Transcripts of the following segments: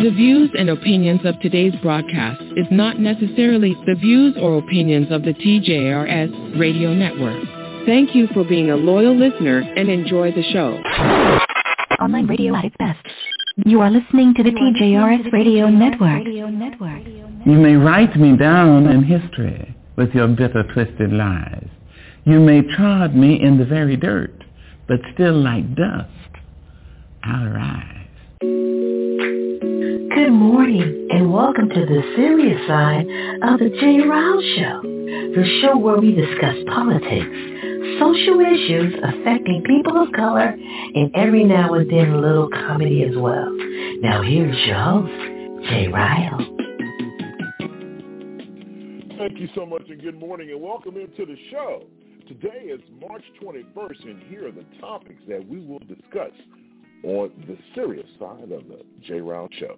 The views and opinions of today's broadcast is not necessarily the views or opinions of the TJRS Radio Network. Thank you for being a loyal listener and enjoy the show. Online radio at its best. You are listening to the TJRS Radio Network. You may write me down in history with your bitter, twisted lies. You may trod me in the very dirt, but still like dust, I'll rise. Good morning, and welcome to the serious side of the Jay Ryle Show, the show where we discuss politics, social issues affecting people of color, and every now and then a little comedy as well. Now here's your host, Jay Ryle. Thank you so much, and good morning, and welcome into the show. Today is March 21st, and here are the topics that we will discuss on the serious side of the Jay Ryle Show.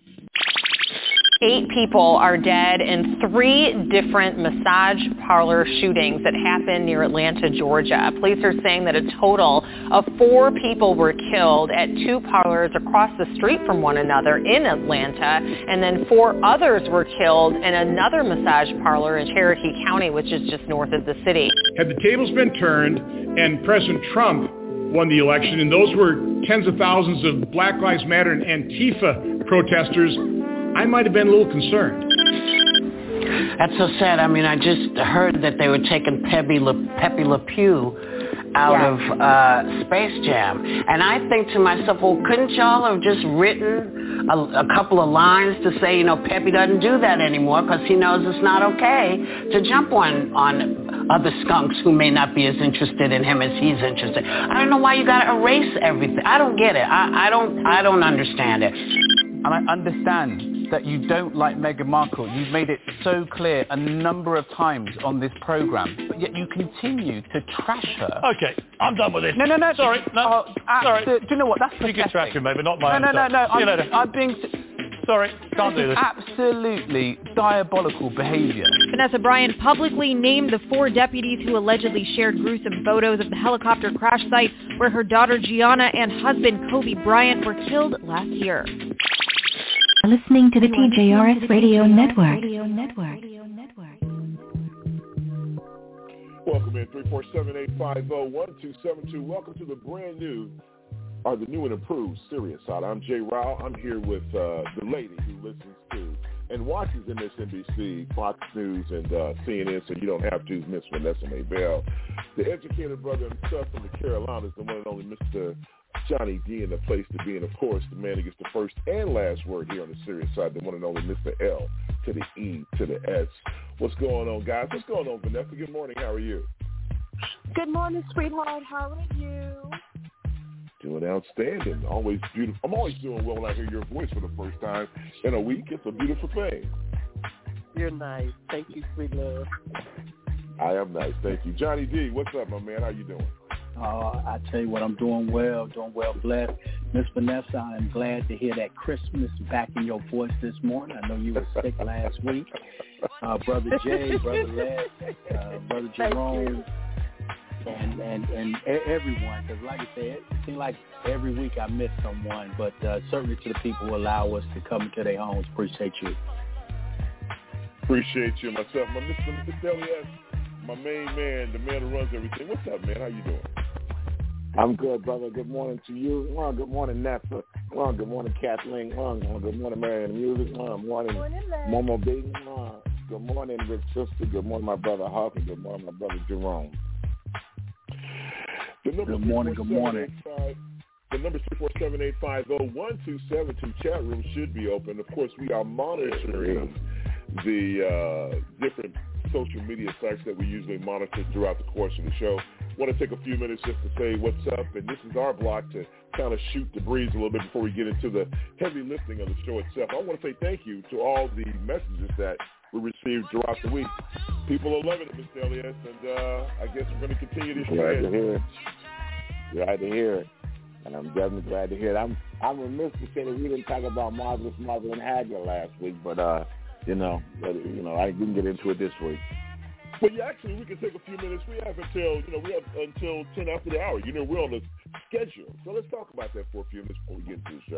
8 people are dead in 3 different massage parlor shootings that happened near Atlanta, Georgia. Police are saying that a total of 4 people were killed at 2 parlors across the street from one another in Atlanta, and then 4 others were killed in another massage parlor in Cherokee County, which is just north of the city. Had the tables been turned and President Trump won the election, and those were tens of thousands of Black Lives Matter and Antifa protesters, I might have been a little concerned. That's so sad. I mean, I just heard that they were taking Pepe Le Pew out of Space Jam. And I think to myself, well, couldn't y'all have just written a couple of lines to say, you know, Pepe doesn't do that anymore because he knows it's not okay to jump on other skunks who may not be as interested in him as he's interested. I don't know why you got to erase everything. I don't get it. I don't understand it. And I understand that you don't like Meghan Markle. You've made it so clear a number of times on this program, but yet you continue to trash her. Okay, I'm done with this. No. Sorry, no. Sorry. Do you know what? That's pathetic. You can trash him, maybe not mine. No. I'm being... Sorry, can't do this. Absolutely diabolical behavior. Vanessa Bryant publicly named the 4 deputies who allegedly shared gruesome photos of the helicopter crash site where her daughter Gianna and husband Kobe Bryant were killed last year. Listening to the TJRS Radio Network. Welcome in, 347-850-1272. Welcome to the brand new, or the new and improved Serious Side. I'm Jay Ryle. I'm here with the lady who listens to and watches MSNBC, Fox News, and CNN, so you don't have to, Miss Vanessa Maybell. The educated brother himself from the Carolinas, the one and only Mr. Johnny D, in the place to be, and of course the man who gets the first and last word here on the serious side, the one and only Mr. L to the E to the S. What's going on, guys? What's going on, Vanessa? Good morning. How are you? Good morning, sweetheart. How are you? Doing outstanding. Always beautiful. I'm always doing well when I hear your voice for the first time in a week. It's a beautiful thing. You're nice. Thank you, sweet love. I am nice. Thank you. Johnny D, what's up, my man? How you doing? I tell you what, I'm doing well, blessed. Miss Vanessa, I'm glad to hear that Christmas back in your voice this morning. I know you were sick last week. Brother Jay, Brother Les, Brother Jerome, and everyone, because like I said, it seems like every week I miss someone, but certainly to the people who allow us to come into their homes, appreciate you. Appreciate you, myself. My Mr. Elias, my main man, the man who runs everything. What's up, man? How you doing? I'm good, brother. Good morning to you. Well, good morning, Nessa. Well, good morning, Kathleen. Well, good morning, Marion Music. Well, morning, Momo B. Good morning, Rich Sister. Good morning, my brother Huff. And good morning, my brother Jerome. Good morning. The number 347-850-1272 chat room should be open. Of course, we are monitoring the different social media sites that we usually monitor throughout the course of the show. I want to take a few minutes just to say what's up, and this is our block to kind of shoot the breeze a little bit before we get into the heavy lifting of the show itself. I want to say thank you to all the messages that we received throughout the week. People are loving it, Mr. Elias, and I guess we're going to continue this trend. Glad to hear it. And I'm definitely glad to hear it. I'm remiss to say that we didn't talk about Marvelous Marvel and Hagar last week, but I didn't get into it this week. But yeah, actually, we can take a few minutes. We have until 10 after the hour. We're on the schedule. So let's talk about that for a few minutes before we get into the show.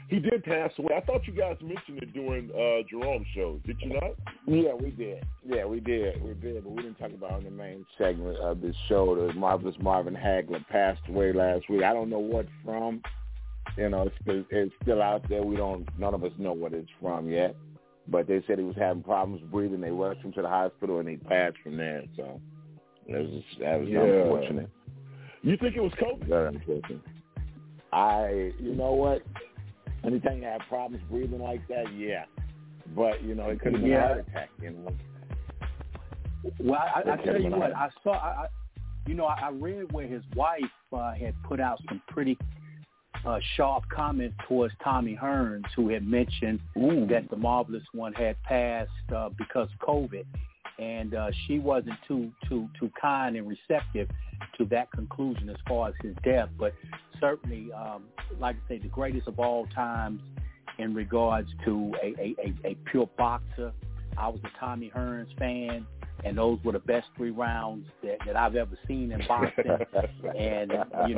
He did pass away. I thought you guys mentioned it during Jerome's show. Did you not? Yeah, we did. But we didn't talk about it in the main segment of this show. The marvelous Marvin Hagler passed away last week. I don't know what from. You know, it's still out there. None of us know what it's from yet. But they said he was having problems breathing. They rushed him to the hospital, and he passed from there. So that was unfortunate. You think it was COVID? Very unfortunate. You know what? Anytime you have problems breathing like that, yeah. But, you know, it could have been a heart attack, you know. Well, I tell you what, I read where his wife had put out some pretty sharp comments towards Tommy Hearns, who had mentioned that the Marvelous One had passed because of COVID. And she wasn't too kind and receptive to that conclusion as far as his death. But certainly, like I say, the greatest of all times in regards to a pure boxer. I was a Tommy Hearns fan, and those were the best 3 rounds that I've ever seen in boxing. And I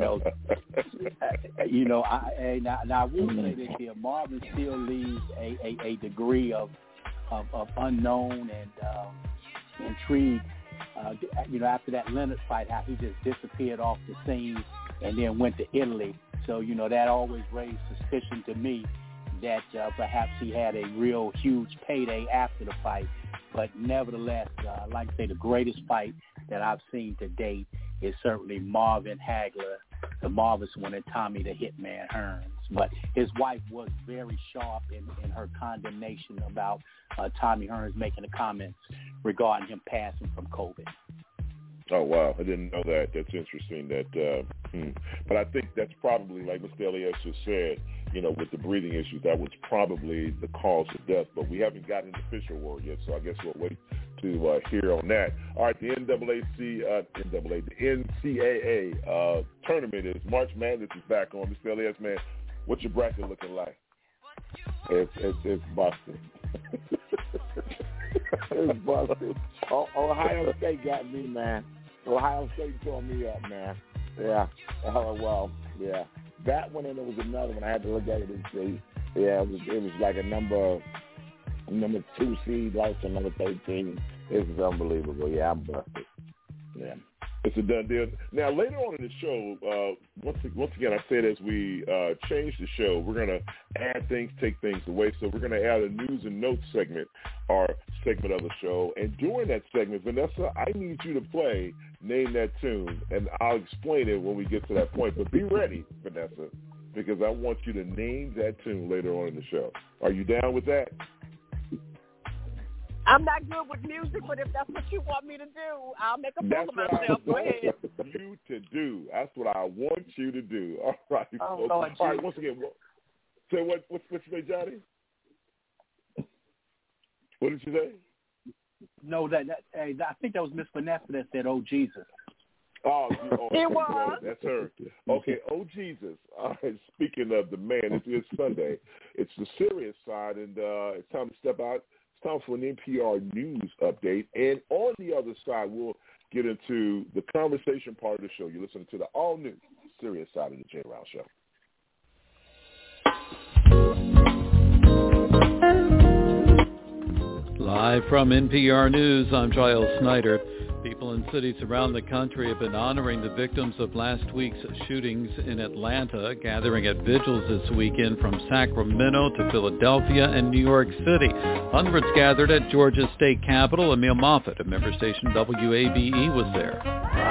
will say that the Marvin still leaves a degree of unknown and intrigue. After that Leonard fight, how he just disappeared off the scene and then went to Italy. So, that always raised suspicion to me that perhaps he had a real huge payday after the fight. But nevertheless, like I say, the greatest fight that I've seen to date is certainly Marvin Hagler, the Marvelous One, and Tommy the Hitman Hearns. But his wife was very sharp in her condemnation about Tommy Hearns making the comments regarding him passing from COVID. Oh, wow. I didn't know that. That's interesting. But I think that's probably, like Mr. Elias just said, with the breathing issues, that was probably the cause of death. But we haven't gotten an official word yet, so I guess we'll wait to hear on that. All right, the NCAA tournament is March Madness is back on. Mr. Elias, man, what's your bracket looking like? It's busted. It's busted. Ohio State got me, man. Ohio State tore me up, man. Yeah. Well, yeah. That one, and there was another one. I had to look at it and see. Yeah, it was like a number 2 seed, lost to number 13. It was unbelievable. Yeah, I'm busted. Yeah. It's a done deal. Now, later on in the show, once again, I said as we change the show, we're going to add things, take things away. So we're going to add a news and notes segment, our segment of the show. And during that segment, Vanessa, I need you to play Name That Tune, and I'll explain it when we get to that point. But be ready, Vanessa, because I want you to name that tune later on in the show. Are you down with that? I'm not good with music, but if that's what you want me to do, I'll make a fool of myself. Go ahead. You to do. That's what I want you to do. All right. Oh, all right. Once again, say what's your name, Johnny? What did you say? No, I think that was Miss Vanessa that said, "Oh Jesus." Oh, it was. That's her. Okay, oh Jesus. All right, speaking of the man, it's Sunday. It's the serious side, and it's time to step out. It's time for an NPR news update. And on the other side, we'll get into the conversation part of the show. You listen to the all-new serious side of the J. Rouse Show. Live from NPR News, I'm Giles Snyder. People in cities around the country have been honoring the victims of last week's shootings in Atlanta, gathering at vigils this weekend from Sacramento to Philadelphia and New York City. Hundreds gathered at Georgia's state capitol. Emil Moffitt of member station WABE was there.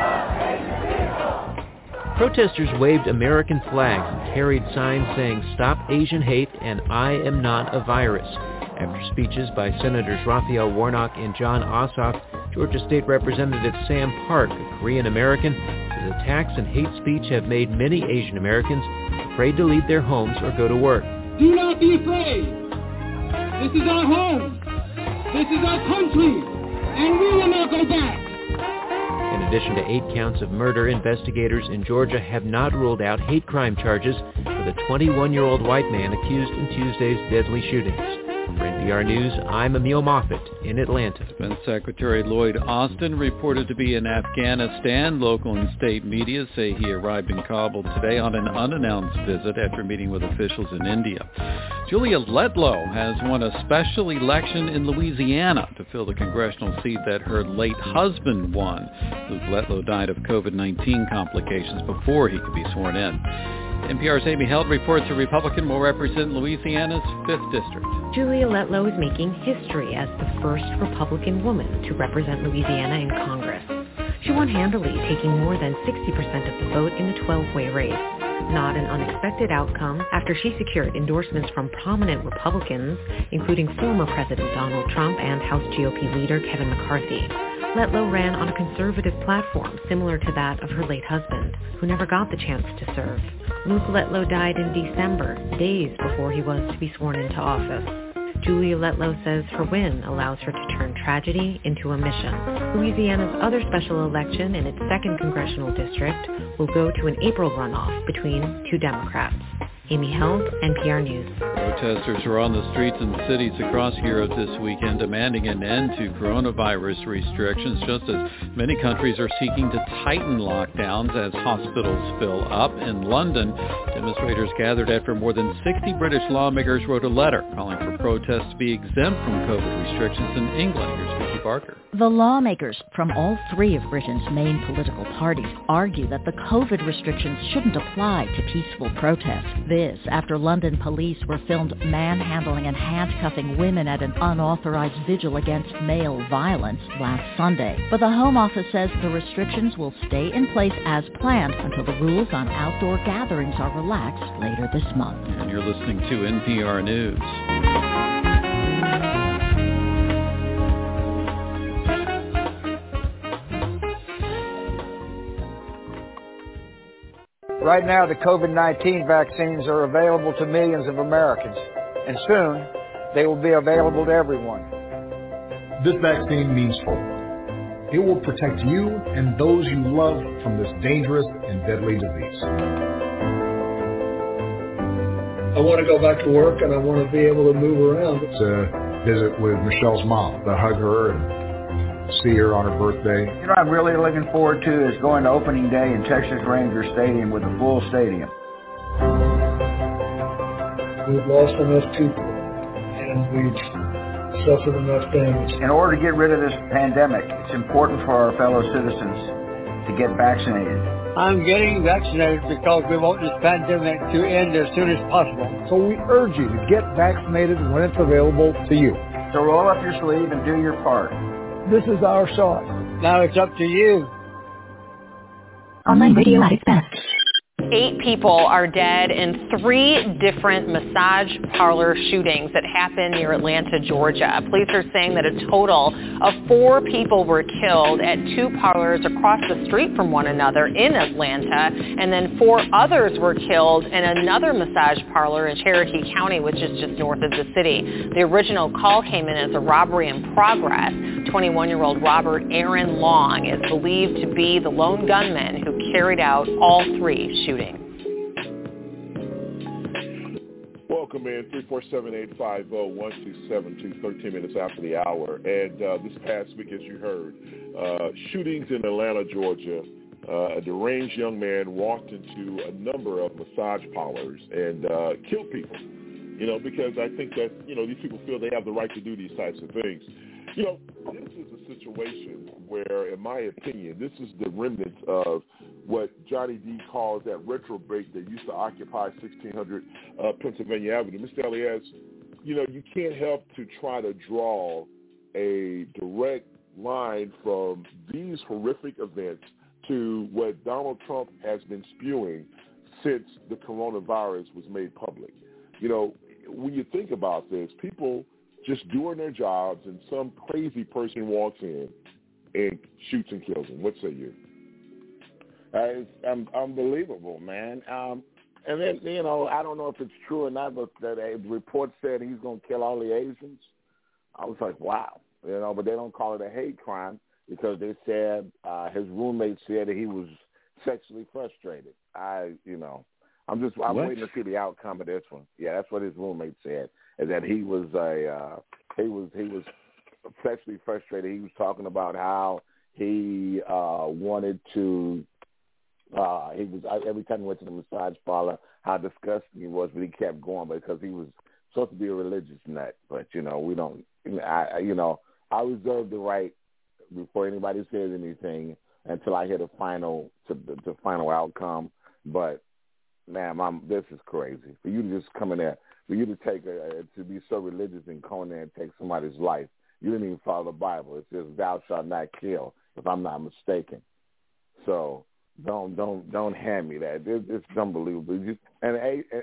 Protesters waved American flags and carried signs saying "Stop Asian Hate" and "I am not a virus." After speeches by Senators Raphael Warnock and John Ossoff, Georgia State Representative Sam Park, a Korean American, says attacks and hate speech have made many Asian Americans afraid to leave their homes or go to work. Do not be afraid. This is our home. This is our country. And we will not go back. In addition to 8 counts of murder, investigators in Georgia have not ruled out hate crime charges for the 21-year-old white man accused in Tuesday's deadly shootings. For NPR News, I'm Emil Moffitt in Atlanta. Defense Secretary Lloyd Austin reported to be in Afghanistan. Local and state media say he arrived in Kabul today on an unannounced visit after meeting with officials in India. Julia Letlow has won a special election in Louisiana to fill the congressional seat that her late husband won. Luke Letlow died of COVID-19 complications before he could be sworn in. NPR's Amy Held reports a Republican will represent Louisiana's 5th district. Julia Letlow is making history as the first Republican woman to represent Louisiana in Congress. She won handily, taking more than 60% of the vote in the 12-way race. Not an unexpected outcome after she secured endorsements from prominent Republicans, including former President Donald Trump and House GOP leader Kevin McCarthy. Letlow ran on a conservative platform similar to that of her late husband, who never got the chance to serve. Luke Letlow died in December, days before he was to be sworn into office. Julia Letlow says her win allows her to turn tragedy into a mission. Louisiana's other special election in its 2nd congressional district will go to an April runoff between 2 Democrats. Amy Held, NPR News. Protesters are on the streets in cities across Europe this weekend demanding an end to coronavirus restrictions, just as many countries are seeking to tighten lockdowns as hospitals fill up. In London, demonstrators gathered after more than 60 British lawmakers wrote a letter calling for protests to be exempt from COVID restrictions in England. Here's Vicky Barker. The lawmakers from all 3 of Britain's main political parties argue that the COVID restrictions shouldn't apply to peaceful protests. This after London police were filmed manhandling and handcuffing women at an unauthorized vigil against male violence last Sunday. But the Home Office says the restrictions will stay in place as planned until the rules on outdoor gatherings are relaxed later this month. And you're listening to NPR News. Right now, the COVID-19 vaccines are available to millions of Americans, and soon they will be available to everyone. This vaccine means hope. It will protect you and those you love from this dangerous and deadly disease. I want to go back to work, and I want to be able to move around. To visit with Michelle's mom, to hug her and see her on her birthday. You know, I'm really looking forward to is going to opening day in Texas Ranger Stadium with a full stadium. We've lost enough people, and we've suffered enough damage. In order to get rid of this pandemic, it's important for our fellow citizens to get vaccinated. I'm getting vaccinated because we want this pandemic to end as soon as possible. So we urge you to get vaccinated when it's available to you. So roll up your sleeve and do your part. This is our shot. Now it's up to you. Online radio at its best. 8 people are dead in 3 different massage parlor shootings that happened near Atlanta, Georgia. Police are saying that a total of 4 people were killed at 2 parlors across the street from one another in Atlanta, and then 4 others were killed in another massage parlor in Cherokee County, which is just north of the city. The original call came in as a robbery in progress. 21-year-old Robert Aaron Long is believed to be the lone gunman who carried out all 3 shootings. Welcome in, 347-850-1272, 13 minutes after the hour. And this past week, as you heard, shootings in Atlanta, Georgia. A deranged young man walked into a number of massage parlors and killed people, you know, because I think that, you know, these people feel they have the right to do these types of things. You know, this is a situation where, in my opinion, this is the remnants of what Johnny D calls that retrobate that used to occupy 1600 Pennsylvania Avenue. Mr. Elias, you know, you can't help to try to draw a direct line from these horrific events to what Donald Trump has been spewing since the coronavirus was made public. You know, when you think about this, people just doing their jobs, and some crazy person walks in and shoots and kills them. What say you? It's unbelievable, man. And then, you know, I don't know if it's true or not, but that a report said he's going to kill all the Asians. I was like, wow. You know, but they don't call it a hate crime because they said his roommate said that he was sexually frustrated. You know, I'm waiting to see the outcome of this one. Yeah, that's what his roommate said. Is that he was he was sexually frustrated. He was talking about how he wanted to. Every time he went to the massage parlor, how disgusting he was, but he kept going because he was supposed to be a religious nut. But we don't. I reserve the right before anybody says anything until I hear the final outcome. But ma'am, this is crazy for you to just come in there, for you to take to be so religious and come in there and take somebody's life. You didn't even follow the Bible. It says, "Thou shalt not kill," if I'm not mistaken. So don't hand me that. It's unbelievable. And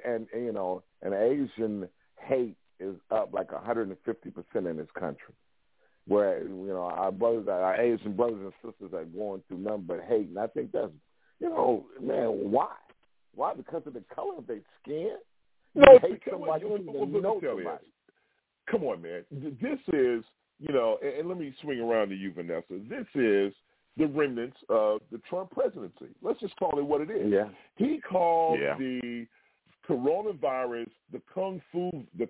Asian hate is up like 150% in this country. Where our Asian brothers and sisters are going through nothing but hate, and I think that's why? Why? Because of the color of their skin? No, hate somebody. Come on, man. This is and let me swing around to you, Vanessa. This is the remnants of the Trump presidency. Let's just call it what it is. Yeah. He called the coronavirus the Kung flu, the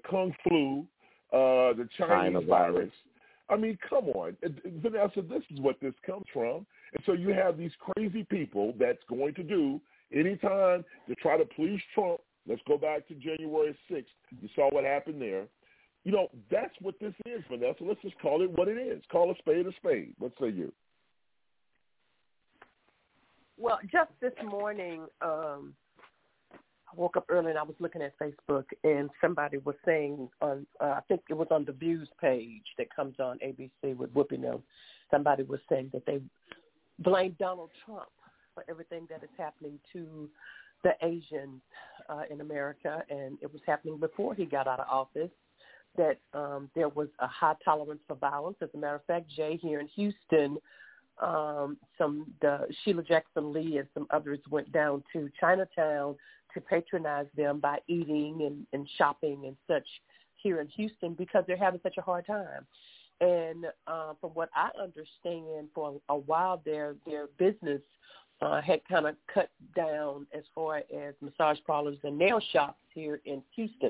China virus. I mean, come on. Vanessa, this is what this comes from. And so you have these crazy people that's going to do anytime to try to please Trump. Let's go back to January 6th. You saw what happened there. That's what this is, Vanessa. Let's just call it what it is. Call a spade a spade. What say you? Well, just this morning, I woke up early and I was looking at Facebook, and somebody was saying on, I think it was on the Views page that comes on ABC with Whoopi Mills, somebody was saying that they blame Donald Trump for everything that is happening to the Asians in America, and it was happening before he got out of office, that there was a high tolerance for violence. As a matter of fact, Jay, here in Houston, Sheila Jackson Lee and some others went down to Chinatown to patronize them by eating and shopping and such here in Houston because they're having such a hard time. And from what I understand, for a while their business had kind of cut down as far as massage parlors and nail shops here in Houston.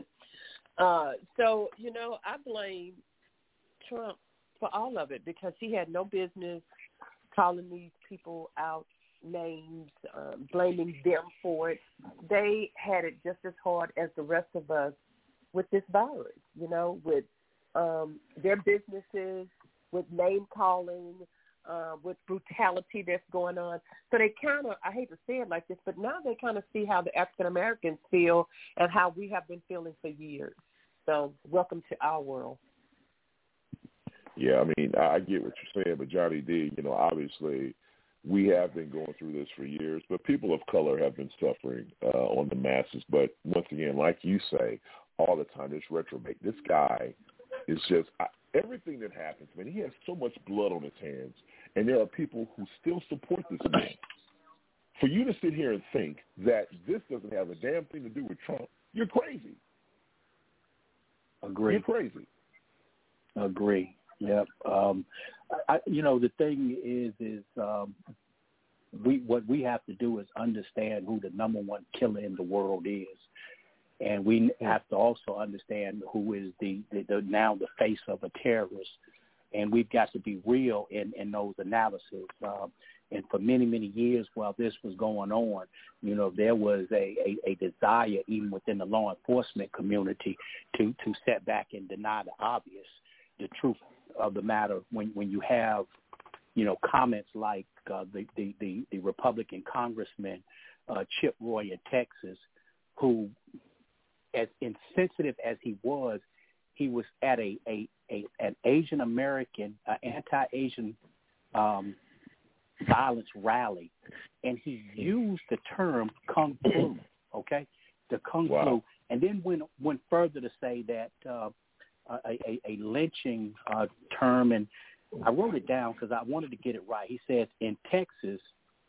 So, I blame Trump for all of it because he had no business calling these people out names, blaming them for it. They had it just as hard as the rest of us with this virus, with their businesses, with name calling, with brutality that's going on. So they kind of, I hate to say it like this, but now they kind of see how the African Americans feel and how we have been feeling for years. So welcome to our world. Yeah, I mean, I get what you're saying, but Johnny D, obviously we have been going through this for years, but people of color have been suffering on the masses. But once again, like you say, all the time, this retrobate. This guy is just everything that happens, man, he has so much blood on his hands, and there are people who still support this man. For you to sit here and think that this doesn't have a damn thing to do with Trump, you're crazy. Agree. You're crazy. Agree. Yep. The thing is what we have to do is understand who the number one killer in the world is, and we have to also understand who is the now the face of a terrorist, and we've got to be real in those analyses. And for many, many years while this was going on, there was a desire even within the law enforcement community to set back and deny the obvious, the truth of the matter. When you have, comments like the Republican Congressman Chip Roy in Texas, who, as insensitive as he was at an Asian American, anti-Asian violence rally, and he used the term Kung Flu, the Kung Flu, and then went further to say that a lynching term, and I wrote it down because I wanted to get it right. He says, in Texas,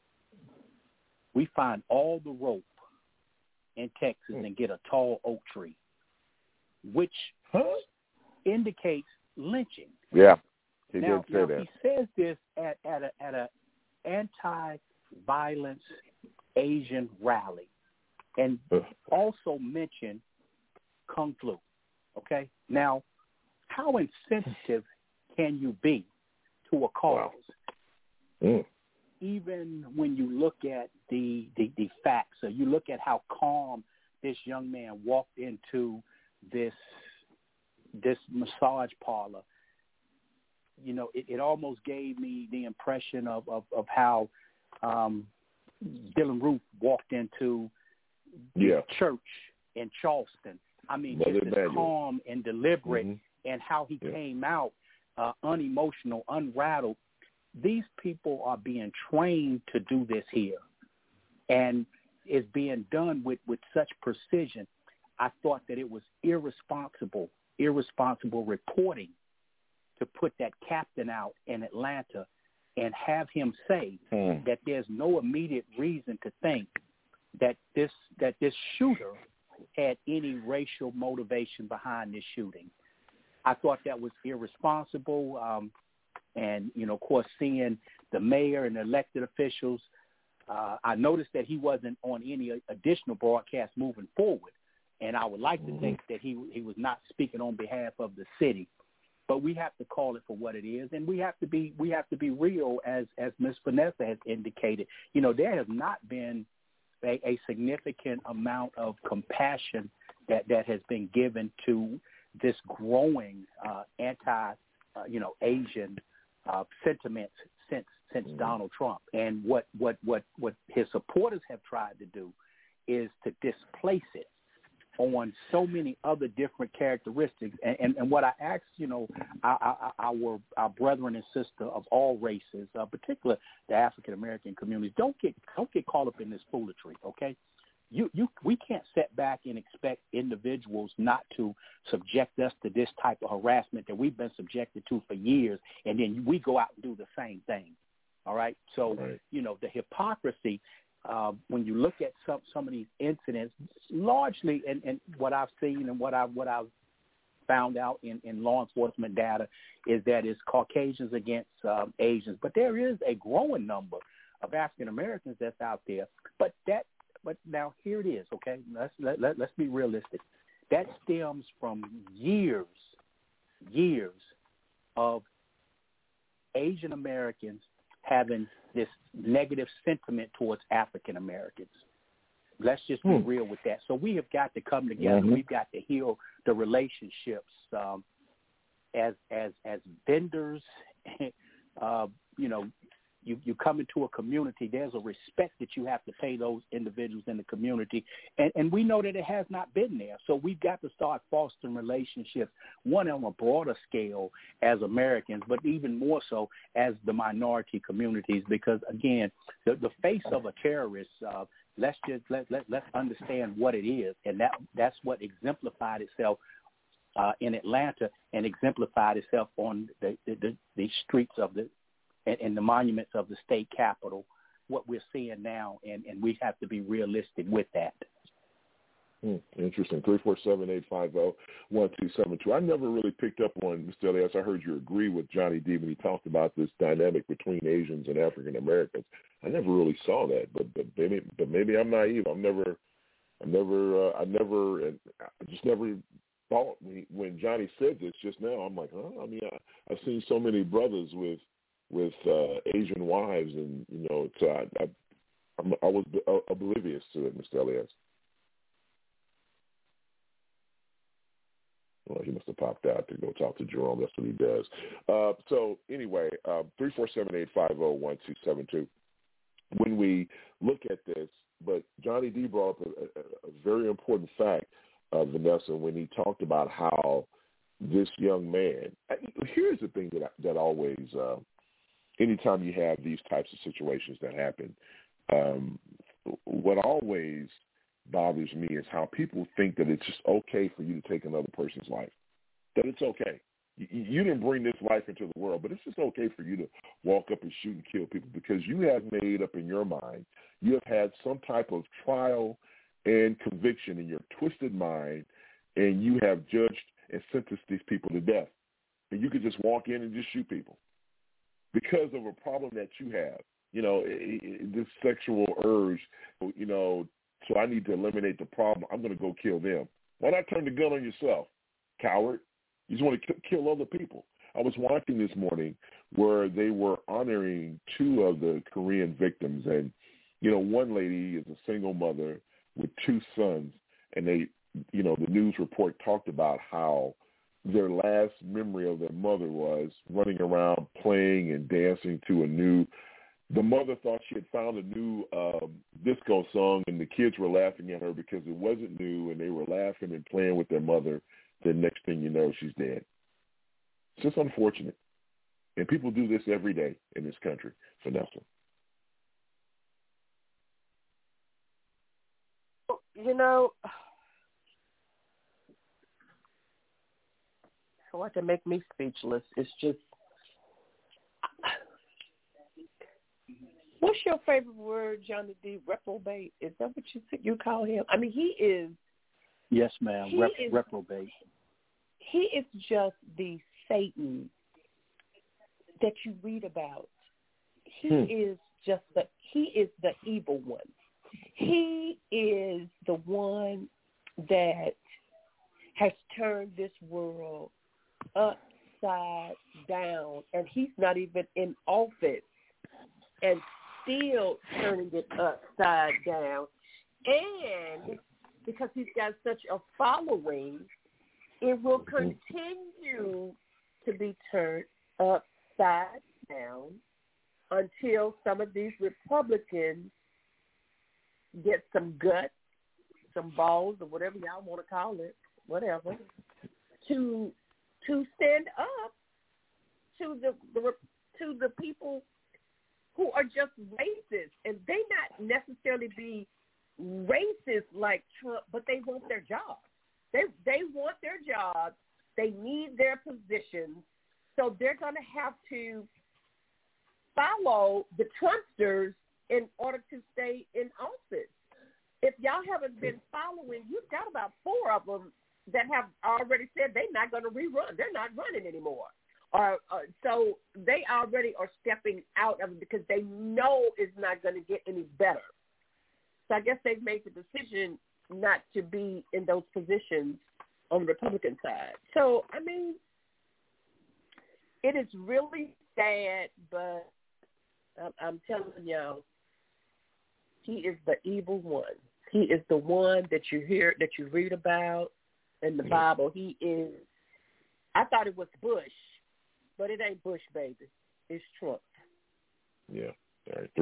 we find all the rope in Texas and get a tall oak tree, which indicates lynching. Yeah, he did say that. He says this at a anti-violence Asian rally, and also mention Kung Flu. Okay? Now, how insensitive can you be to a cause? Wow. Even when you look at the facts, so you look at how calm this young man walked into this massage parlor, you know, it almost gave me the impression of how Dylan Roof walked into the church in Charleston. I mean, just as calm and deliberate, and how he came out unemotional, unrattled. These people are being trained to do this here, and it's being done with such precision. I thought that it was irresponsible reporting to put that captain out in Atlanta and have him say that there's no immediate reason to think that this shooter had any racial motivation behind this shooting. I thought that was irresponsible. And, you know, of course, seeing the mayor and the elected officials, I noticed that he wasn't on any additional broadcast moving forward. And I would like to think that he was not speaking on behalf of the city. But we have to call it for what it is, and we have to be real, as Ms. Vanessa has indicated. You know, there has not been a significant amount of compassion that has been given to this growing Asian sentiment since Donald Trump. And what his supporters have tried to do is to displace it on so many other different characteristics. And what I ask, you know, our brethren and sisters of all races, particularly the African American communities, don't get caught up in this foolery, okay? We can't sit back and expect individuals not to subject us to this type of harassment that we've been subjected to for years, and then we go out and do the same thing. All right? So, you know, the hypocrisy, when you look at some of these incidents, largely, and what I've seen and what I've found out in law enforcement data is that it's Caucasians against Asians. But there is a growing number of African Americans that's out there. But now here it is, okay? Let's be realistic. That stems from years of Asian Americans having this negative sentiment towards African Americans. Let's just be real with that. So we have got to come together. We've got to heal the relationships as vendors. You know, you come into a community, there's a respect that you have to pay those individuals in the community. And we know that it has not been there. So we've got to start fostering relationships, one on a broader scale as Americans, but even more so as the minority communities, because, again, the face of a terrorist, let's understand what it is. And that's what exemplified itself in Atlanta and exemplified itself on the streets of and the monuments of the state capitol, what we're seeing now, and we have to be realistic with that. Interesting. 347-850-1272. I never really picked up on, Mr. Elias, I heard you agree with Johnny D when he talked about this dynamic between Asians and African Americans. I never really saw that, but maybe I'm naive. I just never thought when Johnny said this just now. I'm like, huh? I mean, I've seen so many brothers with Asian wives, and you know, I was oblivious to it, Mr. Elias. Well, he must have popped out to go talk to Jerome. That's what he does. So anyway, 347-850-1272. When we look at this, but Johnny D brought up a very important fact, Vanessa, when he talked about how this young man. Here's the thing that always. Anytime you have these types of situations that happen, what always bothers me is how people think that it's just okay for you to take another person's life, that it's okay. You didn't bring this life into the world, but it's just okay for you to walk up and shoot and kill people because you have made up in your mind, you have had some type of trial and conviction in your twisted mind, and you have judged and sentenced these people to death. And you could just walk in and just shoot people because of a problem that you have, you know, this sexual urge, you know, so I need to eliminate the problem. I'm going to go kill them. Why not turn the gun on yourself, coward? You just want to kill other people. I was watching this morning where they were honoring 2 of the Korean victims. And, you know, one lady is a single mother with 2 sons. And they, you know, the news report talked about how their last memory of their mother was running around playing and dancing to the mother thought she had found a new disco song, and the kids were laughing at her because it wasn't new, and they were laughing and playing with their mother. Then next thing you know, she's dead. It's just unfortunate. And people do this every day in this country, Vanessa. You know, what can make me speechless is just, what's your favorite word, Johnny D? Reprobate? Is that what you call him? I mean, he is. Yes, ma'am. Reprobate. He is just the Satan that you read about. He is the evil one. He is the one that has turned this world upside down, and he's not even in office and still turning it upside down. And because he's got such a following, it will continue to be turned upside down until some of these Republicans get some guts, some balls, or whatever y'all want to call it, whatever, to stand up to the people who are just racist, and they not necessarily be racist like Trump, but they want their jobs. They want their jobs. They need their positions, so they're going to have to follow the Trumpsters in order to stay in office. If y'all haven't been following, you've got about 4 of them that have already said they're not going to rerun. They're not running anymore. So they already are stepping out of it because they know it's not going to get any better. So I guess they've made the decision not to be in those positions on the Republican side. So, I mean, it is really sad, but I'm telling y'all, he is the evil one. He is the one that you hear, that you read about in the Bible. He is, I thought it was Bush, but it ain't Bush, baby. It's Trump. Yeah. All right.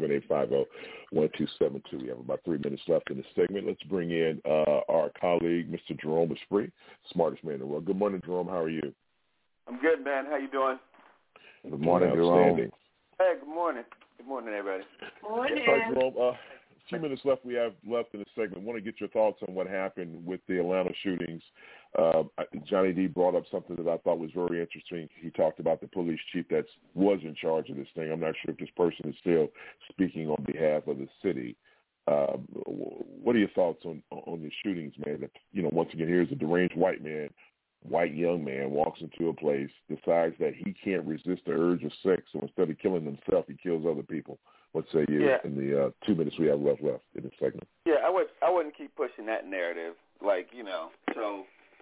347-850-1272. We have about 3 minutes left in this segment. Let's bring in our colleague, Mr. Jerome Esprit, smartest man in the world. Good morning, Jerome. How are you? I'm good, man. How you doing? Good morning, Jerome. Hey, good morning. Good morning, everybody. Morning. All right, Jerome. A few minutes left we have left in the segment. I want to get your thoughts on what happened with the Atlanta shootings. Johnny D brought up something that I thought was very interesting. He talked about the police chief that was in charge of this thing. I'm not sure if this person is still speaking on behalf of the city. What are your thoughts on the shootings, man? That, you know, once again, here's a deranged white young man walks into a place, decides that he can't resist the urge of sex, so instead of killing himself, he kills other people. What say you in the 2 minutes we have left in this segment? Yeah, I wouldn't keep pushing that narrative. Like, you know, so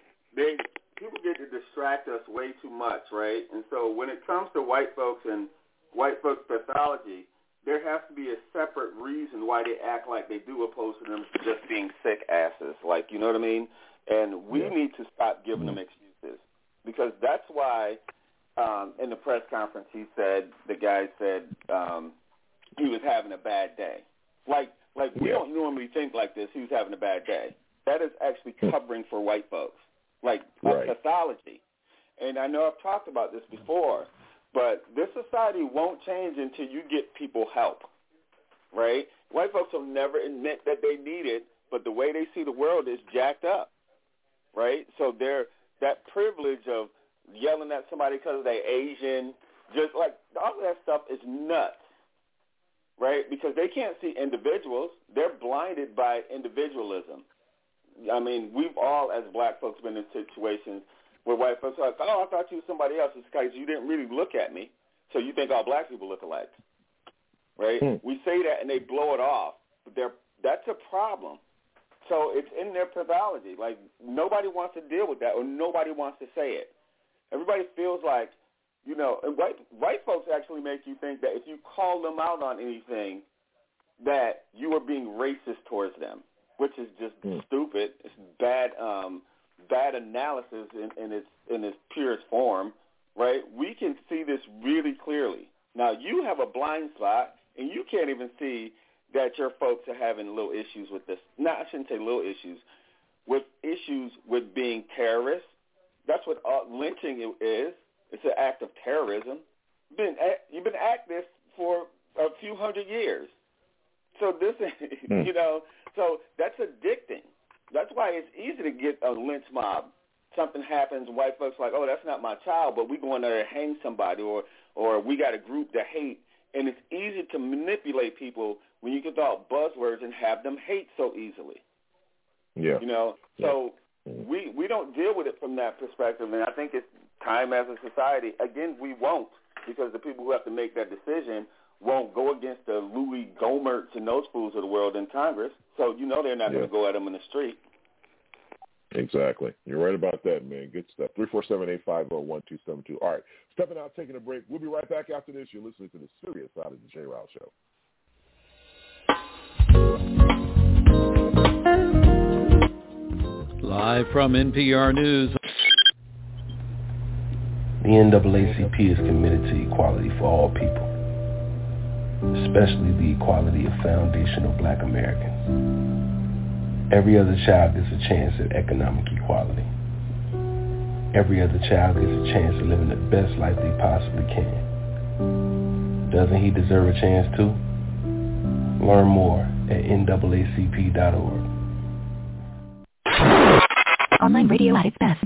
people get to distract us way too much, right? And so when it comes to white folks and white folks' pathology, there has to be a separate reason why they act like they do, opposed to them just being sick asses. Like, you know what I mean? And we need to stop giving them excuses, because that's why in the press conference the guy said he was having a bad day. Like we don't normally think like this. He was having a bad day. That is actually covering for white folks, like pathology. And I know I've talked about this before, but this society won't change until you get people help, right? White folks will never admit that they need it, but the way they see the world is jacked up, right? So that privilege of yelling at somebody because they're Asian, just like all of that stuff is nuts, right? Because they can't see individuals. They're blinded by individualism. I mean, we've all, as black folks, been in situations where white folks are like, oh, I thought you were somebody else. It's because you didn't really look at me, so you think all black people look alike, right? We say that and they blow it off, but That's a problem. So it's in their pathology. Like, nobody wants to deal with that, or nobody wants to say it. Everybody feels like, you know, and white folks actually make you think that if you call them out on anything, that you are being racist towards them, which is just stupid. It's bad analysis in its purest form, right? We can see this really clearly. Now, you have a blind spot, and you can't even see that your folks are having little issues with this. No, I shouldn't say little issues. With issues with being terrorists. That's what lynching is. It's an act of terrorism. You've been at this for a few hundred years. So this, you know, so that's addicting. That's why it's easy to get a lynch mob. Something happens, white folks are like, oh, that's not my child, but we go in there and hang somebody, or we got a group that hate. And it's easy to manipulate people when you get all buzzwords and have them hate so easily. Yeah. You know, so we don't deal with it from that perspective, and I think it's time as a society. Again, we won't, because the people who have to make that decision won't go against the Louis Gohmerts and those fools of the world in Congress. So you know they're not going to go at them in the street. Exactly. You're right about that, man. Good stuff. 347-850-1272. All right. Stepping out, taking a break. We'll be right back after this. You're listening to the Serious Side of the J. Ryle Show. Live from NPR News. The NAACP is committed to equality for all people, especially the equality of foundational Black Americans. Every other child gets a chance at economic equality. Every other child gets a chance at living the best life they possibly can. Doesn't he deserve a chance too? Learn more at NAACP.org. Online radio at its best.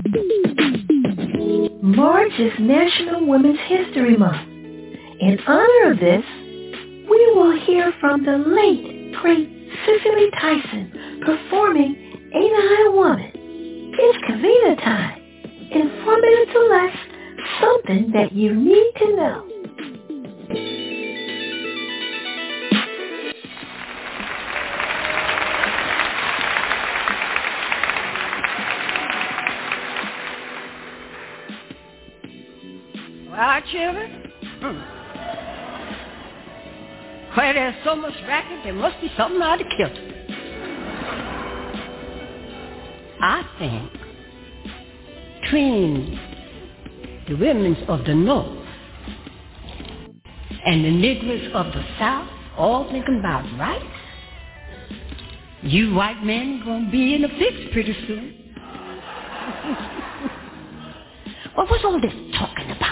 March is National Women's History Month. In honor of this, we will hear from the late, great Cicely Tyson performing Ain't I a Woman? It's Kavita time. In 4 minutes or less, something that you need to know. Well, children, where there's so much racket, there must be something out of kilter. I think between the women of the North and the Negroes of the South all thinking about rights, you white men gonna be in a fix pretty soon. Well, what's all this talking about?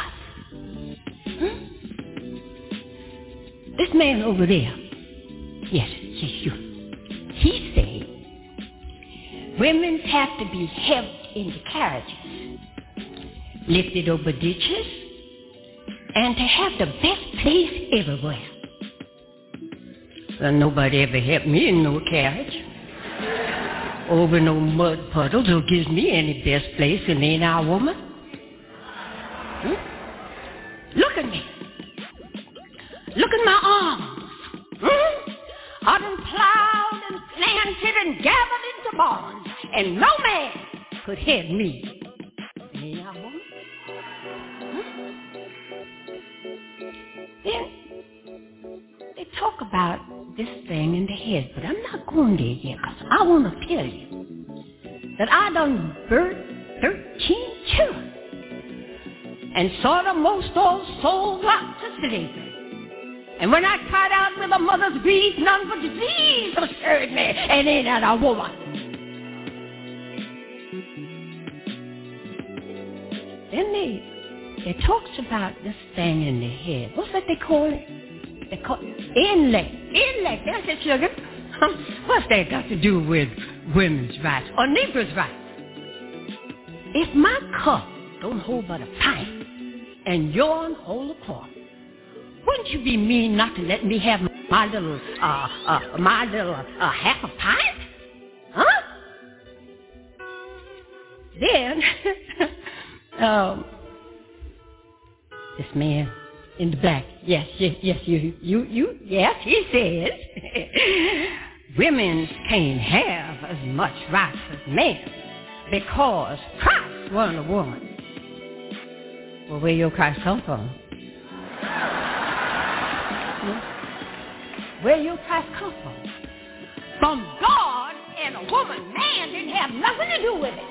This man over there, yes, you, he said women have to be helped into carriages, lifted over ditches, and to have the best place everywhere. Well, nobody ever helped me in no carriage, over no mud puddles, or gives me any best place, and ain't I a woman? Look at me. Look at my arms. I done plowed and planted and gathered into barns, and no man could head me. Ain't I a woman? Then they talk about this thing in the head, but I'm not going there yet, because I want to tell you that I done birthed 13 children and saw the most all sold out to slavery. And when I cried out with a mother's grief, none but disease assured me, and ain't that a woman? Then they talks about this thing in the head. What's that they call it? They call it intellect. Intellect, that's it, sugar. What's that got to do with women's rights or Negroes' rights? If my cup don't hold but a pint and yourn hold a quart, wouldn't you be mean not to let me have my little half a pint? Huh? Then, this man in the black, yes, you, yes, he says, women can't have as much rights as men because Christ wasn't a woman. Well, where your Christ come from? Where your Christ come from? From God and a woman. Man didn't have nothing to do with it.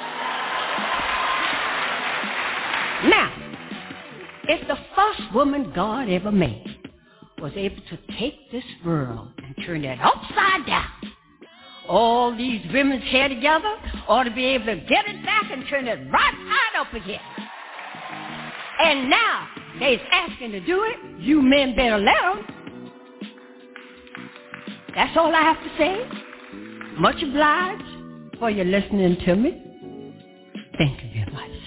Now, if the first woman God ever made was able to take this world and turn it upside down, all these women's hair together ought to be able to get it back and turn it right side up again. And now they's asking to do it. You men better let them. That's all I have to say. Much obliged for you listening to me. Thank you very much.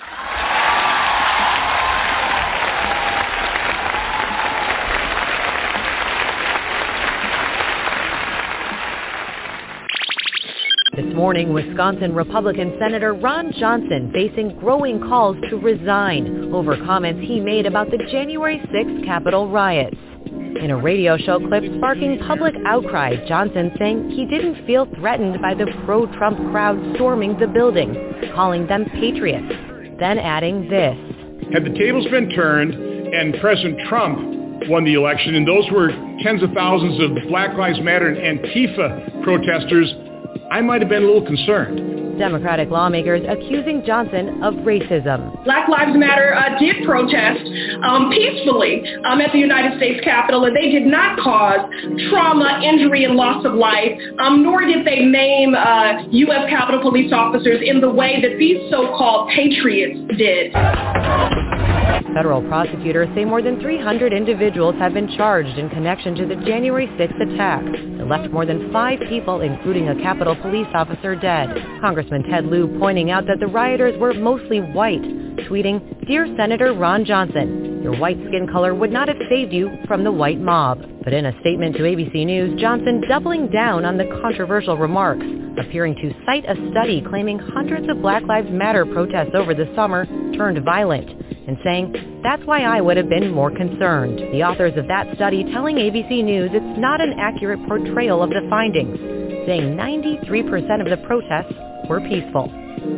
This morning, Wisconsin Republican Senator Ron Johnson facing growing calls to resign over comments he made about the January 6th Capitol riots. In a radio show clip sparking public outcry, Johnson saying he didn't feel threatened by the pro-Trump crowd storming the building, calling them patriots, then adding this. Had the tables been turned and President Trump won the election, and those were tens of thousands of Black Lives Matter and Antifa protesters, I might have been a little concerned. Democratic lawmakers accusing Johnson of racism. Black Lives Matter did protest peacefully at the United States Capitol, and they did not cause trauma, injury, and loss of life, nor did they name U.S. Capitol Police officers in the way that these so-called patriots did. Federal prosecutors say more than 300 individuals have been charged in connection to the January 6th attack that left more than 5 people, including a Capitol Police officer, dead. Congressman Ted Lieu pointing out that the rioters were mostly white, tweeting, "Dear Senator Ron Johnson, your white skin color would not have saved you from the white mob." But in a statement to ABC News, Johnson doubling down on the controversial remarks, appearing to cite a study claiming hundreds of Black Lives Matter protests over the summer turned violent, and saying, "That's why I would have been more concerned." The authors of that study telling ABC News it's not an accurate portrayal of the findings, saying 93% of the protests were peaceful.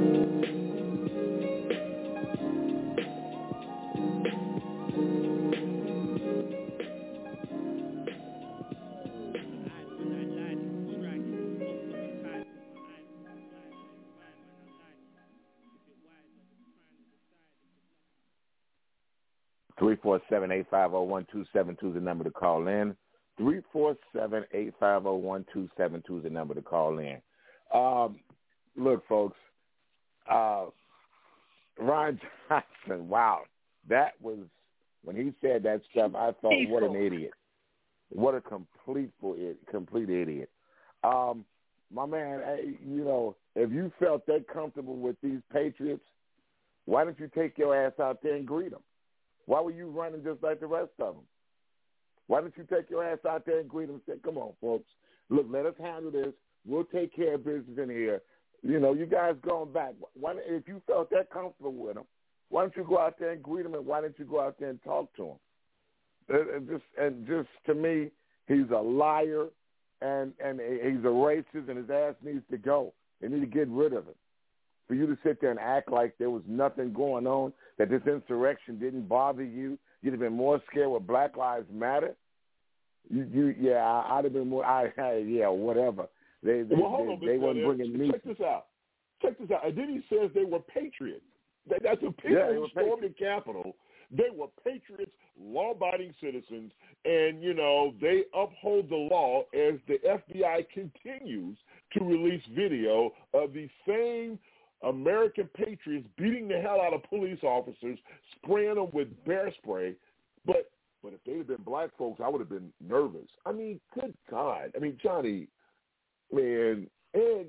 Three 347-850-1272 is the number to call in. 347-850-1272 is the number to call in. Look, folks, Ron Johnson, wow, that was, when he said that stuff, I thought, what an idiot. What a complete idiot. My man, you know, if you felt that comfortable with these Patriots, why don't you take your ass out there and greet them? Why were you running just like the rest of them? Why don't you take your ass out there and greet them and say, come on, folks, look, let us handle this. We'll take care of business in here. You know, you guys going back. Why, if you felt that comfortable with them, why don't you go out there and greet them, and why don't you go out there and talk to them? And just to me, he's a liar, and he's a racist, and his ass needs to go. They need to get rid of him. For you to sit there and act like there was nothing going on, that this insurrection didn't bother you, you'd have been more scared with Black Lives Matter. I'd have been more. Whatever. They wouldn't bring me. Check this out. And then he says they were patriots. That's the people who stormed the Capitol. They were patriots, law-abiding citizens, and, you know, they uphold the law as the FBI continues to release video of the same American patriots beating the hell out of police officers, spraying them with bear spray. But if they'd have been black folks, I would have been nervous. I mean, good God. I mean, Johnny, man, and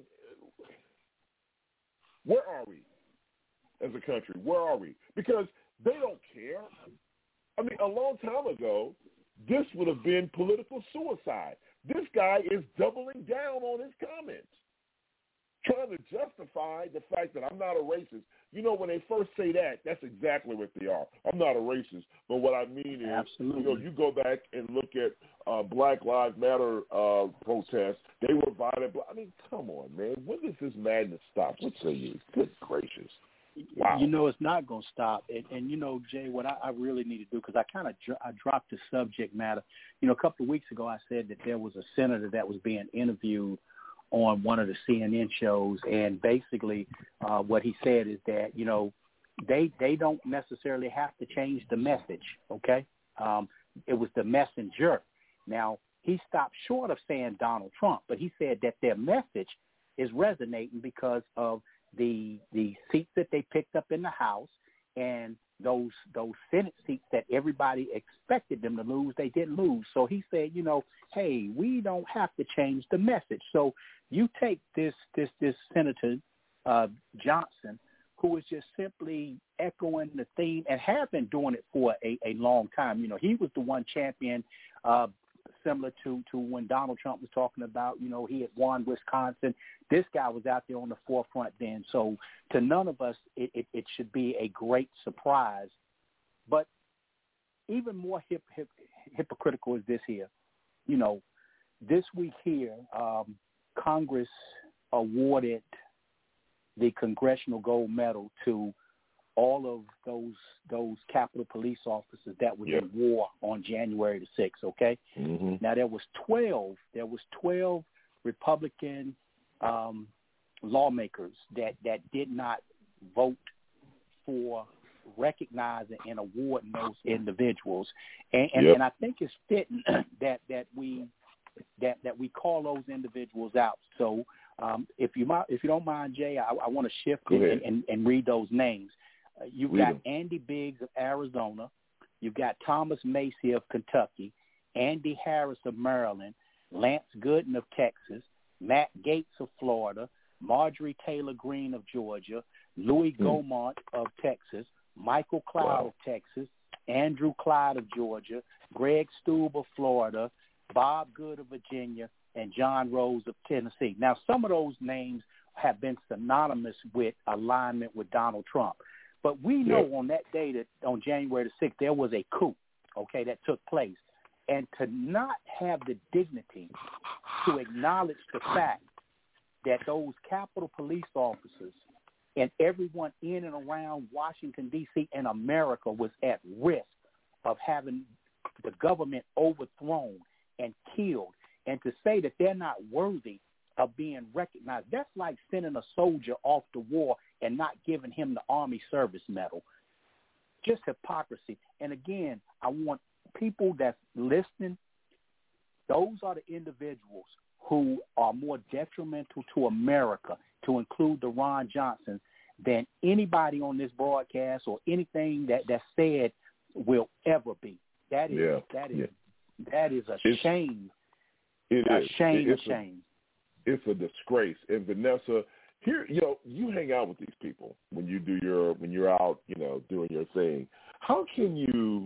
where are we as a country? Where are we? Because they don't care. I mean, a long time ago, this would have been political suicide. This guy is doubling down on his comments, trying to justify the fact that I'm not a racist, you know, when they first say that, that's exactly what they are. I'm not a racist, but what I mean is, absolutely, you know, you go back and look at Black Lives Matter protests. They were violent. I mean, come on, man. When does this madness stop? What say you? Good gracious. Wow. You know, it's not going to stop. And you know, Jay, what I really need to do, because I kind of I dropped the subject matter. You know, a couple of weeks ago I said that there was a senator that was being interviewed on one of the CNN shows, and basically what he said is that, you know, they don't necessarily have to change the message, okay? It was the messenger. Now, he stopped short of saying Donald Trump, but he said that their message is resonating because of the seats that they picked up in the House and those Senate seats that everybody expected them to lose, they didn't lose. So he said, you know, hey, we don't have to change the message. So you take this Senator Johnson, who is just simply echoing the theme and have been doing it for a long time. You know, he was the one champion, similar to when Donald Trump was talking about, you know, he had won Wisconsin. This guy was out there on the forefront then. So to none of us, it should be a great surprise. But even more hypocritical is this here. You know, this week here, Congress awarded the Congressional Gold Medal to all of those Capitol Police officers that were in war on January the 6th, okay? Mm-hmm. Now, there was 12 Republican lawmakers that did not vote for recognizing and awarding those individuals. And I think it's fitting that we call those individuals out. So if you don't mind, Jay, I want to shift and read those names. You've got Andy Biggs of Arizona. You've got Thomas Macy of Kentucky, Andy Harris of Maryland, Lance Gooden of Texas, Matt Gaetz of Florida, Marjorie Taylor Greene of Georgia, Louis Gohmert of Texas, Michael Cloud of Texas, Andrew Clyde of Georgia, Greg Stube of Florida, Bob Good of Virginia, and John Rose of Tennessee. Now, some of those names have been synonymous with alignment with Donald Trump. But we know on that day, that on January the 6th, there was a coup, okay, that took place. And to not have the dignity to acknowledge the fact that those Capitol Police officers and everyone in and around Washington, D.C. and America was at risk of having the government overthrown and killed, and to say that they're not worthy of being recognized, that's like sending a soldier off to war and not giving him the Army Service Medal. Just hypocrisy. And again, I want people that's listening, those are the individuals who are more detrimental to America, to include the Ron Johnson, than anybody on this broadcast or anything that's said will ever be. That is a shame. It is. Shame. It's a disgrace. And Vanessa, here, you know, you hang out with these people when you're out, you know, doing your thing. How do you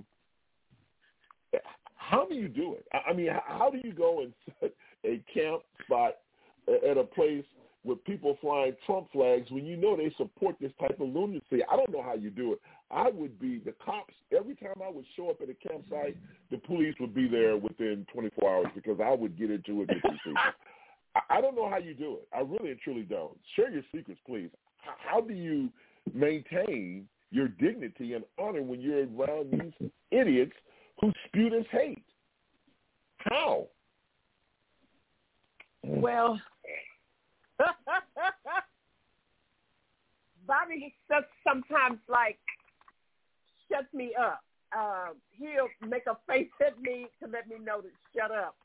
do it? I mean, how do you go and set a camp spot at a place with people flying Trump flags when you know they support this type of lunacy? I don't know how you do it. I would be the cops. Every time I would show up at a campsite, the police would be there within 24 hours because I would get into it with these people. I don't know how you do it. I really and truly don't. Share your secrets, please. How do you maintain your dignity and honor when you're around these idiots who spew this hate? How? Well, Bobby sometimes shuts me up. He'll make a face at me to let me know to shut up.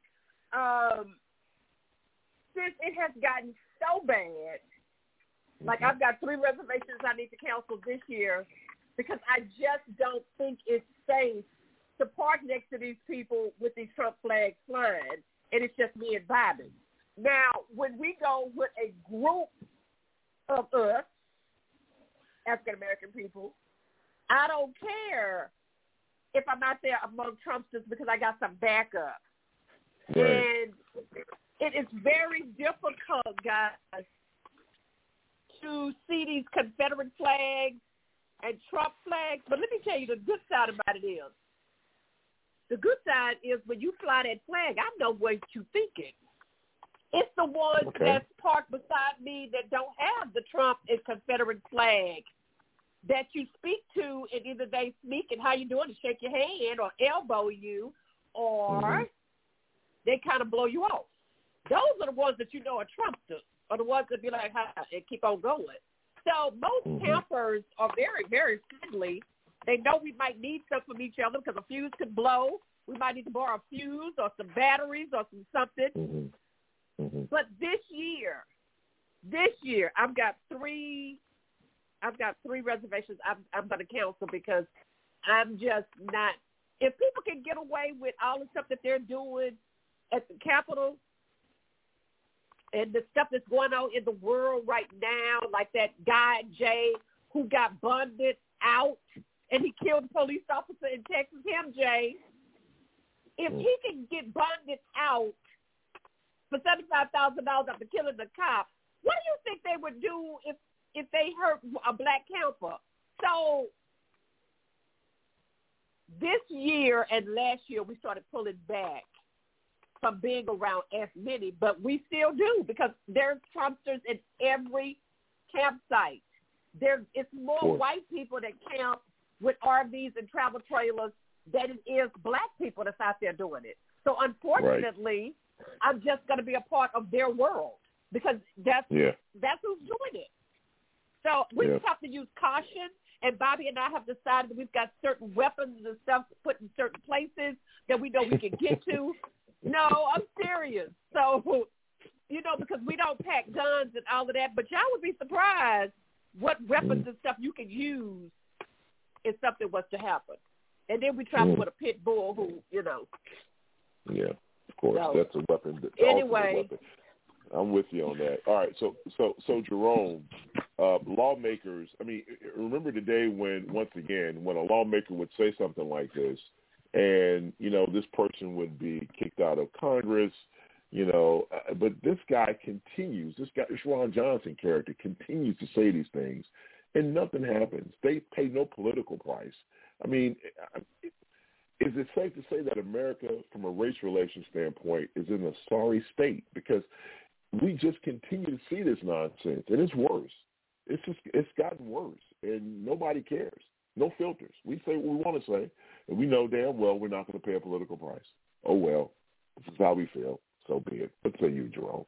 Since it has gotten so bad, I've got 3 reservations I need to cancel this year because I just don't think it's safe to park next to these people with these Trump flags flying, and it's just me and Bobby. Now, when we go with a group of us, African-American people, I don't care if I'm out there among Trumpsters because I got some backup. Right. And it is very difficult, guys, to see these Confederate flags and Trump flags. But let me tell you, the good side about it is, the good side is when you fly that flag, I know what you're thinking. It's the ones that's parked beside me that don't have the Trump and Confederate flag that you speak to, and either they speak and how you doing and shake your hand or elbow you, or they kind of blow you off. Those are the ones that you know are Trumpsters, or the ones that be like, hi, and keep on going. So most campers are very, very friendly. They know we might need stuff from each other because a fuse could blow. We might need to borrow a fuse or some batteries or some something. But this year, I've got three reservations I'm going to cancel because I'm just not. If people can get away with all the stuff that they're doing at the Capitol and the stuff that's going on in the world right now, like that guy, Jay, who got bonded out and he killed a police officer in Texas, him, Jay, if he can get bonded out for $75,000 after killing the cop, what do you think they would do if they hurt a black camper? So this year and last year we started pulling back from being around as many, but we still do because there's Trumpsters in every campsite. It's more white people that camp with RVs and travel trailers than it is black people that's out there doing it. So unfortunately, I'm just going to be a part of their world because that's who's doing it. So we just have to use caution, and Bobby and I have decided that we've got certain weapons and stuff put in certain places that we know we can get to. No, I'm serious. So, because we don't pack guns and all of that, but y'all would be surprised what weapons and stuff you can use if something was to happen. And then we travel with a pit bull who, Yeah, of course. So, that's a weapon. Anyway. Weapon. I'm with you on that. All right, so Jerome, lawmakers, remember the day when a lawmaker would say something like this and, this person would be kicked out of Congress, but this guy continues, this Ron Johnson character continues to say these things and nothing happens. They pay no political price. Is it safe to say that America, from a race relation standpoint, is in a sorry state? Because we just continue to see this nonsense, and it's worse. It's gotten worse, and nobody cares. No filters. We say what we want to say, and we know damn well we're not going to pay a political price. Oh, well, this is how we feel. So be it. What say you, Jerome?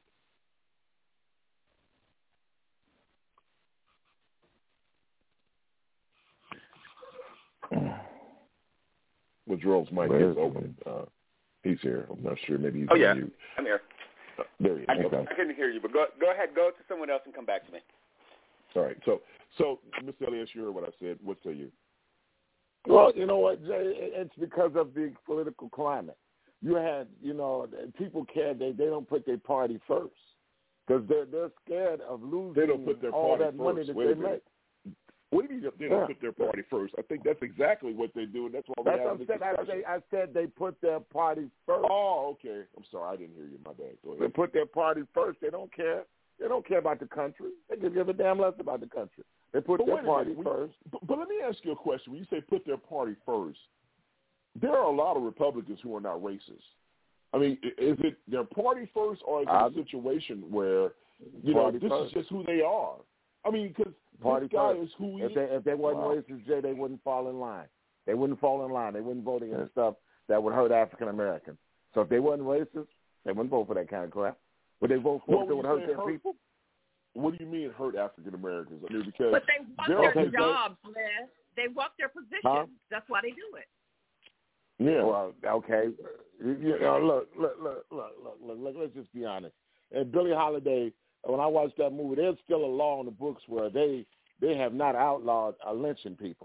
Well, Jerome's mic is open. He's here. I'm not sure. Maybe he's on mute. I'm here. There he is. I couldn't hear you, but go ahead. Go to someone else and come back to me. All right. So Mr. Elias, you heard what I said. What say you? Well, you know what, Jay? It's because of the political climate. You had, people care. They don't put their party first because they're scared of losing. They don't put their all party that money first. that they make. What do you mean they don't put their party first? I think that's exactly what they do, and that's why we have this discussion. I said they put their party first. Oh, okay. I'm sorry. I didn't hear you. My bad. Go ahead. They put their party first. They don't care. They don't care about the country. They just give a damn less about the country. They put their party first. But let me ask you a question. When you say put their party first, there are a lot of Republicans who are not racist. Is it their party first, or is it a situation where, this is just who they are? Because this guy is who he is. If they wasn't racist, Jay, they wouldn't fall in line. They wouldn't fall in line. They wouldn't vote against stuff that would hurt African Americans. So if they wasn't racist, they wouldn't vote for that kind of crap. Would they vote for it that would hurt their people? What do you mean hurt African Americans? Because but they want their jobs, Les. They want their positions. Huh? That's why they do it. Yeah. Well, okay. Look. Let's just be honest. And Billie Holiday, when I watched that movie, there's still a law in the books where they have not outlawed lynching people.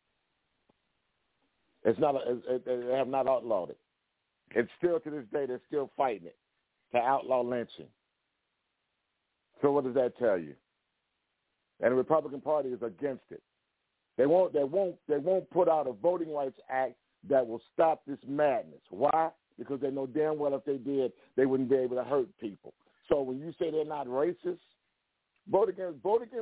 It's not. They have not outlawed it. It's still to this day they're still fighting it to outlaw lynching. So what does that tell you? And the Republican Party is against it. They won't put out a voting rights act that will stop this madness. Why? Because they know damn well if they did, they wouldn't be able to hurt people. So when you say they're not racist, Vote against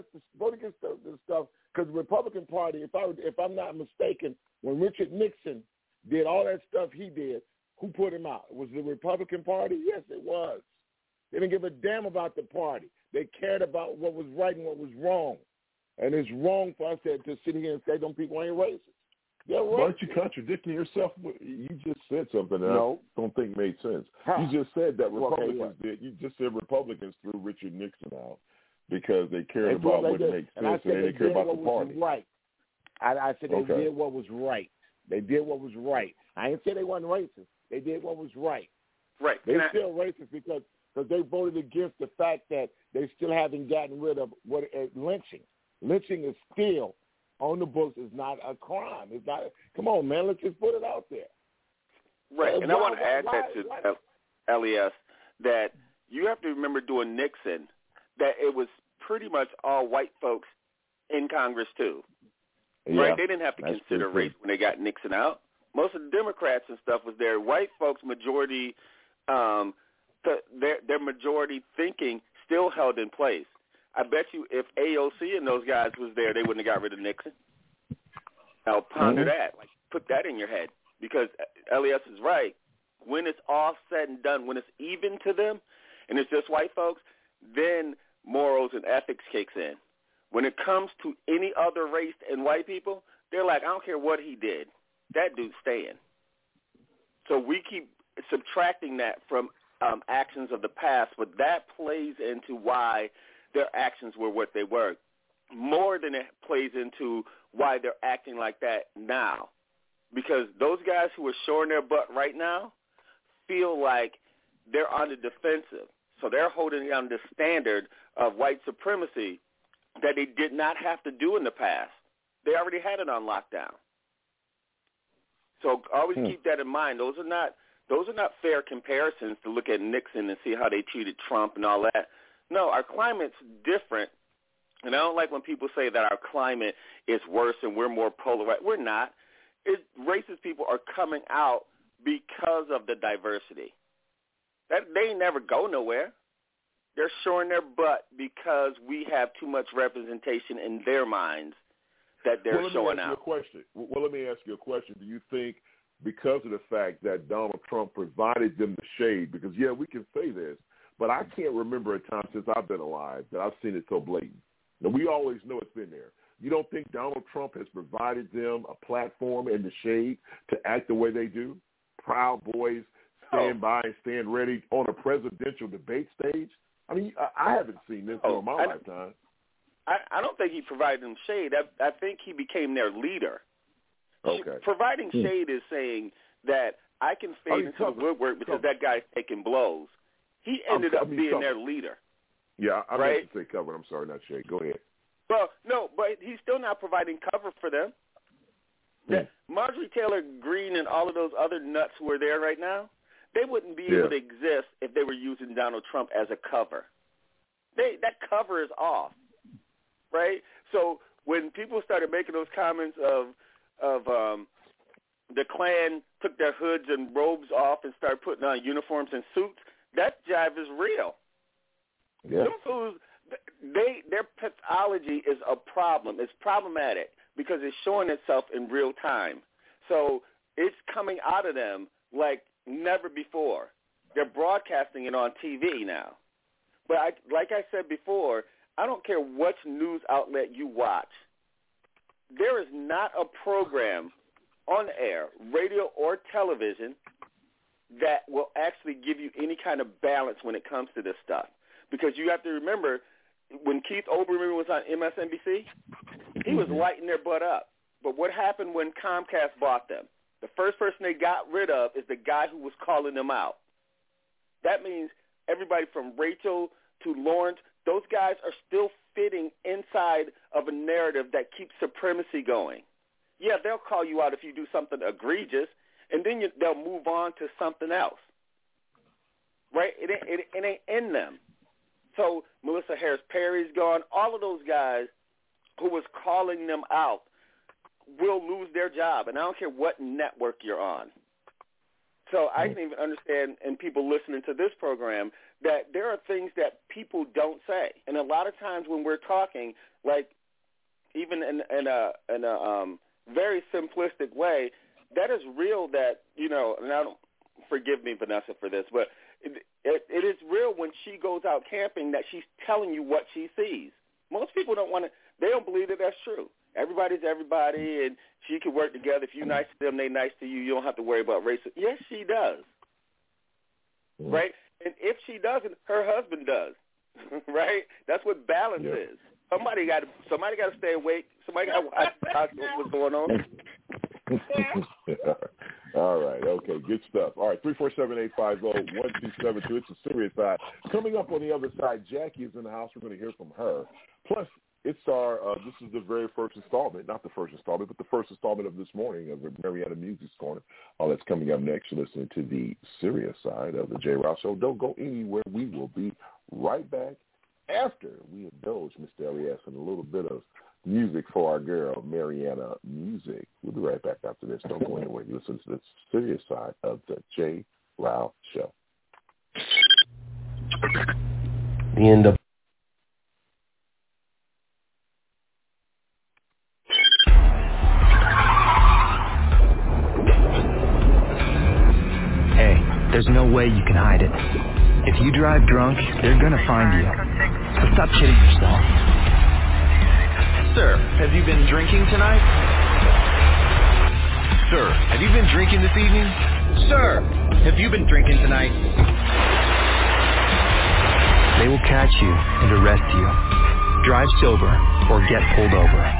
the stuff, because the Republican Party, if I'm not mistaken, when Richard Nixon did all that stuff he did, who put him out? Was the Republican Party? Yes, it was. They didn't give a damn about the party. They cared about what was right and what was wrong. And it's wrong for us to sit here and say them people ain't racist. They're racist. Why aren't you contradicting yourself? You just said something that I don't think made sense. How? You just said that Republicans did. You just said Republicans threw Richard Nixon out because they cared about what makes sense and they didn't care about the party. Right. I said they did what was right. They did what was right. I didn't say they wasn't racist. They did what was right. Right. They're still racist because they voted against the fact that they still haven't gotten rid of lynching. Lynching is still on the books. Is not a crime. It's not. Come on, man. Let's just put it out there. Right. And I want to add that to LES that you have to remember during Nixon that it was pretty much all white folks in Congress too. Yeah, right? They didn't have to consider race when they got Nixon out. Most of the Democrats and stuff was there. White folks, majority, their majority thinking still held in place. I bet you if AOC and those guys was there, they wouldn't have got rid of Nixon. Now ponder that. Like, put that in your head, because LES is right. When it's all said and done, when it's even to them, and it's just white folks, then morals and ethics kicks in. When it comes to any other race and white people, they're like, I don't care what he did. That dude's staying. So we keep subtracting that from actions of the past, but that plays into why their actions were what they were, more than it plays into why they're acting like that now. Because those guys who are showing their butt right now feel like they're on the defensive. So they're holding down the standard of white supremacy that they did not have to do in the past. They already had it on lockdown. So always keep that in mind. Those are not fair comparisons to look at Nixon and see how they treated Trump and all that. No, our climate's different, and I don't like when people say that our climate is worse and we're more polarized. We're not. Racist people are coming out because of the diversity. They never go nowhere. They're showing their butt because we have too much representation in their minds that they're showing out. Let me ask you a question. Do you think because of the fact that Donald Trump provided them the shade, because, yeah, we can say this, but I can't remember a time since I've been alive that I've seen it so blatant. Now, we always know it's been there. You don't think Donald Trump has provided them a platform in the shade to act the way they do? Proud Boys stand by and stand ready on a presidential debate stage? I mean, I haven't seen this in my lifetime. I don't think he provided them shade. I think he became their leader. Okay. Providing shade is saying that I can fade into the woodwork because that guy's taking blows. He ended up being their leader. Yeah, I right? meant to say cover. I'm sorry, not shade. Go ahead. Well, no, but he's still not providing cover for them. That Marjorie Taylor Greene and all of those other nuts who are there right now, they wouldn't be able to exist if they were using Donald Trump as a cover. That cover is off, right? So when people started making those comments of the Klan took their hoods and robes off and started putting on uniforms and suits, that jive is real. Yeah. Their pathology is a problem. It's problematic because it's showing itself in real time. So it's coming out of them like never before. They're broadcasting it on TV now. But like I said before, I don't care what news outlet you watch. There is not a program on air, radio or television, that will actually give you any kind of balance when it comes to this stuff. Because you have to remember, when Keith Olbermann was on MSNBC, he was lighting their butt up. But what happened when Comcast bought them? The first person they got rid of is the guy who was calling them out. That means everybody from Rachel to Lawrence, those guys are still fitting inside of a narrative that keeps supremacy going. Yeah, they'll call you out if you do something egregious, and then they'll move on to something else. Right? It ain't in them. So Melissa Harris Perry's gone. All of those guys who was calling them out will lose their job, and I don't care what network you're on. So I can even understand, and people listening to this program, that there are things that people don't say. And a lot of times when we're talking, like even in a very simplistic way, that is real that, you know, and I don't, forgive me, Vanessa, for this, but it is real when she goes out camping that she's telling you what she sees. Most people don't want to, they don't believe that that's true. Everybody's everybody, and she can work together. If you're nice to them, they're nice to you. You don't have to worry about racism. Yes, she does, right? And if she doesn't, her husband does, right? That's what balance is. Somebody got to stay awake. Somebody got to watch what's going on. All right. Okay. Good stuff. All right. 347-850-1272. It's a serious side. Coming up on the other side, Jackie is in the house. We're going to hear from her. Plus, it's our, this is the very first installment, not the first installment, but the first installment of this morning of the Marietta Music's Corner. All that's coming up next. You're listening to the serious side of the J. Rouse Show. Don't go anywhere. We will be right back after we indulge Mr. Elias in a little bit of music for our girl, Marietta Music. We'll be right back after this. Don't go anywhere. You listen to the serious side of the J. Rouse Show. The end of There's no way you can hide it. If you drive drunk, they're gonna find you. So stop kidding yourself. Sir, have you been drinking tonight? Sir, have you been drinking this evening? Sir, have you been drinking tonight? They will catch you and arrest you. Drive sober or get pulled over.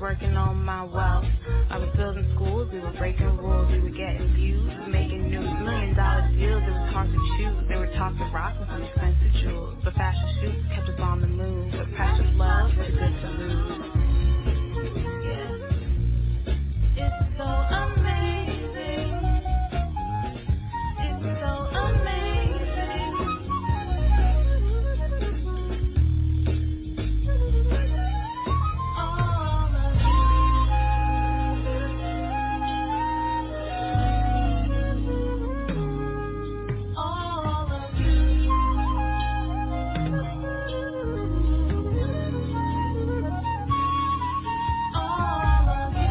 working on my wealth. I was building schools, we were breaking rules, we were getting views, we were making news, $1 million deals, it was hard to choose. They were talking rock and some expensive jewels, but fashion shoots kept us on the move, but precious love, too good to lose. Yeah. It's so amazing. It's so amazing. All of you. All of you. All of you.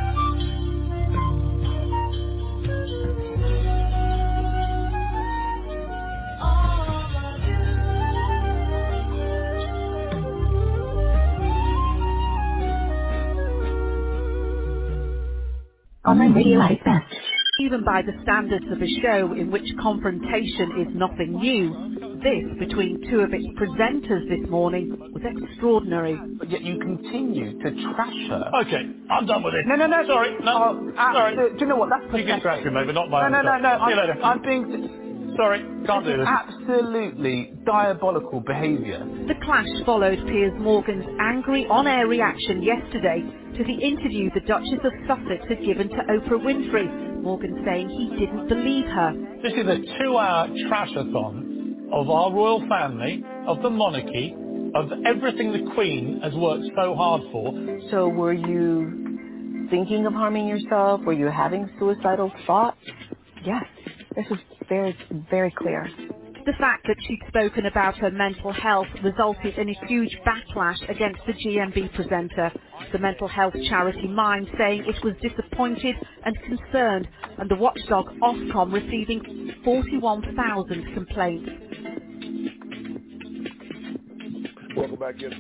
Online radio at its best. Even by the standards of a show in which confrontation is nothing new, this between two of its presenters this morning was extraordinary. But yet you continue to trash her. Okay, I'm done with it. No. Sorry, no. Sorry. Do you know what? That's You pathetic. can trash me, maybe not my No. own. See you later. I'm being... Sorry, can't do this. Absolutely diabolical behaviour. The clash followed Piers Morgan's angry on-air reaction yesterday to the interview the Duchess of Sussex had given to Oprah Winfrey. Morgan saying he didn't believe her. This is a 2-hour trash-a-thon of our royal family, of the monarchy, of everything the Queen has worked so hard for. So were you thinking of harming yourself? Were you having suicidal thoughts? Yes. This is very, very clear. The fact that she'd spoken about her mental health resulted in a huge backlash against the GMB presenter. The mental health charity Mind saying it was disappointed and concerned, and the watchdog Ofcom receiving 41,000 complaints. Welcome back in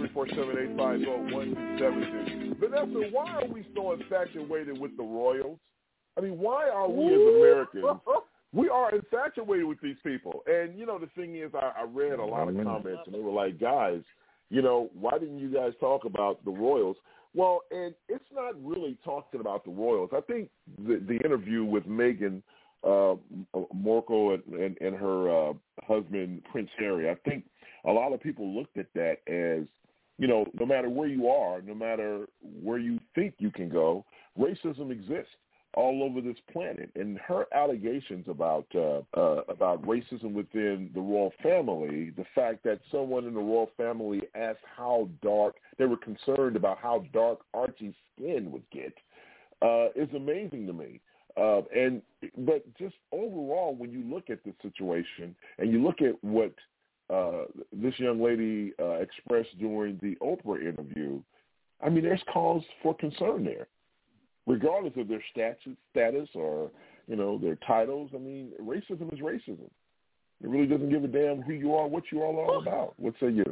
347-850-1272. Vanessa, why are we so infatuated with the royals? I mean, why are we as Americans? We are infatuated with these people. And, you know, the thing is, I read a lot of comments, and they were like, guys, you know, why didn't you guys talk about the royals? Well, and it's not really talking about the royals. I think the interview with Meghan Markle and her husband, Prince Harry, I think a lot of people looked at that as, you know, no matter where you are, no matter where you think you can go, racism exists all over this planet. And her allegations about racism within the royal family, the fact that someone in the royal family asked how dark, they were concerned about how dark Archie's skin would get, is amazing to me. But just overall, when you look at the situation and you look at what this young lady expressed during the Oprah interview, I mean, there's cause for concern there. Regardless of their status or, you know, their titles. I mean, racism is racism. It really doesn't give a damn who you are, what you all are about. What say you?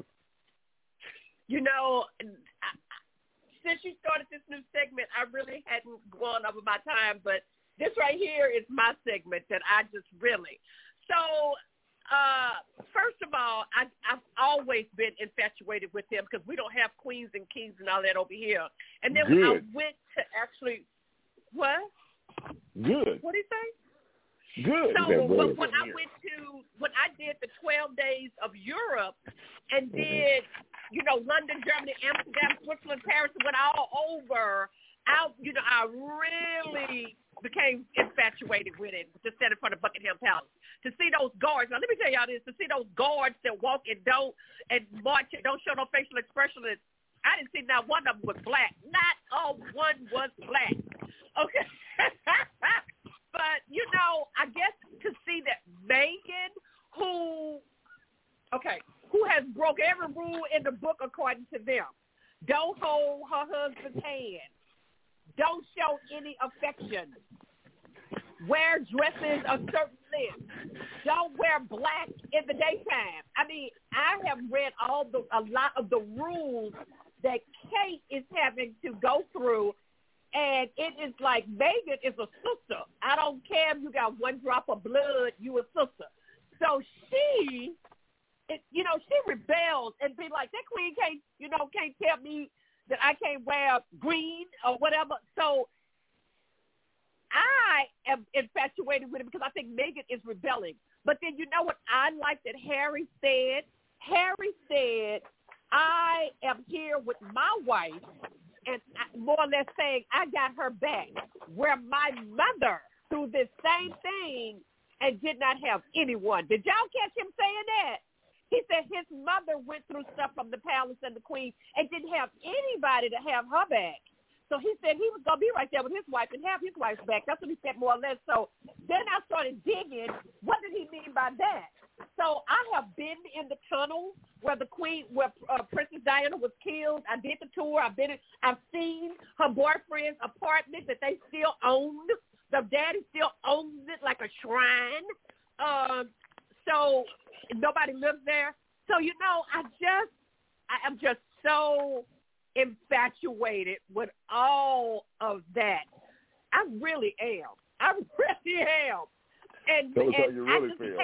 You know, since you started this new segment, I really hadn't gone over my time, but this right here is my segment that I just really. So, first of all, I've always been infatuated with them because we don't have queens and kings and all that over here. And then when I went to actually, what? Good. What did he say? Good. So when I did the 12 days of Europe and did, you know, London, Germany, Amsterdam, Switzerland, Paris, and went all over, I really became infatuated with it to stand in front of Buckingham Palace. To see those guards, now let me tell y'all this, to see those guards that walk and march and don't show no facial expression, I didn't see not one of them was black. Not one was black. Okay. But, you know, I guess to see that Meghan, who has broke every rule in the book according to them, don't hold her husband's hand, don't show any affection, wear dresses a certain length, don't wear black in the daytime. I mean, I have read a lot of the rules that Kate is having to go through, and it is like Meghan is a sister. I don't care if you got one drop of blood, you a sister. So she rebels and be like, that queen can't tell me that I can't wear green or whatever. So I am infatuated with it because I think Meghan is rebelling. But then you know what I like that Harry said? Harry said, I am here with my wife, and more or less saying I got her back, where my mother through this same thing and did not have anyone. Did y'all catch him saying that? He said his mother went through stuff from the palace and the queen and didn't have anybody to have her back. So he said he was going to be right there with his wife and have his wife's back. That's what he said, more or less. So then I started digging, what did he mean by that? So I have been in the tunnel where Princess Diana was killed. I did the tour. I've seen her boyfriend's apartment that they still owned. The daddy still owns it like a shrine. So nobody lives there. So, you know, I am just so infatuated with all of that. I really am. I really am. And tell us how you really feel.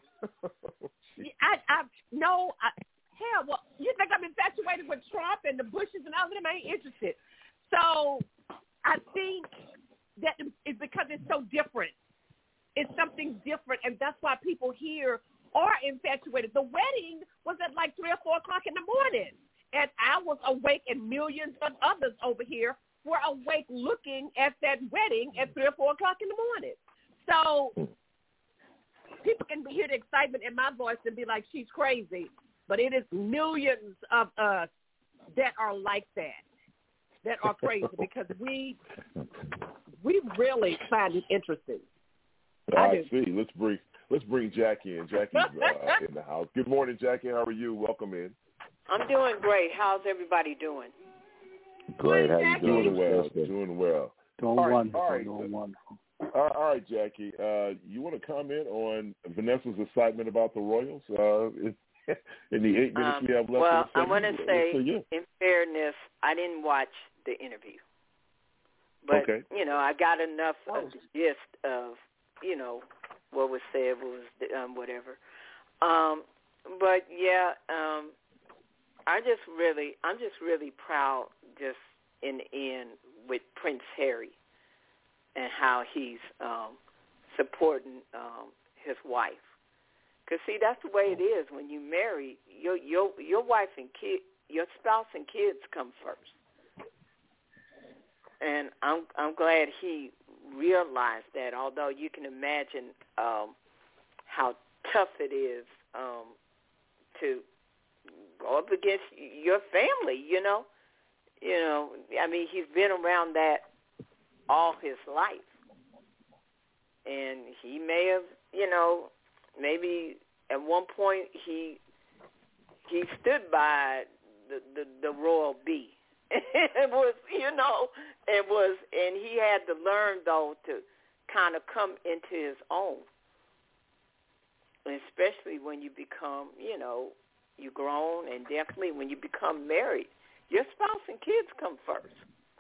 Well, you think I'm infatuated with Trump and the Bushes and all of them? I ain't interested. So I think that it's because it's so different. It's something different, and that's why people here are infatuated. The wedding was at like 3 or 4 o'clock in the morning, and I was awake, and millions of others over here were awake looking at that wedding at 3 or 4 o'clock in the morning. So people can hear the excitement in my voice and be like, she's crazy. But it is millions of us that are like that are crazy because we really find it interesting. I see. Let's bring Jackie in. Jackie's in the house. Good morning, Jackie. How are you? Welcome in. I'm doing great. How's everybody doing? Great. How you doing? Doing well. Doing wonderful. All right, Jackie. You want to comment on Vanessa's excitement about the Royals in the 8 minutes we have left? Well, I want to say, in fairness, I didn't watch the interview. But, you know, I got enough of the gist of, you know, what was said, whatever. But, yeah, I'm just really proud just in the end with Prince Harry and how he's supporting his wife. Because, see, that's the way it is. When you marry, your wife and your spouse and kids come first. And I'm glad he realized that, although you can imagine how tough it is to go up against your family, you know. I mean, he's been around that all his life. And he may have, you know, maybe at one point he stood by the royal bee. It was, you know, and he had to learn, though, to kind of come into his own. And especially when you become, you know, you grown, and definitely when you become married, your spouse and kids come first.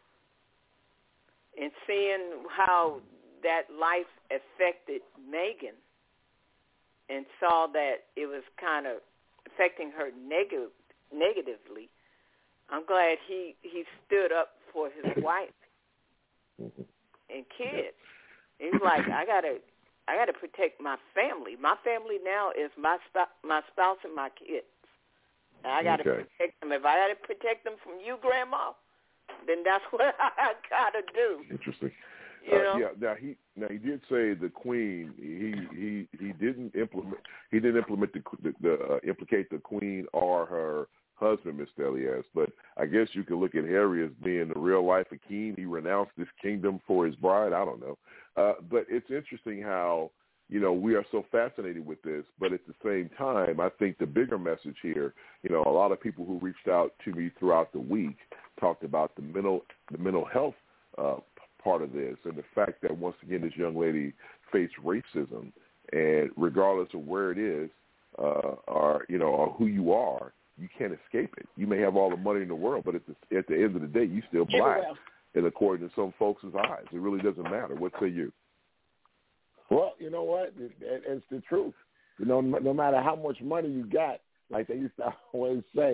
And seeing how that life affected Meghan and saw that it was kind of affecting her negatively, I'm glad he stood up for his wife and kids. He's like, I gotta protect my family. My family now is my spouse and my kids. And I gotta protect them. If I gotta protect them from you, Grandma, then that's what I gotta do. Interesting. You know? Yeah. Now he did say the Queen. He didn't implement implicate the Queen or her husband, Mr. Elias, but I guess you could look at Harry as being the real life of king. He renounced his kingdom for his bride. I don't know. But it's interesting how, you know, we are so fascinated with this, but at the same time, I think the bigger message here, you know, a lot of people who reached out to me throughout the week talked about the mental health part of this, and the fact that, once again, this young lady faced racism, and regardless of where it is, or who you are, you can't escape it. You may have all the money in the world, but at the end of the day, you still black. And according to some folks' eyes, it really doesn't matter. What say you? Well, you know what? It's the truth. You know, no matter how much money you got, like they used to always say,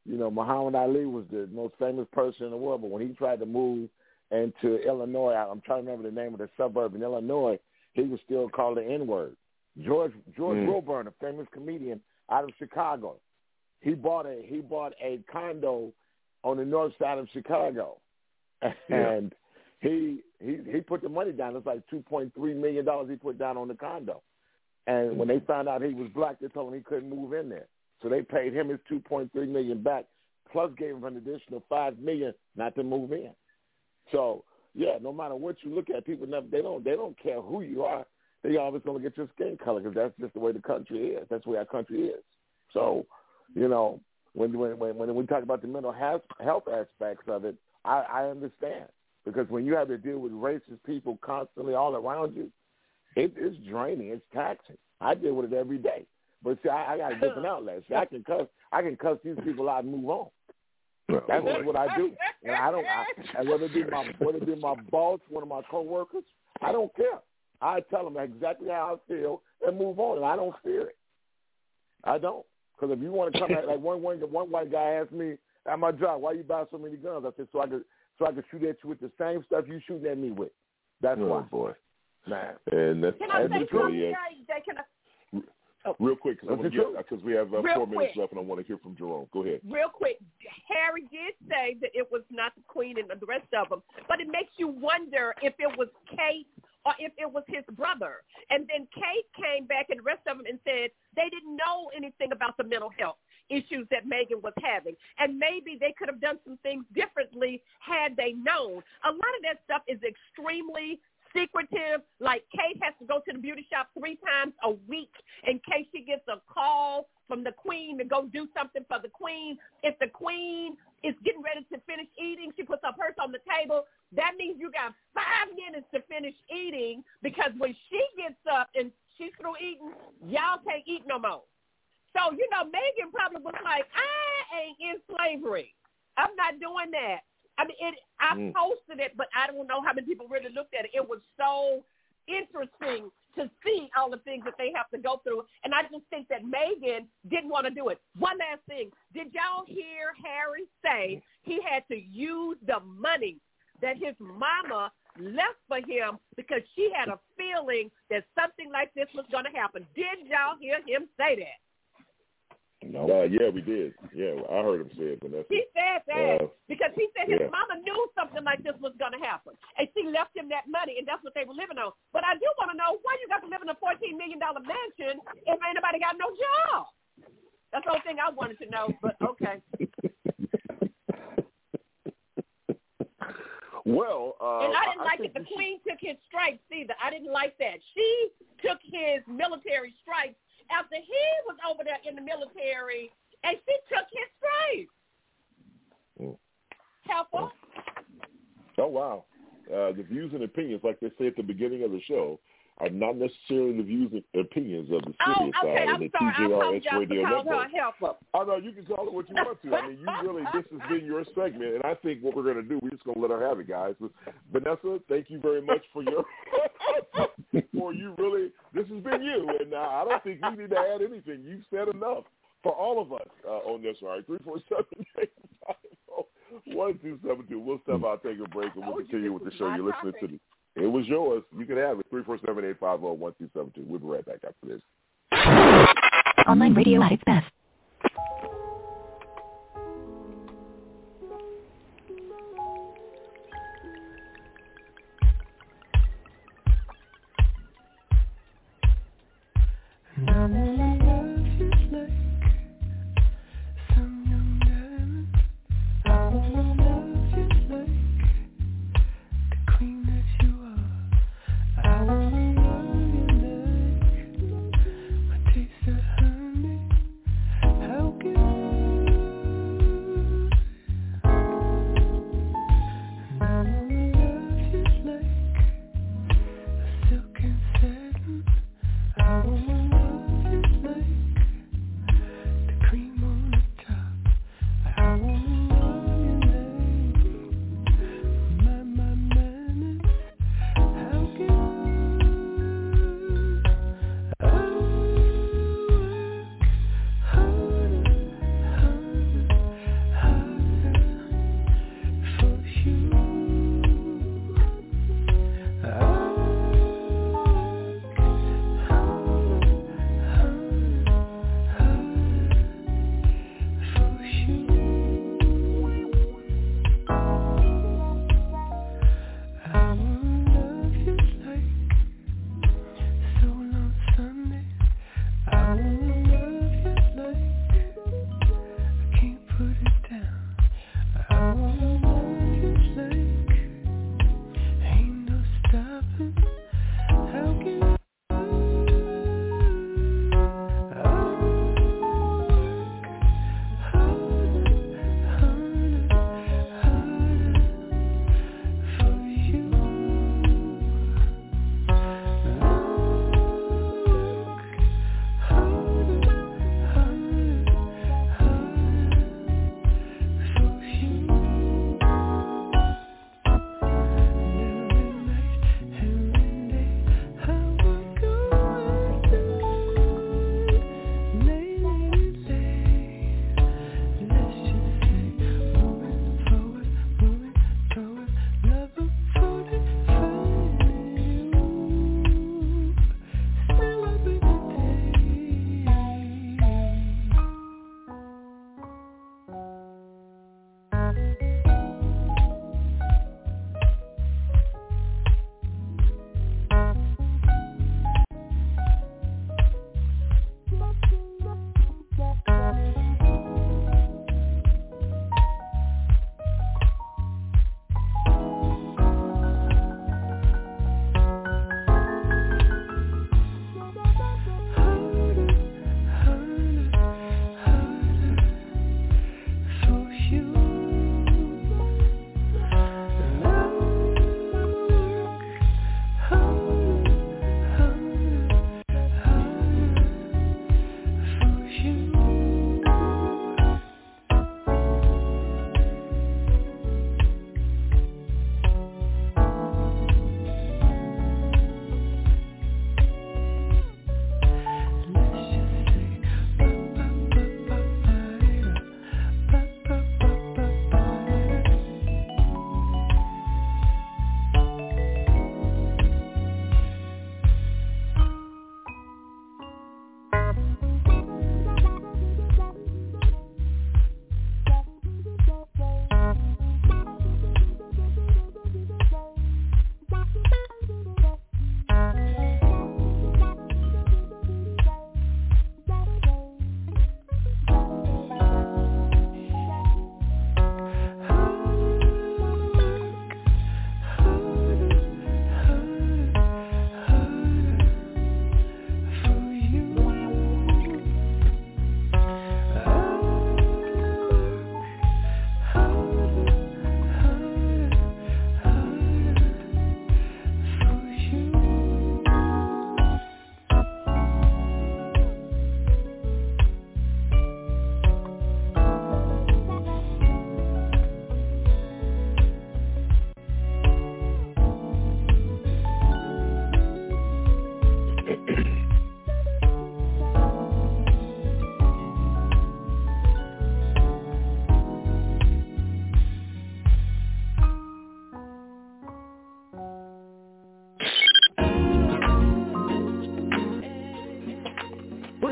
You know, Muhammad Ali was the most famous person in the world, but when he tried to move into Illinois, I'm trying to remember the name of the suburb in Illinois, he was still called the N-word. George Wilburn, a famous comedian out of Chicago, he bought a condo on the north side of Chicago, and he put the money down. It's like $2.3 million he put down on the condo. And when they found out he was black, they told him he couldn't move in there. So they paid him his $2.3 million back, plus gave him an additional $5 million not to move in. So yeah, no matter what you look at, people they don't care who you are. They always gonna get your skin color because that's just the way the country is. That's the way our country is. So, you know, when we talk about the mental health aspects of it, I understand, because when you have to deal with racist people constantly all around you, it's draining. It's taxing. I deal with it every day. But see, I got a different outlet. See, I can cuss these people out and move on. That's just what I do. And whether it be my boss, one of my coworkers, I don't care. I tell them exactly how I feel and move on, and I don't fear it. I don't. Because if you want to come at, like one white guy asked me at my job, why you buy so many guns? I said, so I could shoot at you with the same stuff you shooting at me with. That's why. Boy. Man. And that's really real quick, because we have 4 minutes left, and I want to hear from Jerome. Go ahead. Real quick, Harry did say that it was not the Queen and the rest of them, but it makes you wonder if it was Kate or if it was his brother. And then Kate came back and the rest of them and said they didn't know anything about the mental health issues that Meghan was having. And maybe they could have done some things differently had they known. A lot of that stuff is extremely secretive. Like Kate has to go to the beauty shop 3 times a week in case she gets a call from the Queen to go do something for the Queen. If the Queen is getting ready to finish eating, she puts her purse on the table. That means you got 5 minutes to finish eating, because when she gets up and she's through eating, y'all can't eat no more. So, you know, Meghan probably was like, I ain't in slavery. I'm not doing that. I mean, I posted it, but I don't know how many people really looked at it. It was so interesting to see all the things that they have to go through. And I just think that Meghan didn't want to do it. One last thing. Did y'all hear Harry say he had to use the money that his mama left for him because she had a feeling that something like this was going to happen? Did y'all hear him say that? No. Yeah, we did. Yeah, I heard him say it, Vanessa. He said that because he said his mama knew something like this was going to happen, and she left him that money, and that's what they were living on. But I do want to know why you got to live in a $14 million mansion if ain't nobody got no job. That's the whole thing I wanted to know, but okay. Well, and I didn't like it. The Queen took his stripes either. I didn't like that. She took his military stripes after he was over there in the military, and she took his stripes. Helpful. Oh, wow. The views and opinions, like they say at the beginning of the show, are not necessarily the views and opinions of the Sirius side and the TJRS Radio Network. Oh, no, you can call it what you want to. I mean, this has been your segment, and I think what we're going to do, we're just going to let her have it, guys. But Vanessa, thank you very much for your, this has been you, and I don't think you need to add anything. You've said enough for all of us on this. All right, 347-850-1272. We'll step out, take a break, and we'll continue with the show. You're listening to It was yours. You can have it. 347-850-1272. We'll be right back after this. Online radio at its best. How can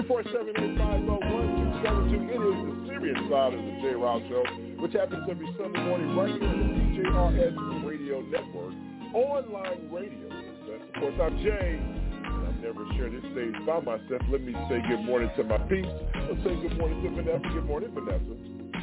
347-850-1272. It is the serious side of the J. Rao Show, which happens every Sunday morning right here on the TJRS Radio Network, online radio. Of course, I'm Jay. I've never shared this stage by myself. Let me say good morning to my peeps. Let's say good morning to Vanessa. Good morning, Vanessa.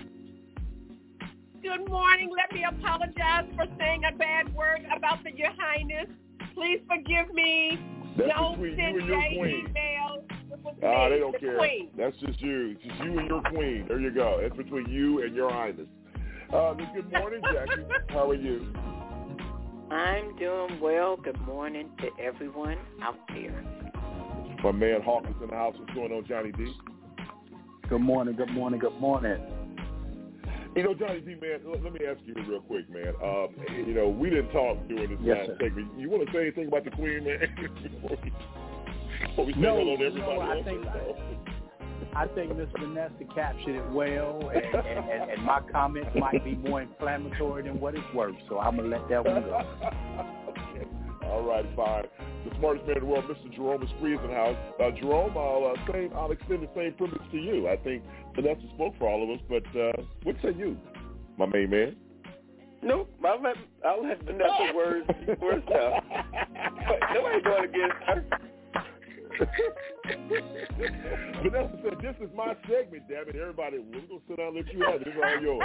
Good morning. Let me apologize for saying a bad word about Your Highness. Please forgive me. That's Don't between send you and your Jay queen. emails. They don't care. Queen. That's just you. Just you and your queen. There you go. It's between you and Your Highness. Good morning, Jackie. How are you? I'm doing well. Good morning to everyone out there. My man Hawkins in the house. What's going on, Johnny D? Good morning, good morning, good morning. You know, Johnny D, man, let me ask you real quick, man. You know, we didn't talk during this last segment. You want to say anything about the Queen, man? Before we say hello to everybody I think Miss Vanessa captured it well, and my comments might be more inflammatory than what it's worth, so I'm going to let that one go. Okay. All right, fine. The smartest man in the world, Mr. Jerome Esprit is in the house. Jerome, I'll extend the same privilege to you. I think Vanessa spoke for all of us, but what say you, my main man? Nope, I'll let Vanessa words stuff. Nobody going against her. Vanessa said, "This is my segment, damn it! Everybody, we're gonna sit down and let you have it. It's all yours."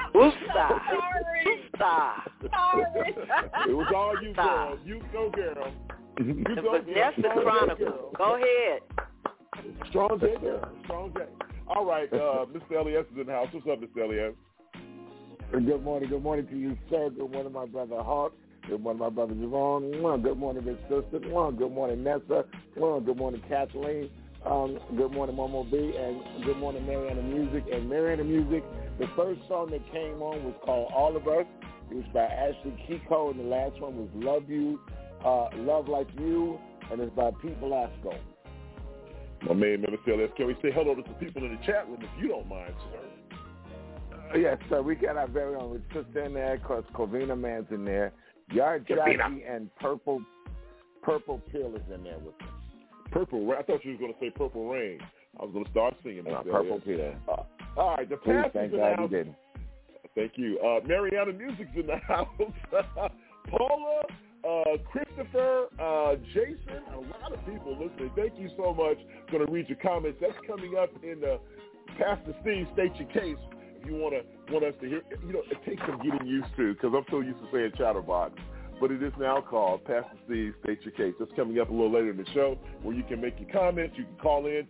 Sorry. It was all you, girl. You go, girl. You the go, Vanessa Chronicle. Go ahead. Strong J, girl. Strong J. All right, Mr. Elias is in the house. What's up, Mr. Elias? Good morning to you, sir. Good morning, my brother Hawk. Good morning, my brother Jerome. Good morning, Miss Sister. Good morning, Nessa. Good morning, Kathleen. Good morning, Momo B. And good morning, Mariana Music. And Mariana Music, the first song that came on was called All of Us. It was by Ashley Kiko, and the last one was Love You, Love Like You, and it's by Pete Velasco. My man, Mr. Elias, can we say hello to some people in the chat room if you don't mind, sir? Yes, sir. We got our very own sister in there, because Covina Man's in there. Yard Jackie and Purple Pill is in there with us. Purple Rain? I thought you were going to say Purple Rain. I was going to start singing that. Purple Pill. All right, the pastor's thank in God the house. you didn't. Thank you. Mariana Music's in the house. Paula, Christopher, Jason, a lot of people listening. Thank you so much. I'm going to read your comments. That's coming up in the Pastor Steve State Your Case. If you want us to hear, you know, it takes some getting used to, because I'm so used to saying Chatterbox. But it is now called Pastor Steve State Your Case. That's coming up a little later in the show, where you can make your comments. You can call in,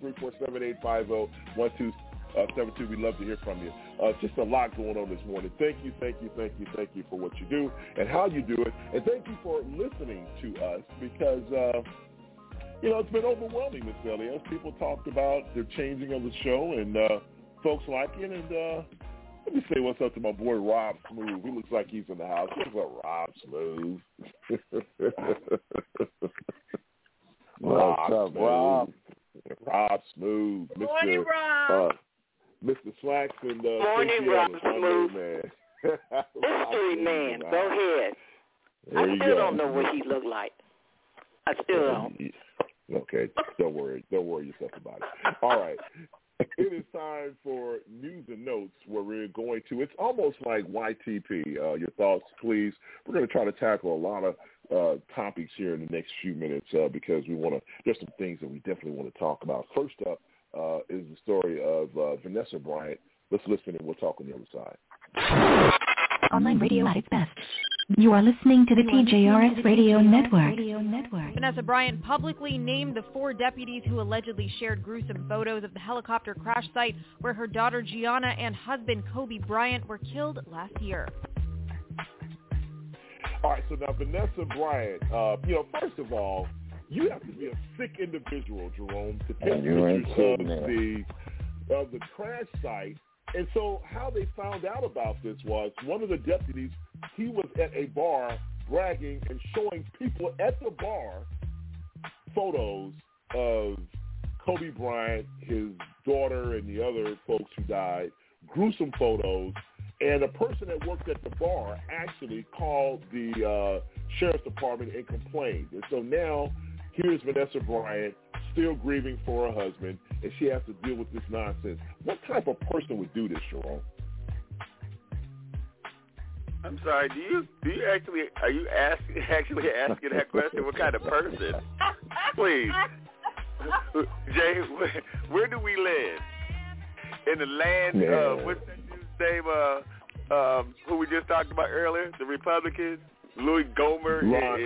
347-850-1272. We'd love to hear from you. Just a lot going on this morning. Thank you for what you do and how you do it. And thank you for listening to us, because, you know, it's been overwhelming, Miss Elias. People talked about the changing of the show, and folks like it. And let me say what's up to my boy Rob Smooth. He looks like he's in the house. What's up, Rob Smooth? Rob Smooth. Morning, Rob. Mr. Slacks and Morning, Rob Smooth. Man. Mystery man. Go ahead. I still don't know what he looked like. I still don't. Okay. Don't worry yourself about it. All right. It is time for news and notes, where we're going to, it's almost like YTP. Your thoughts, please. We're going to try to tackle a lot of topics here in the next few minutes, because there's some things that we definitely want to talk about. First up is the story of Vanessa Bryant. Let's listen and we'll talk on the other side. Online radio at its best. You are listening to the TJRS Radio Network. Vanessa Bryant publicly named the 4 deputies who allegedly shared gruesome photos of the helicopter crash site where her daughter Gianna and husband Kobe Bryant were killed last year. All right, so now Vanessa Bryant, first of all, you have to be a sick individual, Jerome, to take pictures of the crash site. And so how they found out about this was one of the deputies, he was at a bar bragging and showing people at the bar photos of Kobe Bryant, his daughter, and the other folks who died, gruesome photos. And a person that worked at the bar actually called the sheriff's department and complained. And so now here's Vanessa Bryant still grieving for her husband. and she has to deal with this nonsense. What type of person would do this, Sharon? I'm sorry. Are you actually asking that question? What kind of person? Please, Jay. Where do we live? In the land of what's that dude's name? Who we just talked about earlier? The Republicans, Louis Gohmert,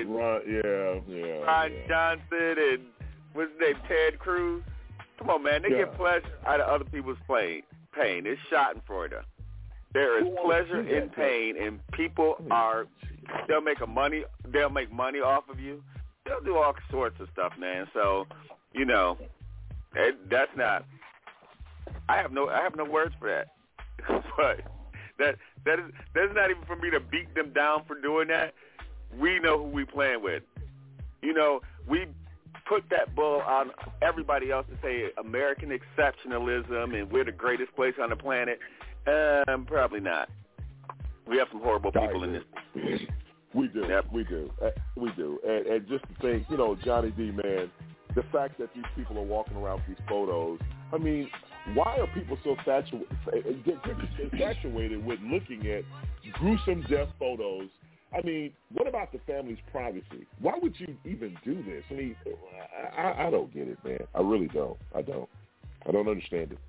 Ron Johnson, and what's his name? Ted Cruz. Come on, man. They get pleasure out of other people's pain. It's schadenfreude. There is pleasure in pain, and people they'll make money off of you. They'll do all sorts of stuff, man. So, that's not. I have no words for that. But that's not even for me to beat them down for doing that. We know who we playing with. We put that bull on everybody else to say American exceptionalism and we're the greatest place on the planet. Probably not. We have some horrible people in this. We do. Yep. We do. And just to think, Johnny D, man, the fact that these people are walking around with these photos, I mean, why are people so infatuated with looking at gruesome death photos? I mean, what about the family's privacy? Why would you even do this? I mean, I don't get it, man. I really don't. I don't understand it.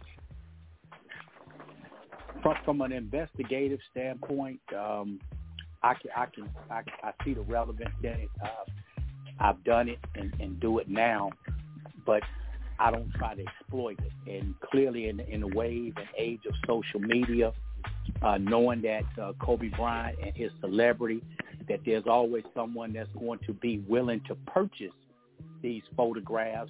From an investigative standpoint, I see the relevance in it. I've done it and do it now, but I don't try to exploit it. And clearly in the wave and age of social media, knowing that Kobe Bryant and his celebrity, that there's always someone that's going to be willing to purchase these photographs.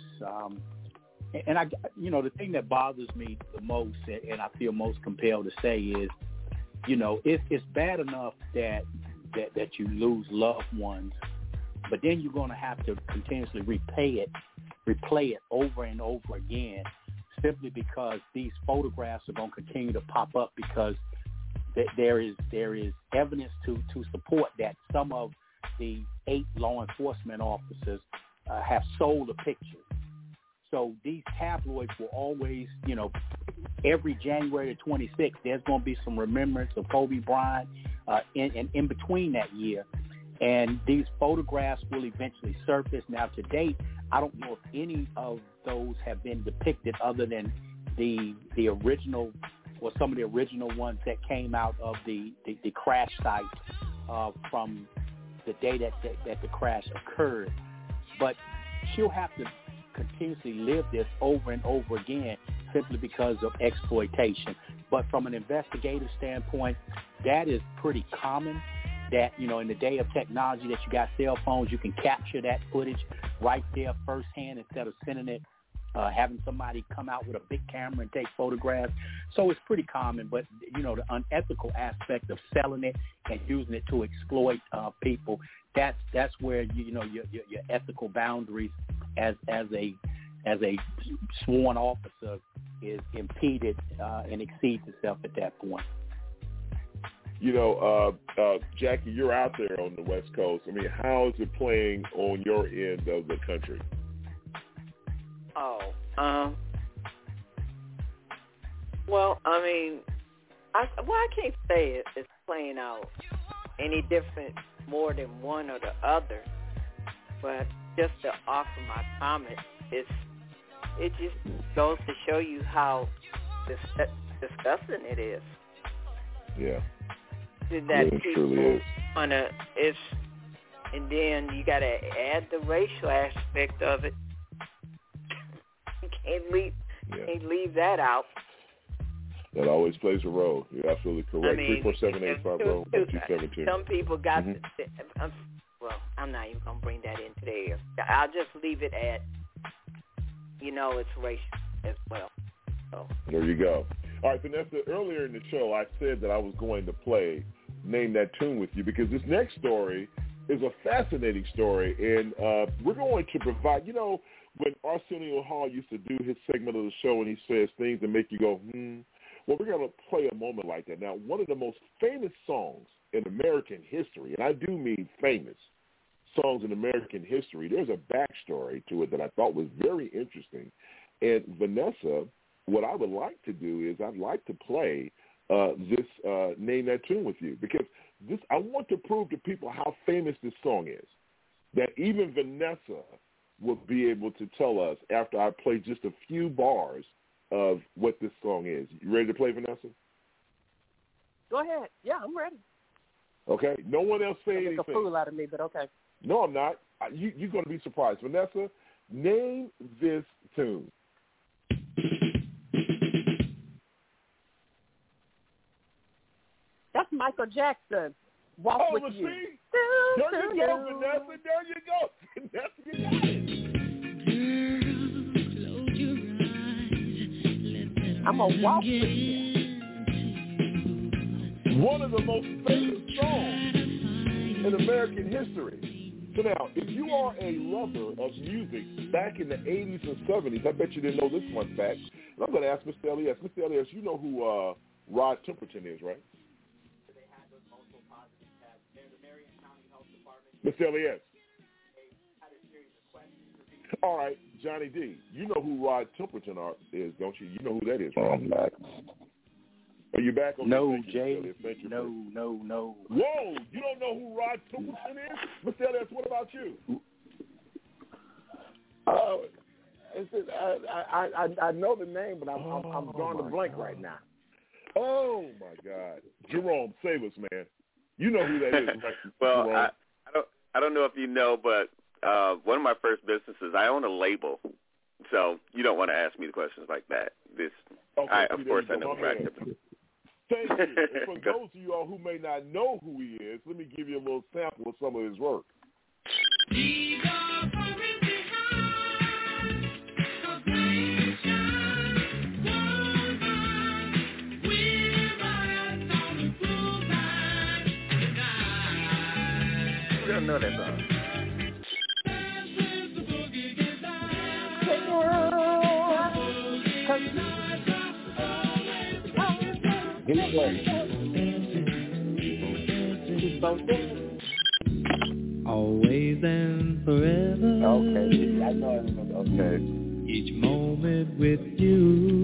And the thing that bothers me the most, and I feel most compelled to say is, it's bad enough that you lose loved ones, but then you're going to have to continuously replay it over and over again, simply because these photographs are going to continue to pop up because there is evidence to support that some of the 8 law enforcement officers have sold a picture. So these tabloids will always, every January the 26th, there's going to be some remembrance of Kobe Bryant in between that year. And these photographs will eventually surface. Now, to date, I don't know if any of those have been depicted other than the original or some of the original ones that came out of the crash site from the day that the crash occurred. But she'll have to continuously live this over and over again simply because of exploitation. But from an investigative standpoint, that is pretty common. That, in the day of technology that you got cell phones, you can capture that footage right there firsthand instead of sending it, having somebody come out with a big camera and take photographs. So it's pretty common, but, the unethical aspect of selling it and using it to exploit people, that's where, your ethical boundaries as a sworn officer is impeded and exceeds itself at that point. Jackie, you're out there on the West Coast. I mean, how is it playing on your end of the country? Well, I mean, I can't say it's playing out any different more than one or the other, but just to offer my comment, it just goes to show you how disgusting it is. Yeah. That it people truly is. And then you got to add the racial aspect of it. You can't leave that out. That always plays a role. You're absolutely correct. 347-850-1272. Some people got I'm not even going to bring that into the air. I'll just leave it at, it's racial as well. So. There you go. All right, Vanessa, earlier in the show, I said that I was going to play Name That Tune with you because this next story is a fascinating story, and we're going to provide, when Arsenio Hall used to do his segment of the show and he says things that make you go, well, we're going to play a moment like that. Now, one of the most famous songs in American history, and I do mean famous songs in American history, there's a backstory to it that I thought was very interesting. And Vanessa, what I would like to do is I'd like to play this Name That Tune with you, because I want to prove to people how famous this song is, that even Vanessa will be able to tell us after I play just a few bars of what this song is. You ready to play, Vanessa? Go ahead. Yeah, I'm ready. Okay. No one else say anything. Make a fool out of me, but okay. No, I'm not. You're going to be surprised. Vanessa, name this tune. That's Michael Jackson. Walk with see? You. There you go, Vanessa. There you go. Vanessa, you got it. I'm going to walk with you. One of the most famous songs in American history. So now, if you are a lover of music back in the 80s and 70s, I bet you didn't know this fun fact. And I'm going to ask Mr. Elias. Mr. Elias, you know who Rod Temperton is, right? Mr. Elias. All right, Johnny D. You know who Rod Temperton is, don't you? You know who that is, right? I'm back. Are you back? Okay, no, Jay. No. Whoa, you don't know who Rod Temperton is? Mr. Elias, what about you? I know the name, but I'm drawing a blank right now. Oh, my God. Jerome, save us, man. You know who that is, right? Well, I don't know if you know, but one of my first businesses, I own a label. So you don't want to ask me the questions like that. Of course, I know Rod Temperton. Thank you. And for those of you all who may not know who he is, let me give you a little sample of some of his work. You don't know that song. Always and forever. Okay, I know. Okay. Each moment with you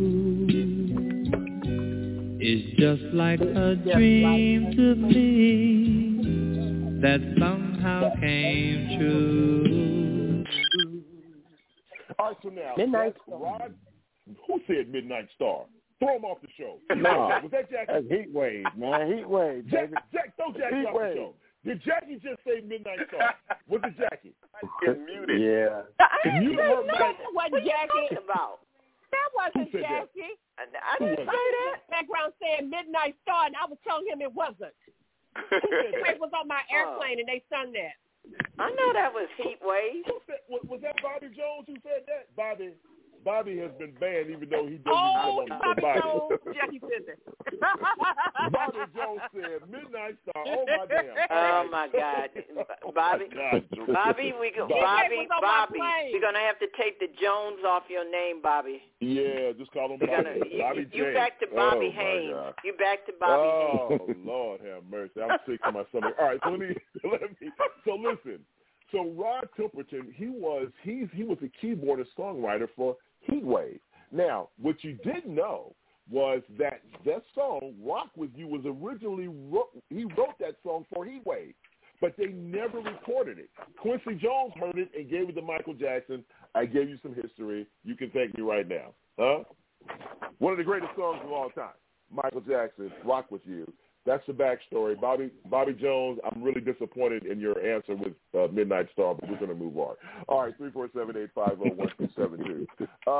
is just like a dream to me that somehow came true. All right, so now, Midnight Rod, who said Midnight Star? Throw him off the show. No, was that Jackie? That's Heat Wave, man. Heat Wave, baby. Throw Jackie off the show. Did Jackie just say Midnight Star? Was it Jackie? Get muted. Yeah. You heard That wasn't Jackie. That wasn't Who said Jackie. that? I didn't say that. Background saying Midnight Star, and I was telling him it wasn't. It was on my airplane, and they sung that. I know that was Heat Wave. Was that Bobby Jones who said that? Bobby has been banned even though he doesn't Oh, come on Bobby Bobby. Jones. Jackie said that. Bobby Jones said Midnight Star. Oh my damn. Oh my God, Bobby, we're gonna have to take the Jones off your name, Bobby. Yeah, just call him Bobby. Bobby you James. back to Bobby Haynes. You back to Bobby Haynes. Oh Lord have mercy. I'm sick to my stomach. All right, so so listen. So Rod Temperton, he was a keyboardist songwriter for Heat Wave. Now, what you didn't know was that song, Rock With You, was originally he wrote that song for Heat Wave, but they never recorded it. Quincy Jones heard it and gave it to Michael Jackson. I gave you some history. You can thank me right now. Huh? One of the greatest songs of all time. Michael Jackson, Rock With You. That's the backstory. Bobby Jones, I'm really disappointed in your answer with Midnight Star, but we're going to move on. All right, 347-850-1272.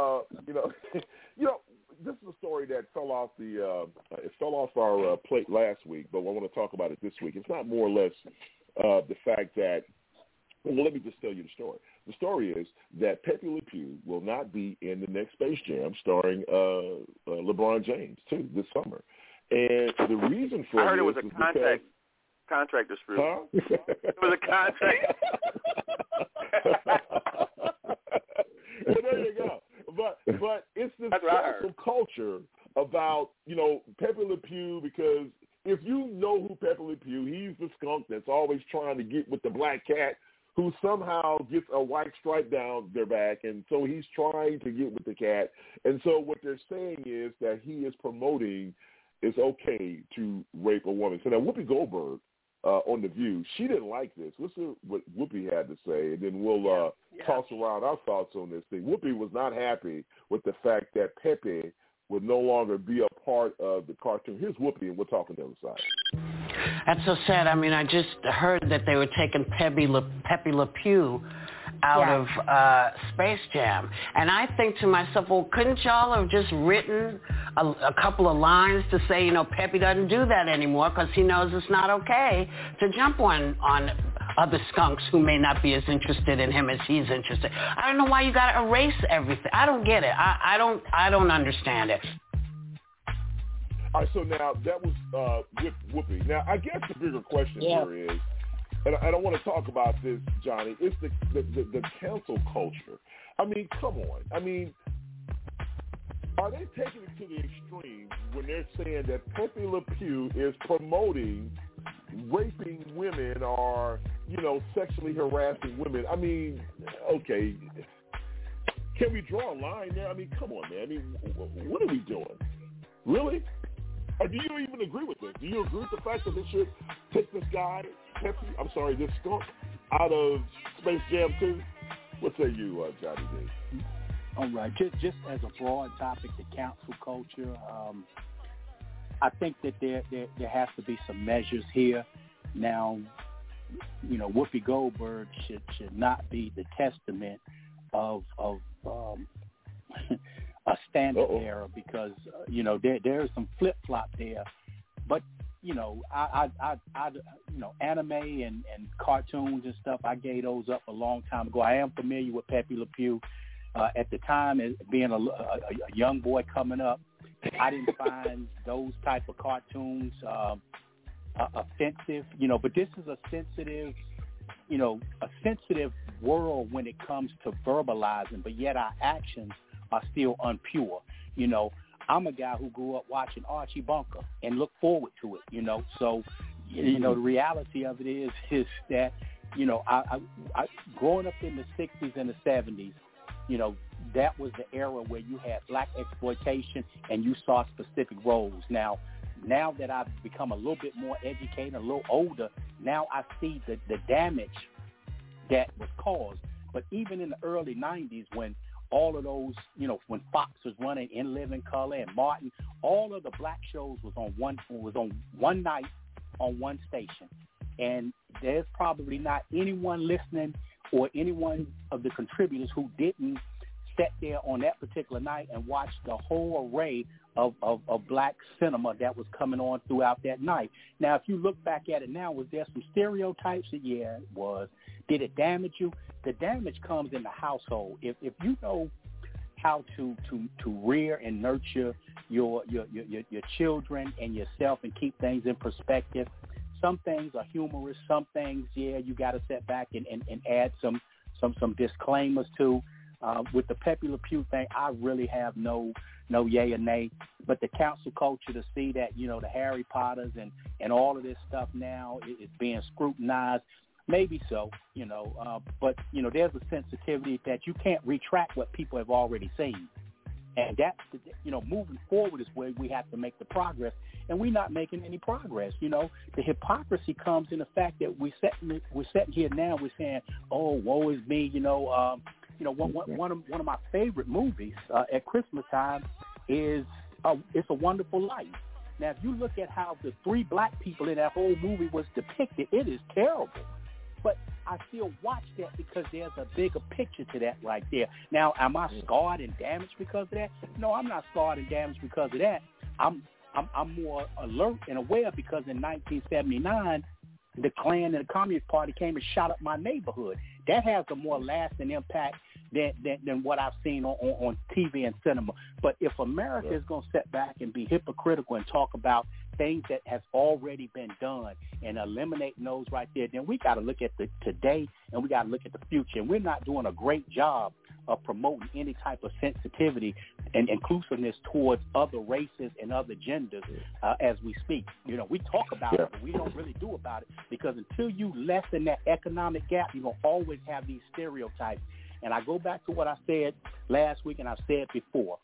This is a story that fell off our plate last week, but I want to talk about it this week. It's not more or less the fact that, well, let me just tell you the story. The story is that Pepe Le Pew will not be in the next Space Jam starring LeBron James, too, this summer. And the reason for I heard this it was a contract dispute. Huh? It was a contract. Well, there you go. But it's this social culture about, Pepe Le Pew, because if you know who Pepe Le Pew, he's the skunk that's always trying to get with the black cat who somehow gets a white stripe down their back, and so he's trying to get with the cat. And so what they're saying is that he is promoting it's okay to rape a woman. So now Whoopi Goldberg on The View, she didn't like this. Listen what Whoopi had to say, and then we'll toss around our thoughts on this thing. Whoopi was not happy with the fact that Pepe would no longer be a part of the cartoon. Here's Whoopi, and we'll talk on the other side. That's so sad. I mean, I just heard that they were taking Pepe Le Pew out of Space Jam. And I think to myself, well, couldn't y'all have just written a couple of lines to say, Pepe doesn't do that anymore because he knows it's not okay to jump on other skunks who may not be as interested in him as he's interested. I don't know why you got to erase everything. I don't get it. I don't understand it. All right, so now that was with Whoopi. Now, I guess the bigger question here is, and I want to talk about this, Johnny, it's the cancel culture. I mean, come on. I mean, are they taking it to the extreme when they're saying that Pepe Le Pew is promoting raping women or, sexually harassing women? I mean, okay, can we draw a line there? I mean, come on, man. I mean, what are we doing? Really? Or do you even agree with this? Do you agree with the fact that they should take this guy, this skunk, out of Space Jam 2? What say you, Johnny D? All right. Just as a broad topic, the cancel culture, I think that there has to be some measures here. Now, Whoopi Goldberg should not be the testament of a standard error because there is some flip flop there, but anime and cartoons and stuff, I gave those up a long time ago. I am familiar with Pepe Le Pew. At the time, as being a young boy coming up, I didn't find those type of cartoons offensive. But this is a sensitive world when it comes to verbalizing, but yet our actions are still unpure. I'm a guy who grew up watching Archie Bunker and look forward to it, So, the reality of it is that, I growing up in the 60s and the 70s, that was the era where you had black exploitation and you saw specific roles. Now that I've become a little bit more educated, a little older, now I see the damage that was caused. But even in the early 90s when all of those, when Fox was running In Living Color and Martin, all of the black shows was on one night on one station. And there's probably not anyone listening or anyone of the contributors who didn't sit there on that particular night and watch the whole array of black cinema that was coming on throughout that night. Now, if you look back at it now, was there some stereotypes? Yeah, it was. Did it damage you? The damage comes in the household. If you know how to rear and nurture your children and yourself and keep things in perspective, some things are humorous. Some things, you got to sit back and add some disclaimers to. With the Pepe Le Pew thing, I really have no yay or nay. But the cancel culture, to see that, the Harry Potters and all of this stuff now is being scrutinized, maybe so, but, there's a sensitivity that you can't retract what people have already seen. And that's, moving forward is where we have to make the progress. And we're not making any progress. The hypocrisy comes in the fact that we're sitting here now, we're saying, oh, woe is me, one of my favorite movies at Christmas time is It's a Wonderful Life. Now, if you look at how the three black people in that whole movie was depicted, it is terrible. But I still watch that because there's a bigger picture to that right there. Now, am I scarred and damaged because of that? No, I'm not scarred and damaged because of that. I'm more alert and aware because in 1979, the Klan and the Communist Party came and shot up my neighborhood. That has a more lasting impact than what I've seen on TV and cinema. But if America is going to sit back and be hypocritical and talk about things that has already been done and eliminating those right there, then we got to look at the today and we got to look at the future. And we're not doing a great job of promoting any type of sensitivity and inclusiveness towards other races and other genders as we speak. You know, we talk about it, but we don't really do about it, because until you lessen that economic gap, you're going to always have these stereotypes. And I go back to what I said last week, and I've said before.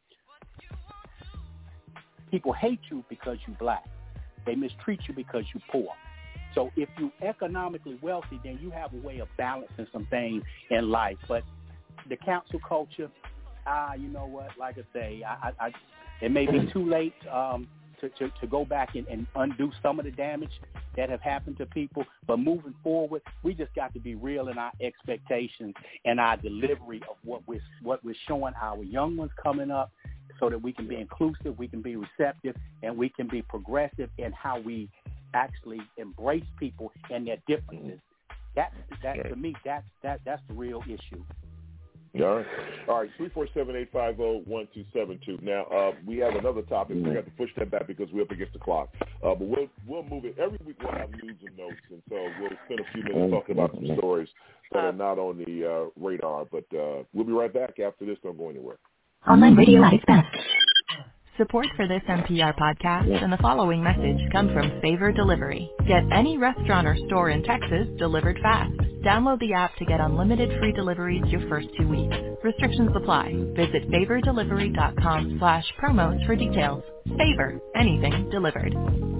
People hate you because you're black. They mistreat you because you're poor. So if you're economically wealthy, then you have a way of balancing some things in life. But the cancel culture, you know what? Like I say, it may be too late to go back and undo some of the damage that have happened to people. But moving forward, we just got to be real in our expectations and our delivery of what we're showing our young ones coming up, so that we can be inclusive, we can be receptive, and we can be progressive in how we actually embrace people and their differences. That to me, that's the real issue. All right. 347-850-1272. Now we have another topic. We got to push that back because we're up against the clock. But we'll move it every week. We'll have news and notes, and so we'll spend a few minutes talking about some stories that are not on the radar. But we'll be right back after this. Don't go anywhere. Online radio at its best. Support for this NPR podcast and the following message come from Favor Delivery. Get any restaurant or store in Texas delivered fast. Download the app to get unlimited free deliveries your first 2 weeks. Restrictions apply. Visit favordelivery.com/promos for details. Favor, anything delivered.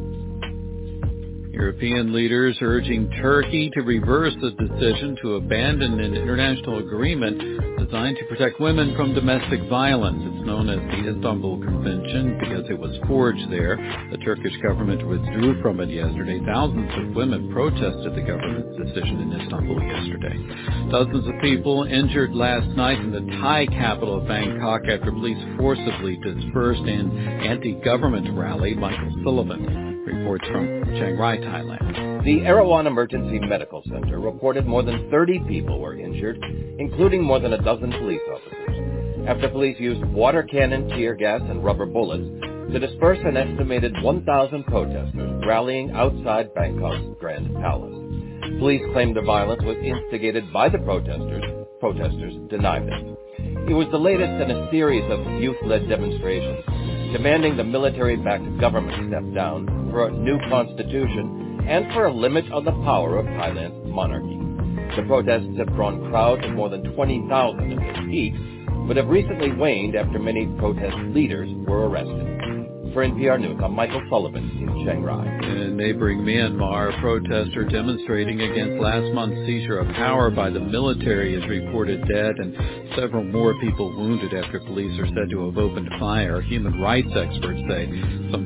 European leaders urging Turkey to reverse the decision to abandon an international agreement designed to protect women from domestic violence. It's known as the Istanbul Convention because it was forged there. The Turkish government withdrew from it yesterday. Thousands of women protested the government's decision in Istanbul yesterday. Dozens of people injured last night in the Thai capital of Bangkok after police forcibly dispersed an anti-government rally. Michael Sullivan reports from Chiang Rai, Thailand. The Erawan Emergency Medical Center reported more than 30 people were injured, including more than a dozen police officers, after police used water cannon, tear gas, and rubber bullets to disperse an estimated 1,000 protesters rallying outside Bangkok's Grand Palace. Police claimed the violence was instigated by the protesters. Protesters denied it. It was the latest in a series of youth-led demonstrations demanding the military-backed government step down, for a new constitution, and for a limit on the power of Thailand's monarchy. The protests have drawn crowds of more than 20,000 at their peak, but have recently waned after many protest leaders were arrested. For NPR News, I'm Michael Sullivan in Chiang Rai. In neighboring Myanmar, a protester demonstrating against last month's seizure of power by the military is reported dead, and several more people wounded after police are said to have opened fire. Human rights experts say some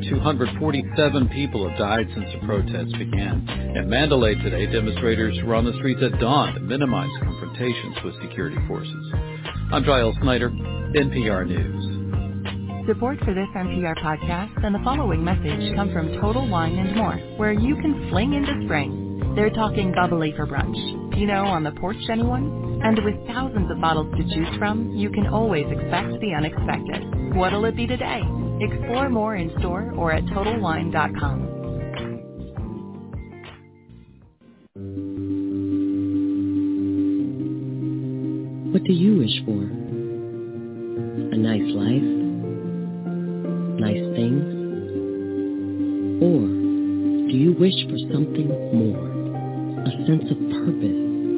247 people have died since the protests began. In Mandalay today, demonstrators were on the streets at dawn to minimize confrontations with security forces. I'm Giles Snyder, NPR News. Support for this NPR podcast and the following message come from Total Wine & More, where you can fling into spring. They're talking bubbly for brunch. Pinot on the porch, anyone? And with thousands of bottles to choose from, you can always expect the unexpected. What'll it be today? Explore more in store or at TotalWine.com. What do you wish for? A nice life? Nice things? Or do you wish for something more, a sense of purpose?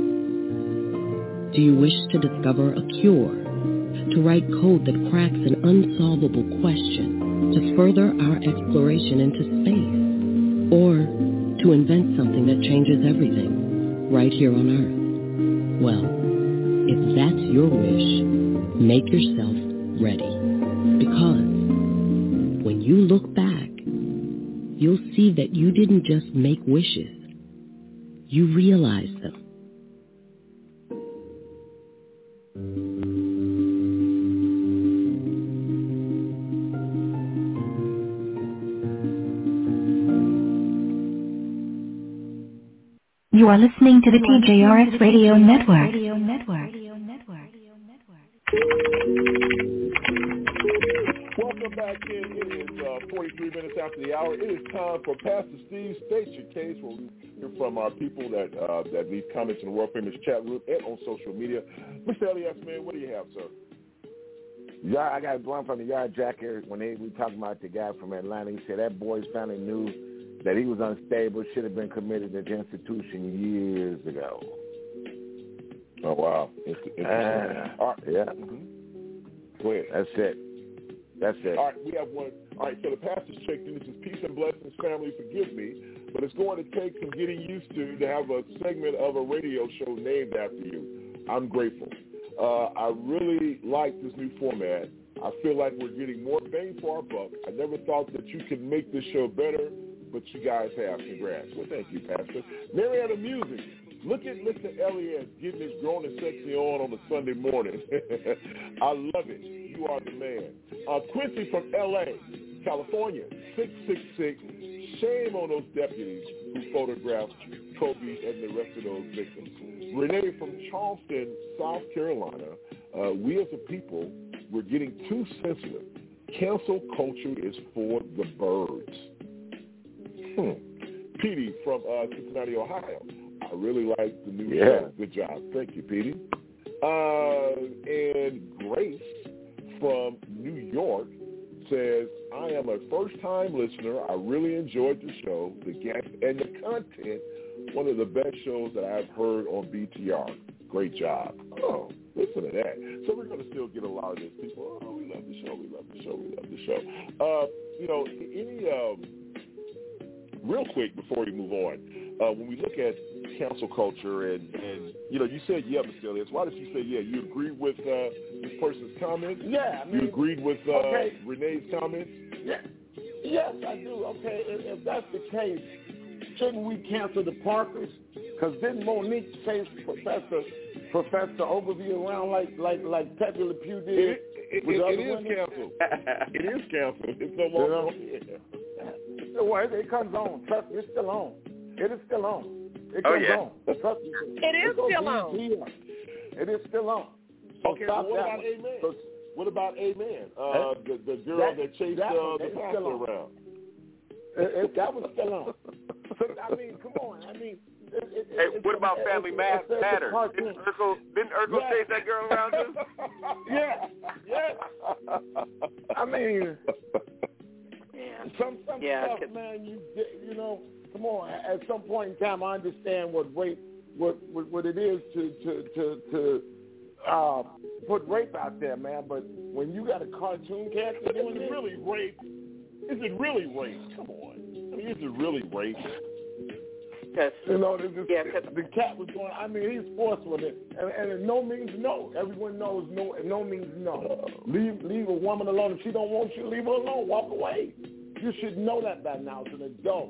Do you wish to discover a cure, to write code that cracks an unsolvable question, to further our exploration into space? Or to invent something that changes everything right here on Earth? Well, if that's your wish, make yourself ready, because when you look back, you'll see that you didn't just make wishes. You realized them. You are listening to the PJRS Radio Network. Welcome back in. It is 43 minutes after the hour. It is time for Pastor Steve State Your Case, where we hear from our people that leave comments in the world famous chat room and on social media. Mr. Elias, man, what do you have, sir? Yeah, I got one from the Yard Jacker when we talking about the guy from Atlanta. He said that boy's family knew that he was unstable, should have been committed to the institution years ago. Oh, wow. Yeah. Mm-hmm. Go ahead. That's it. All right, we have one. All right, so the pastor's checked in. This is Peace and Blessings, Family, Forgive Me. But it's going to take some getting used to have a segment of a radio show named after you. I'm grateful. I really like this new format. I feel like we're getting more bang for our buck. I never thought that you could make this show better, but you guys have. Congrats. Well, thank you, Pastor. Marietta Music. Look at Mr. Elliott getting his grown and sexy on a Sunday morning. I love it. You are the man. Quincy from L.A., California, 666. Shame on those deputies who photographed Kobe and the rest of those victims. Renee from Charleston, South Carolina. We as a people, we're getting too sensitive. Cancel culture is for the birds. Petey from Cincinnati, Ohio. I really like the new show. Good job. Thank you, Petey. And Grace from New York says, I am a first-time listener. I really enjoyed the show, the guests, and the content. One of the best shows that I've heard on BTR. Great job. Oh, listen to that. So we're going to still get a lot of these people. Oh, we love the show. We love the show. We love the show. Real quick before we move on, when we look at cancel culture and you said, yeah, Mr. Elias. Why did you say, yeah, you agreed with this person's comments? Yeah. You agreed with Renee's comments? Yeah. Yes, I do. Okay, if that's the case, shouldn't we cancel the Parkers? Because didn't Monique chase Professor Ogilvy around like Pepe Le Pew did? It is canceled. It is canceled. It's no longer. Well, it comes on. Trust me, it's still on. It is still on. It comes on. Trust me. It is still on. It is still on. So okay, well, what about Amen? What about Amen? The girl that chased the pastor around. That was still on. I mean, come on. I mean, hey, what about Family Matters? Didn't Urkel chase that girl around too? Yeah. I mean, some stuff, man. You know, come on. At some point in time, I understand what it is to put rape out there, man. But when you got a cartoon character doing it, really rape? Is it really rape? Come on. I mean, is it really rape? You know, the cat was going. I mean, he's forced with it, and no means no. Everyone knows no means no. Leave a woman alone. If she don't want you, leave her alone. Walk away. You should know that by now as an adult.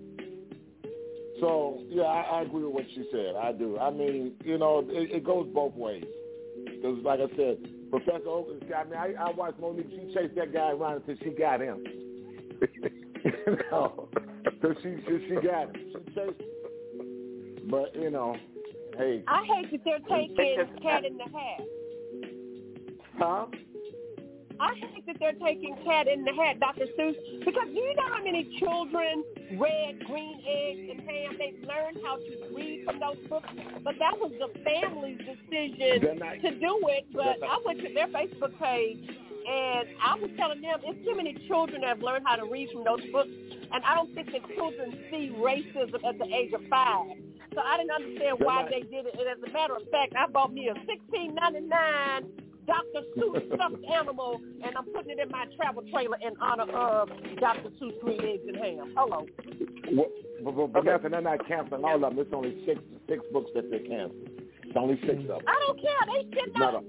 So yeah, I agree with what she said. I do. I mean, you know, it goes both ways. Because like I said, Professor Oakland's got me. I watched Monique. She chased that guy around until she got him. You know, so she got him. She chased him. But you know, hey. I hate that they're taking Cat in the Hat. Huh? I hate that they're taking Cat in the Hat, Dr. Seuss, because you know how many children read Green Eggs and Ham? They learned how to read from those books, but that was the family's decision to do it. But I went to their Facebook page, and I was telling them it's too many children that have learned how to read from those books, and I don't think that children see racism at the age of 5. So I didn't understand why they did it. And as a matter of fact, I bought me a $16.99 Dr. Seuss stuffed animal, and I'm putting it in my travel trailer in honor of Dr. Seuss Green Eggs and Ham. Hello. But they're not canceling all of them. It's only six books that they canceled. It's only 6 of them. I don't care. They should not.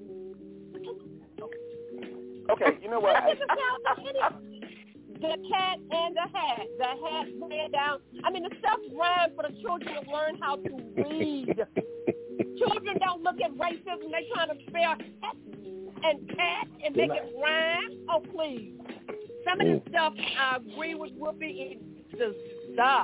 Okay, you know what? The Cat and the Hat. The hat ran down. I mean, the stuff rhymed for the children to learn how to read. Children don't look at racism. They trying to spell hat and cat and make it rhyme. Oh, please. Some of this stuff, I agree with Whoopi. It just stop.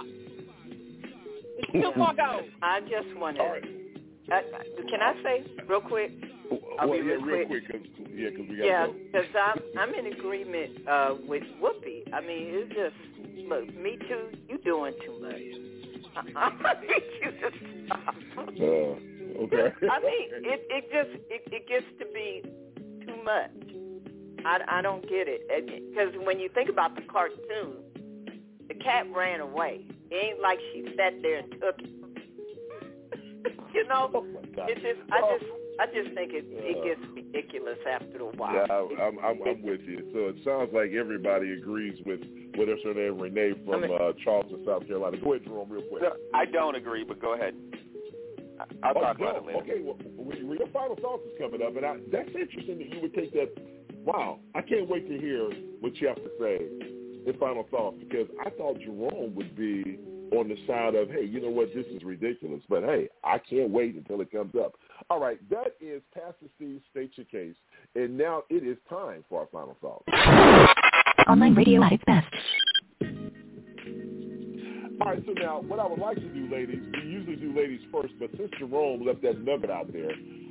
It's too far gone. I just wanted. Can I say real quick? I'll be real quick. Because we got to go. because I'm in agreement with Whoopi. I mean, it's just, look, Me Too, you doing too much. I need you to stop. Okay. I mean, it gets to be too much. I don't get it. Because when you think about the cartoon, the cat ran away. It ain't like she sat there and took it. You know, it's just I just think it gets ridiculous after a while. Yeah, I'm with you. So it sounds like everybody agrees with what's her name, Renee from Charleston, South Carolina. Go ahead, Jerome, real quick. No, I don't agree, but go ahead. I'll talk about it later. Okay, well, your final thoughts is coming up, and that's interesting that you would take that. Wow, I can't wait to hear what you have to say in final thoughts, because I thought Jerome would be on the side of, hey, you know what, this is ridiculous, but hey, I can't wait until it comes up. All right, that is Pastor Steve State Your Case, and now it is time for our final thoughts. Online radio at its best. All right, so now what I would like to do, ladies, we usually do ladies first, but since Jerome left that nugget out there,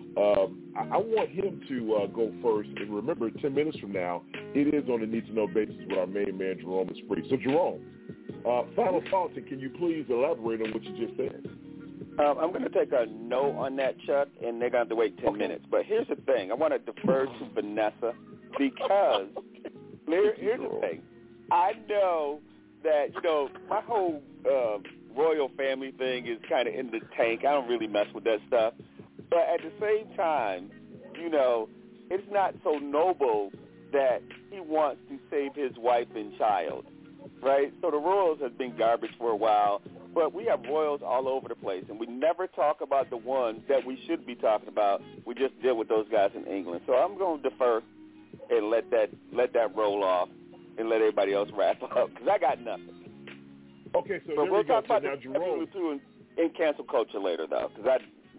I want him to go first. And remember, 10 minutes from now, it is on a need-to-know basis with our main man, Jerome is free. So, Jerome, final thoughts, and can you please elaborate on what you just said? I'm going to take a no on that, Chuck, and they're going to have to wait 10 minutes. But here's the thing. I want to defer to Vanessa because here's the thing. I know that, you know, my whole royal family thing is kind of in the tank. I don't really mess with that stuff. But at the same time, you know, it's not so noble that he wants to save his wife and child, right? So the royals have been garbage for a while, but we have royals all over the place, and we never talk about the ones that we should be talking about. We just deal with those guys in England. So I'm going to defer and let that roll off and let everybody else wrap up, because I got nothing. Okay, so but we'll talk about now, Jerome, in cancel culture later, though, because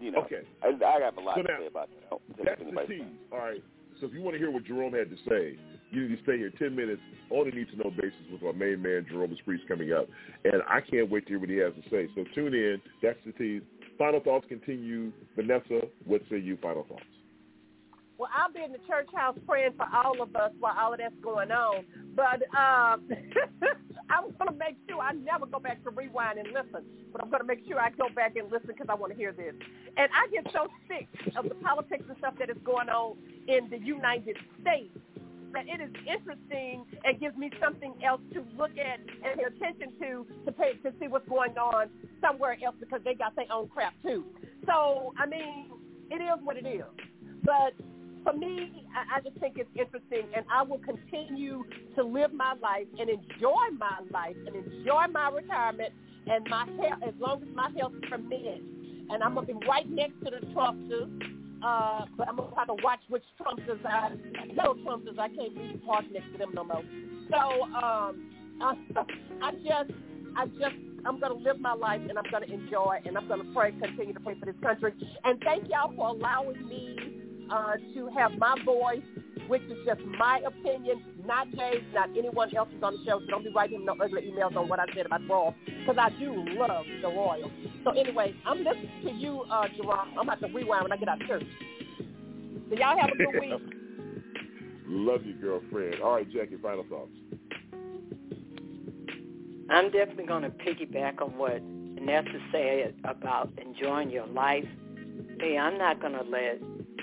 I have a lot to say about that. That's the tease. All right. So if you want to hear what Jerome had to say, you need to stay here 10 minutes on a need-to-know basis with our main man, Jerome Esprits, coming up. And I can't wait to hear what he has to say. So tune in. That's the tease. Final thoughts continue. Vanessa, what say you? Final thoughts. Well, I'll be in the church house praying for all of us while all of that's going on. But I'm going to make sure I never go back to rewind and listen. But I'm going to make sure I go back and listen because I want to hear this. And I get so sick of the politics and stuff that is going on in the United States that it is interesting and gives me something else to look at and pay attention to see what's going on somewhere else because they got their own crap too. So, I mean, it is what it is. But for me, I just think it's interesting, and I will continue to live my life and enjoy my life and enjoy my retirement and my health as long as my health permits. And I'm going to be right next to the Trumpsters, but I'm going to have to watch which Trumpsters I can't be parked next to them no more. So I'm going to live my life, and I'm going to enjoy, and I'm going to continue to pray for this country. And thank y'all for allowing me to have my voice, which is just my opinion, not Jay's, not anyone else's on the show. So don't be writing no ugly emails on what I said about Royal, because I do love the Royals. So anyway, I'm listening to you, Jerome. I'm about to rewind when I get out of church. So y'all have a good week. Love you, girlfriend. All right, Jackie, final thoughts. I'm definitely going to piggyback on what Vanessa said about enjoying your life. Hey, I'm not going to let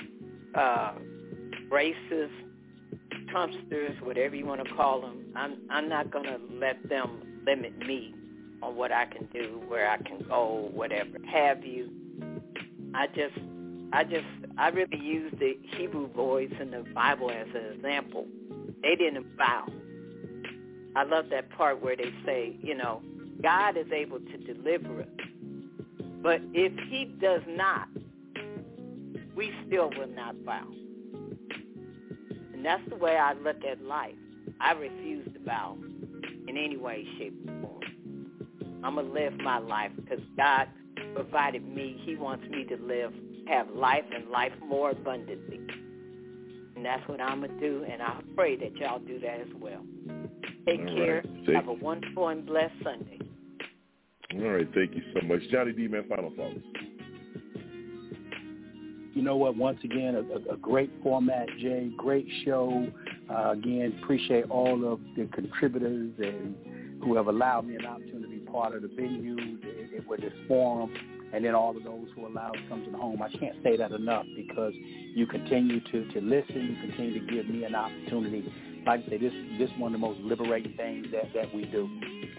racists, Trumpsters, whatever you want to call them, I'm not going to let them limit me on what I can do, where I can go, whatever have you. I really use the Hebrew boys in the Bible as an example. They didn't bow. I love that part where they say, you know, God is able to deliver us. But if he does not, we still will not bow. And that's the way I look at life. I refuse to bow in any way, shape, or form. I'm going to live my life because God provided me. He wants me to have life and life more abundantly. And that's what I'm going to do, and I pray that y'all do that as well. Take care. Have a wonderful and blessed Sunday. All right. Thank you so much. Johnny D, man, final thoughts. you know what? Once again, a great format, Jay. Great show. Again, appreciate all of the contributors and who have allowed me an opportunity to be part of the venue with this forum, and then all of those who allowed to come to the home. I can't say that enough because you continue to listen. You continue to give me an opportunity. Like I say, this is one of the most liberating things that we do.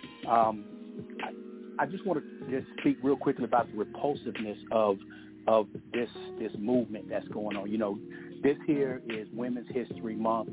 I just want to just speak real quickly about the repulsiveness of this movement that's going on. You know, this here is Women's History Month,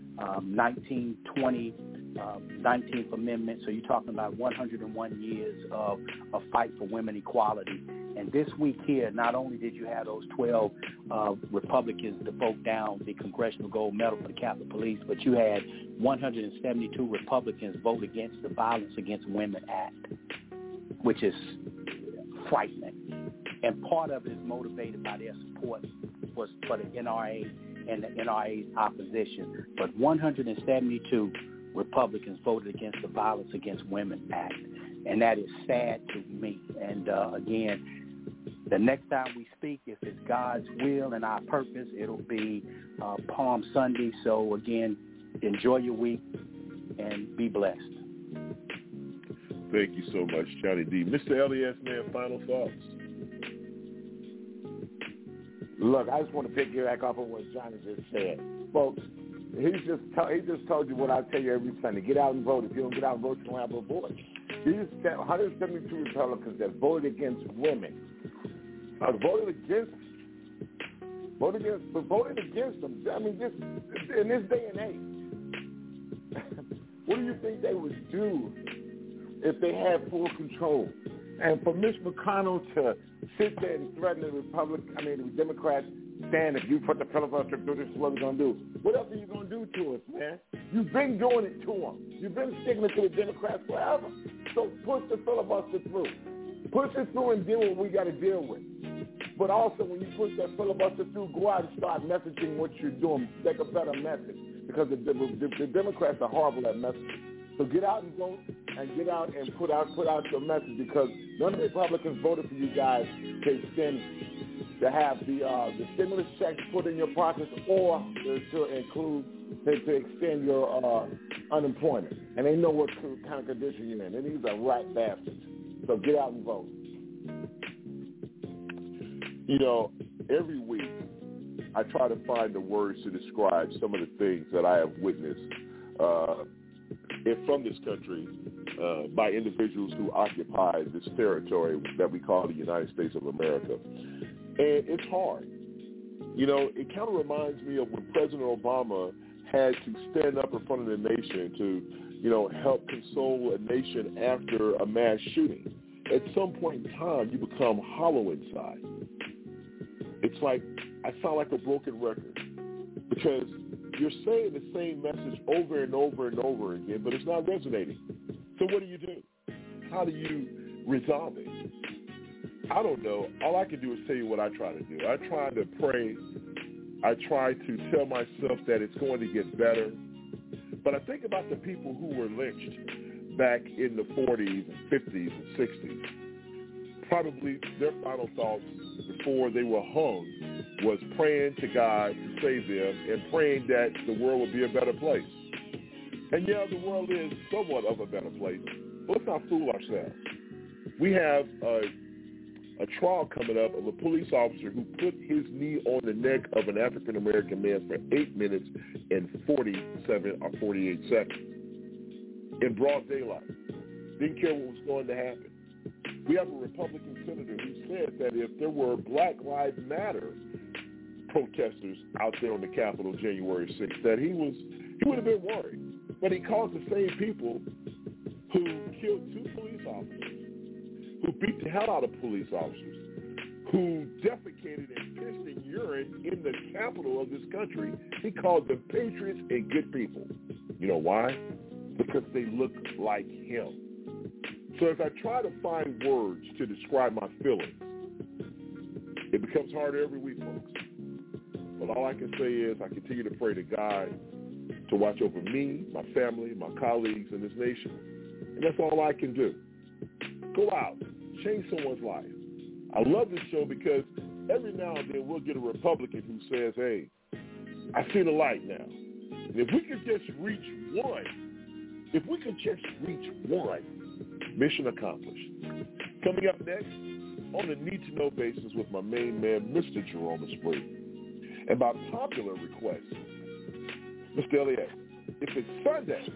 1920, 19th Amendment. So you're talking about 101 years of a fight for women equality. And this week here, not only did you have those 12 Republicans to vote down the Congressional Gold Medal for the Capitol Police, but you had 172 Republicans vote against the Violence Against Women Act, which is frightening. And part of it is motivated by their support for the NRA and the NRA's opposition. But 172 Republicans voted against the Violence Against Women Act, and that is sad to me. And again, the next time we speak, if it's God's will and our purpose, it'll be Palm Sunday. So again, enjoy your week and be blessed. Thank you so much, Johnny D. Mr. Elias, man, final thoughts. Look, I just want to pick you back up on what Johnny just said. Folks, he just told you what I tell you every Sunday. Get out and vote. If you don't get out and vote, you don't have a voice. These 172 Republicans that voted against women, voted against them. I mean, just in this day and age, what do you think they would do if they had full control? And for Mitch McConnell to sit there and threaten the Democrats, saying if you put the filibuster through, this is what we're going to do. What else are you going to do to us, man? You've been doing it to them. You've been sticking it to the Democrats forever. So push the filibuster through. Push it through and deal with what we got to deal with. But also, when you push that filibuster through, go out and start messaging what you're doing. Make a better message, because the Democrats are horrible at messaging. So get out and vote, and get out and put out your message, because none of the Republicans voted for you guys to have the stimulus checks put in your pockets, or to extend your unemployment. And they know what kind of condition you're in. And these are rat bastards. So get out and vote. You know, every week I try to find the words to describe some of the things that I have witnessed from this country by individuals who occupy this territory that we call the United States of America. And it's hard. You know, it kind of reminds me of when President Obama had to stand up in front of the nation to, you know, help console a nation after a mass shooting. At some point in time, you become hollow inside. It's like I sound like a broken record, because you're saying the same message over and over and over again, but it's not resonating. So what do? How do you resolve it? I don't know. All I can do is tell you what I try to do. I try to pray. I try to tell myself that it's going to get better. But I think about the people who were lynched back in the 40s and 50s and 60s. Probably their final thoughts before they were hung was praying to God to save them and praying that the world would be a better place. And yeah, the world is somewhat of a better place, but let's not fool ourselves. We have a trial coming up of a police officer who put his knee on the neck of an African-American man for 8 minutes and 47 or 48 seconds in broad daylight. Didn't care what was going to happen. We have a Republican senator who said that if there were Black Lives Matter protesters out there on the Capitol January 6th, that he would have been worried. But he calls the same people who killed 2 police officers, who beat the hell out of police officers, who defecated and pissed in urine in the capital of this country. He called them patriots and good people. You know why? Because they look like him. So as I try to find words to describe my feelings, it becomes harder every week, folks. But all I can say is I continue to pray to God to watch over me, my family, my colleagues in this nation. And that's all I can do. Go out. Change someone's life. I love this show because every now and then we'll get a Republican who says, hey, I see the light now. And if we could just reach one, mission accomplished. Coming up next, on a need-to-know basis with my main man, Mr. Jerome Esprit. And by popular request, Mr. Elliott, if it's Sunday,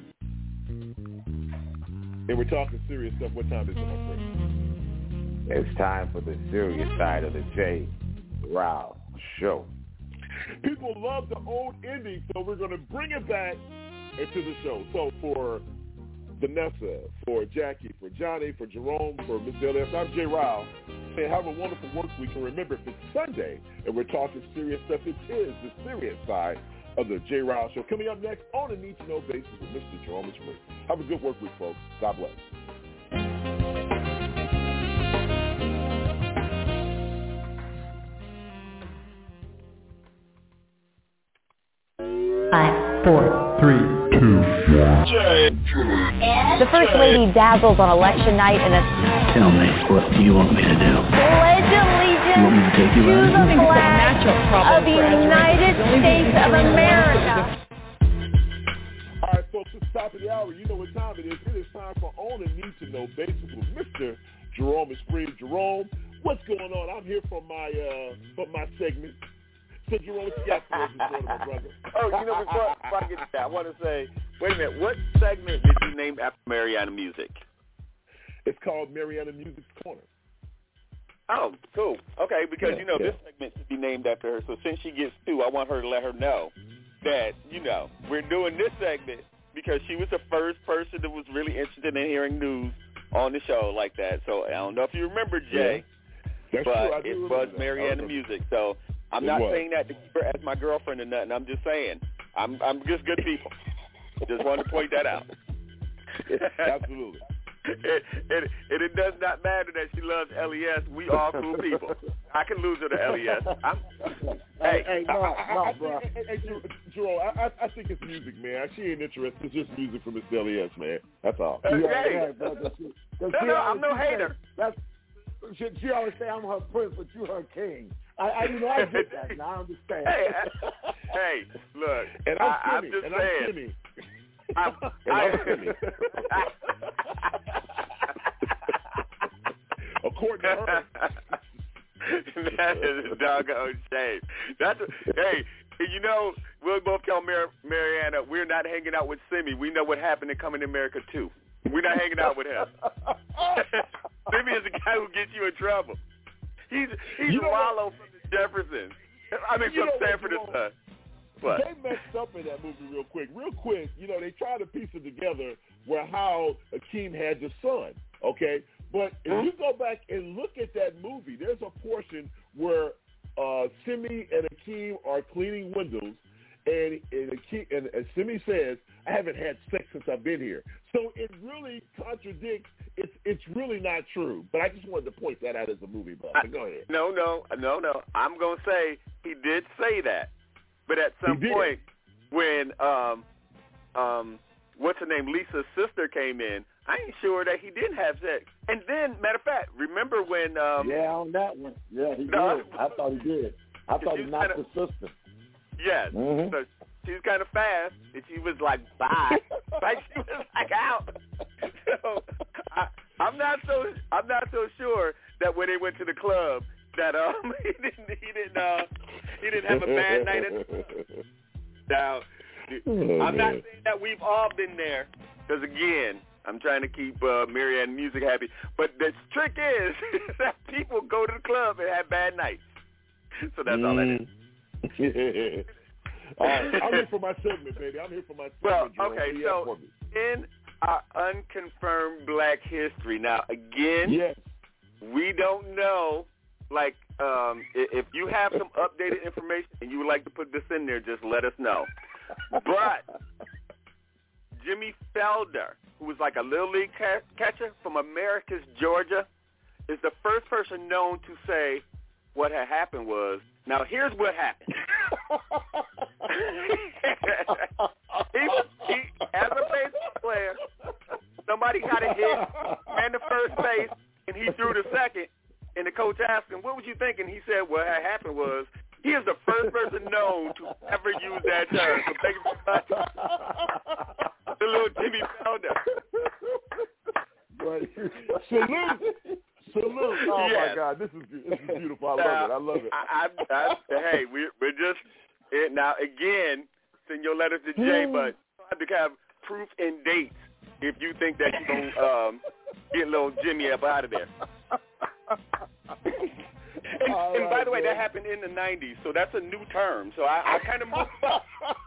and we're talking serious stuff, what time is it, my friend? It's time for the serious side of the J. Rao Show. People love the old ending, so we're going to bring it back into the show. So for Vanessa, for Jackie, for Johnny, for Jerome, for Mr. Elliott, I'm J. Rao. Say have a wonderful work week. And remember, if it's Sunday and we're talking serious stuff, it is the serious side of the J. Rao Show. Coming up next on a need-to-know basis with Mr. Jerome Esprit. Have a good work week, folks. God bless. 5, 4, 3, 2, 1. The First Lady dazzles on election night in a... Tell me, what do you want me to do? Pledge allegiance You want me to take you to out? the flag of the United States of America. All right, folks, it's the top of the hour. You know what time it is. It is time for On a Need to Know Basis with Mr. Jerome Esprit. Jerome, what's going on? I'm here for my segment. So, Jerome, what you got for us this morning, my brother? Oh, you know, before I get to that, I want to say, wait a minute, what segment did you name after Mariana Music? It's called Mariana Music's Corner. Oh, cool. Okay, because, this segment should be named after her. So since she gets 2, I want her to let her know that, we're doing this segment because she was the first person that was really interested in hearing news on the show like that. So I don't know if you remember, Jay, That's but true. I do it remember was that. Mariana Music. So I'm not saying that to keep her as my girlfriend or nothing. I'm just saying I'm just good people. Just wanted to point that out. Absolutely. It does not matter that she loves LES. We all cool people. I can lose her to LES. Hey, bro. Hey, Jerome, I think it's music, man. She ain't interested. It's just music from Miss LES, man. That's all. No, I'm no hater. She always say I'm her prince, but you her king. I get that. Now I understand. Hey, look. And I'm Timmy. I'm Timmy. According to her. That is a doggone shame. Hey, we'll both tell Mariana we're not hanging out with Simi. We know what happened in Coming to America 2. We're not hanging out with him. Simi is the guy who gets you in trouble. He's Rollo from the Jeffersons. From Sanford and Son. What? They messed up in that movie real quick. They tried to piece it together where how Akeem had the son, okay? But if you go back and look at that movie, there's a portion where Simi and Akeem are cleaning windows, and Simi says, I haven't had sex since I've been here. So it really contradicts. It's really not true. But I just wanted to point that out as a movie buff. Go ahead. No. I'm going to say he did say that. But at some point when, what's her name, Lisa's sister came in, I ain't sure that he didn't have sex. And then, matter of fact, remember when... on that one. Yeah, he did. I thought he did. I thought he knocked his sister. Yes. Mm-hmm. So she was kind of fast, and she was like, bye. Like, she was like, out. So I'm not so sure that when they went to the club that he didn't have a bad night at the club. Now, I'm not saying that we've all been there, because again, I'm trying to keep Mariana Music happy. But the trick is that people go to the club and have bad nights. So that's all that is. All right, I'm here for my segment, baby. I'm here for my segment. Well, okay, so in our unconfirmed Black history, now, again, we don't know, like, if you have some updated information and you would like to put this in there, just let us know. But Jimmy Felder, who was like a little league catcher from Americus, Georgia, is the first person known to say what had happened was, now here's what happened. he, as a baseball player, somebody got a hit, ran to first base, and he threw to second, and the coach asked him, what was you think? And he said what had happened was he is the first person known to ever use that term. So thank you very much. The little Jimmy Felder. Right. Salute. Oh, yes. my God. This is beautiful. I love it. Hey, we're just, now, again, send your letters to Jay, but you have to have proof and dates if you think that you're going to get little Jimmy up out of there. And by the way, that happened in the 90s, so that's a new term. So I kind of moved up.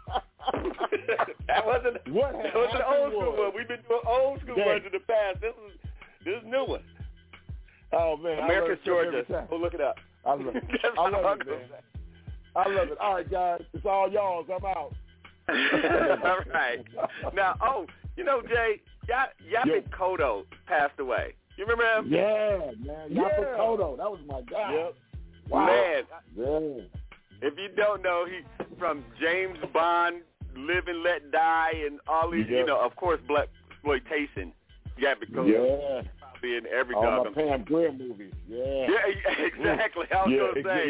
That wasn't an old school one. We've been doing old school ones in the past. This is new one. Oh, man. America's Georgia. Go look it up. I love it. I love it, man. I love it. All right, guys. It's all y'all's. I'm out. All right. Now, Jay, Yaphet Kotto passed away. You remember him? Yeah, man. Yaphet Kotto. That was my guy. Yep. Wow. Man. Yeah. If you don't know, he from James Bond, Live and Let Die, and all these, of course, black exploitation. Yaphet Kotto. Yeah. Probably in every all dog. my Pam Grier movies. Yeah. Yeah, exactly. I was going to say.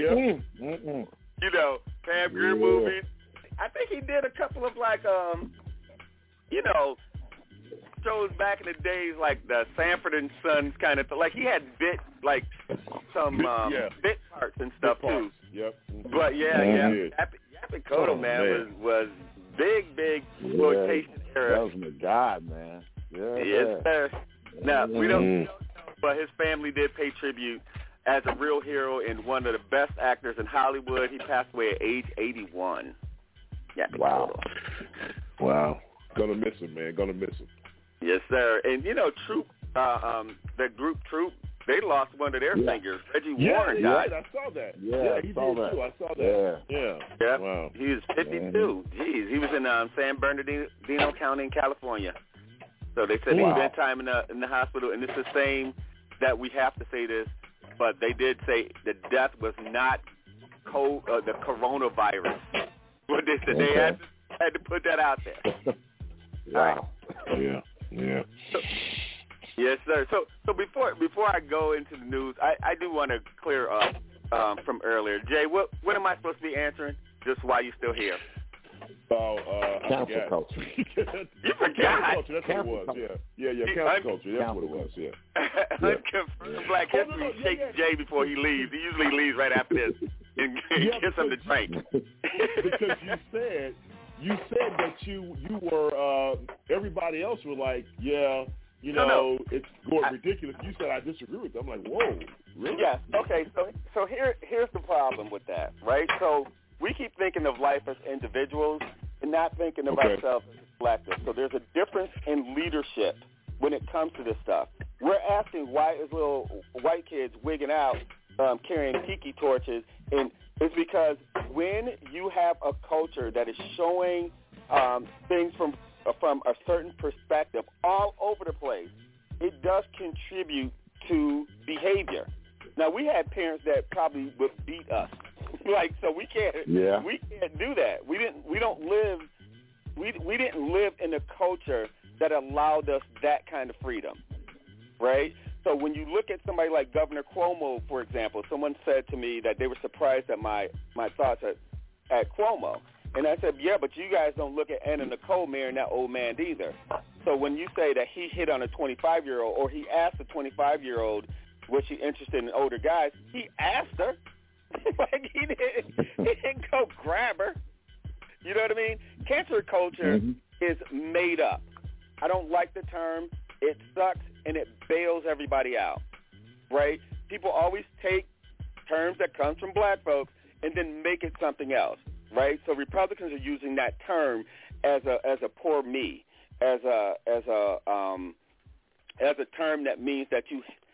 Pam Grier movies. I think he did a couple of shows back in the days like the Sanford and Sons kind of thing. Like he had bit parts and stuff too. Yep. But Yaphet Kotto, was big exploitation era. That was my guy, man. Yeah. Yes, sir. Now we don't know, but his family did pay tribute as a real hero and one of the best actors in Hollywood. He passed away at age 81. Wow. Gonna miss him, man. Gonna miss him. Yes, sir. And Troop, the group Troop, they lost one of their singers. Reggie Warren died. Yeah, I saw that. Yeah, he did that. too. I saw that. Yeah. Wow. He was 52. Jeez, he was in San Bernardino County in California. So they said he spent time in the hospital, and it's the same that we have to say this, but they did say the death was not the coronavirus. What they said, they had to put that out there. Wow. Yeah. Yes, sir. So before I go into the news, I do want to clear up from earlier. Jay, what am I supposed to be answering? Just while you're still here. Cancel culture. You forgot. Cancel culture. That's what it was. Yeah. Cancel culture. That's what it was. Yeah. Unconfirmed Black History shakes Jay before he leaves. He usually leaves right after this and gets him to drink. Because you said that you were everybody else were like, it's going ridiculous. You said I disagree with them. I'm like, whoa, really? Yes. Okay. So here's the problem with that, right? So we keep thinking of life as individuals and not thinking of ourselves as collective. So there's a difference in leadership when it comes to this stuff. We're asking why is little white kids wigging out, carrying tiki torches, and it's because when you have a culture that is showing things from a certain perspective all over the place, it does contribute to behavior. Now, we had parents that probably would beat us, so we can't do that. We didn't live in a culture that allowed us that kind of freedom, right? So when you look at somebody like Governor Cuomo, for example, someone said to me that they were surprised at my thoughts at Cuomo. And I said, yeah, but you guys don't look at Anna Nicole marrying that old man either. So when you say that he hit on a 25-year-old or he asked a 25-year-old was she interested in older guys, he asked her. He didn't go grab her. You know what I mean? Cancer culture is made up. I don't like the term. It sucks, and it bails everybody out, right? People always take terms that come from black folks and then make it something else, right? So Republicans are using that term as a poor me, as a term that means that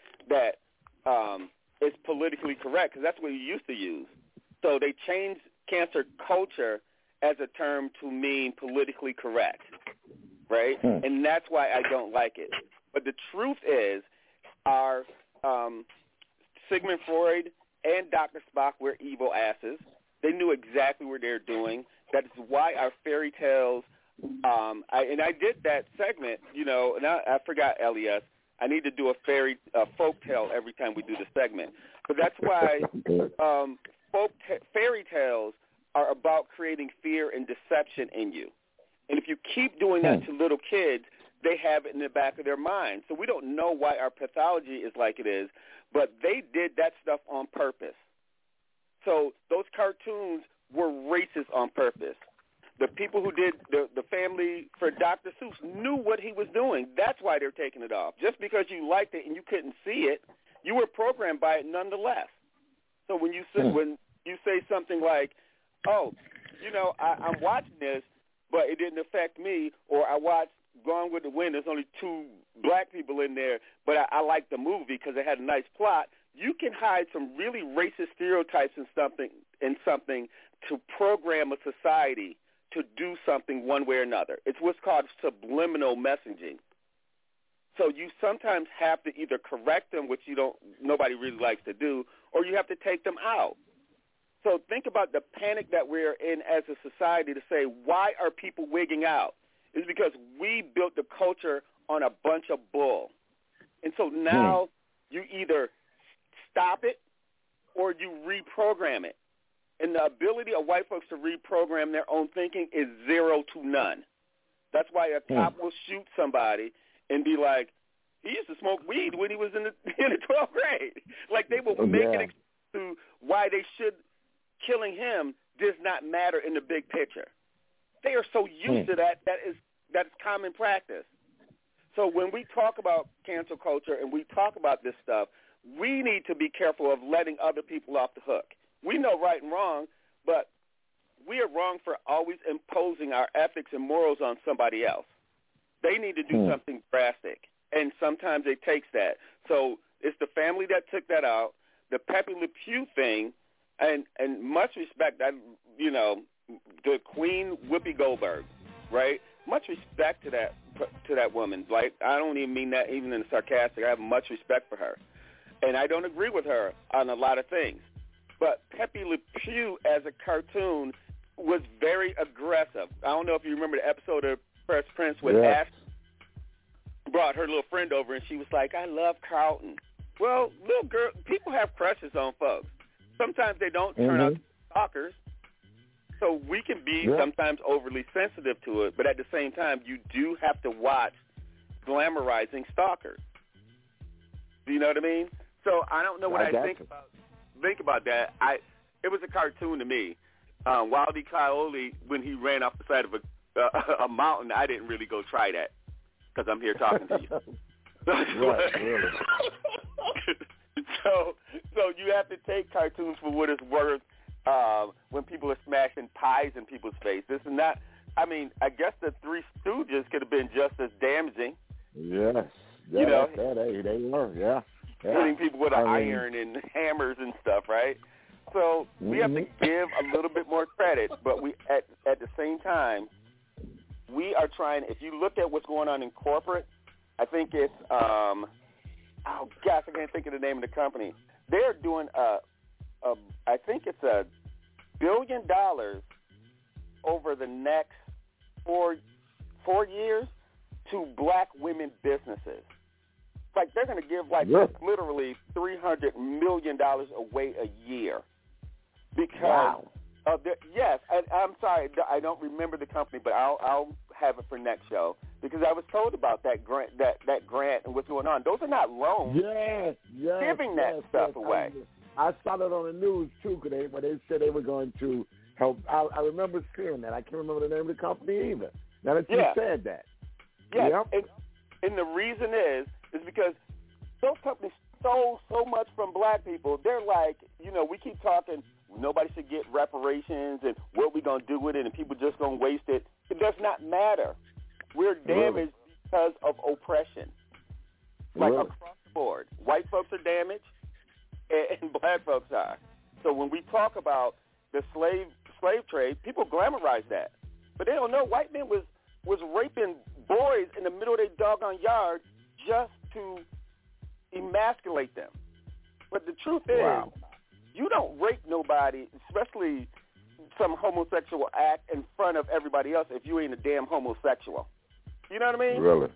it's politically correct, because that's what you used to use. So they changed cancer culture as a term to mean politically correct, right? And that's why I don't like it. But the truth is, our Sigmund Freud and Dr. Spock were evil asses. They knew exactly what they were doing. That is why our fairy tales, I did that segment, and I forgot Elias, I need to do a folk tale every time we do the segment. But that's why fairy tales are about creating fear and deception in you. And if you keep doing that to little kids, they have it in the back of their mind. So we don't know why our pathology is like it is, but they did that stuff on purpose. So those cartoons were racist on purpose. The people who did the family for Dr. Seuss knew what he was doing. That's why they're taking it off. Just because you liked it and you couldn't see it, you were programmed by it nonetheless. So when you say something like, oh, you know, I'm watching this, but it didn't affect me, or I watched Gone with the Wind, there's only 2 black people in there, but I liked the movie because it had a nice plot, you can hide some really racist stereotypes in something to program a society to do something one way or another. It's what's called subliminal messaging. So you sometimes have to either correct them, which nobody really likes to do, or you have to take them out. So think about the panic that we're in as a society to say, why are people wigging out? It's because we built the culture on a bunch of bull. And so now you either stop it or you reprogram it. And the ability of white folks to reprogram their own thinking is 0 to none. That's why a cop will shoot somebody and be like, he used to smoke weed when he was in the 12th grade. Like they will make an excuse to why they should. Killing him does not matter in the big picture. They are so used to that's common practice. So when we talk about cancel culture and we talk about this stuff, we need to be careful of letting other people off the hook. We know right and wrong, but we are wrong for always imposing our ethics and morals on somebody else. They need to do something drastic, and sometimes it takes that. So it's the family that took that out. The Pepe Le Pew thing, and much respect, the Queen Whoopi Goldberg, right? Much respect to that woman. Like, I don't even mean that even in sarcastic. I have much respect for her. And I don't agree with her on a lot of things. But Pepe Le Pew as a cartoon was very aggressive. I don't know if you remember the episode of Fresh Prince when Ash brought her little friend over and she was like, I love Carlton. Well, little girl, people have crushes on folks. Sometimes they don't turn out to be stalkers. So we can be sometimes overly sensitive to it, but at the same time, you do have to watch glamorizing stalkers. Do you know what I mean? So I don't know what I think about that. It was a cartoon to me. Wile E. Coyote, when he ran off the side of a mountain, I didn't really go try that because I'm here talking to you. Really. So you have to take cartoons for what it's worth when people are smashing pies in people's face. This is not, I mean, I guess the Three Stooges could have been just as damaging. Yes. They were, hitting people with an iron and hammers and stuff, right? So we have to give a little bit more credit, but we at the same time, we are trying, if you look at what's going on in corporate, I think it's, oh gosh, I can't think of the name of the company. They're doing I think it's $1 billion over the next four years to black women businesses. Like they're going to give literally $300 million away a year because of I'm sorry, I don't remember the company, but I'll have it for next show because I was told about that grant, that grant and what's going on. Those are not loans. Giving that stuff away. I saw it on the news too, but they said they were going to help. I remember seeing that. I can't remember the name of the company either. Now that you said that. And the reason is because those companies stole so much from black people. They're like, we keep talking, nobody should get reparations and what we going to do with it and people just going to waste it. It does not matter. We're damaged because of oppression. Across the board. White folks are damaged and black folks are. So when we talk about the slave trade, people glamorize that. But they don't know white men was raping boys in the middle of their doggone yard just to emasculate them. But the truth is, you don't rape nobody, especially some homosexual act, in front of everybody else if you ain't a damn homosexual. You know what I mean? Really?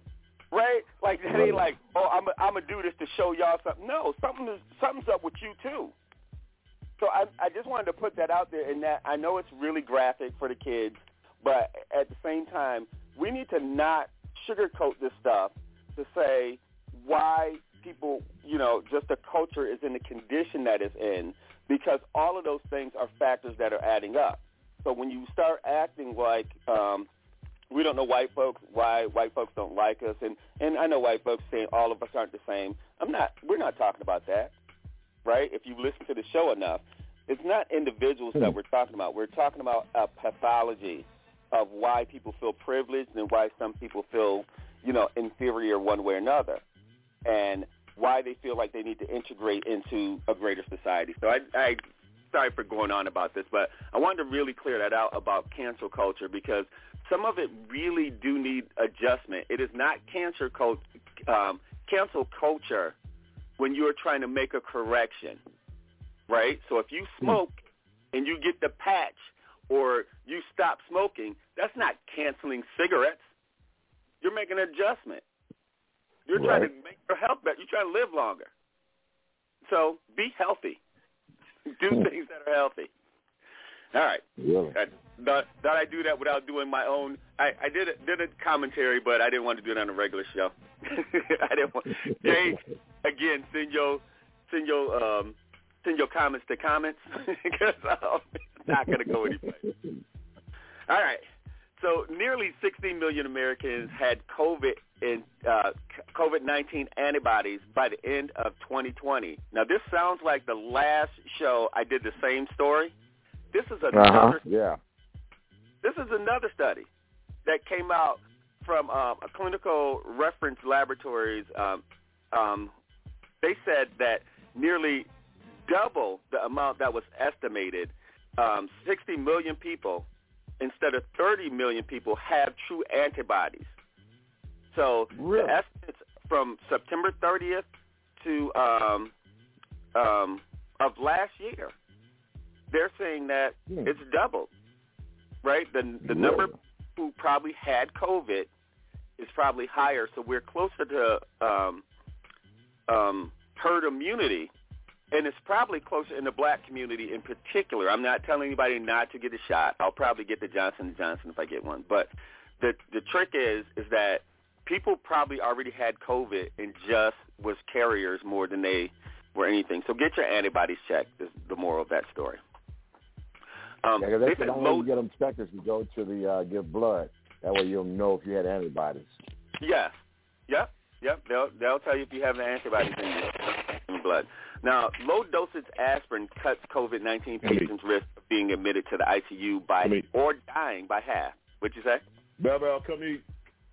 right? Like that ain't like, oh, I'm gonna do this to show y'all something. No, something's up with you too. So I just wanted to put that out there. In that I know it's really graphic for the kids, but at the same time, we need to not sugarcoat this stuff to say why people, just the culture is in the condition that it's in, because all of those things are factors that are adding up. So when you start acting like we don't know white folks, why white folks don't like us, and I know white folks saying all of us aren't the same. We're not talking about that, right? If you listen to the show enough, it's not individuals that we're talking about. We're talking about a pathology of why people feel privileged and why some people feel, inferior one way or another, and why they feel like they need to integrate into a greater society. So I sorry for going on about this, but I wanted to really clear that out about cancel culture, because some of it really do need adjustment. It is not cancel culture when you're trying to make a correction, right? So if you smoke and you get the patch or you stop smoking, that's not canceling cigarettes. You're making an adjustment. You're trying to make your health better. You're trying to live longer. So be healthy. Do things that are healthy. All right. Really? Thought I do that without doing my own. I did a commentary, but I didn't want to do it on a regular show. I didn't want. Jay, again, send your comments to comments, because I'm not going to go anywhere. All right. So nearly 16 million Americans had COVID-19 antibodies by the end of 2020. Now, this sounds like the last show I did the same story. This is another. This is another study that came out from a clinical reference laboratories. They said that nearly double the amount that was estimated, 60 million people instead of 30 million people have true antibodies. So the estimates from September 30th to of last year, they're saying that it's doubled, right? The number who probably had COVID is probably higher, so we're closer to herd immunity. And it's probably closer in the black community in particular. I'm not telling anybody not to get a shot. I'll probably get the Johnson & Johnson if I get one. But the trick is that people probably already had COVID and just was carriers more than they were anything. So get your antibodies checked is the moral of that story. They said the only way you get them checked is you go to the give blood. That way you'll know if you had antibodies. Yes. Yep. They'll tell you if you have the antibodies in your blood. Now, low-dosage aspirin cuts COVID-19 patients' risk of being admitted to the ICU or dying by half. What'd you say? Bell, come eat.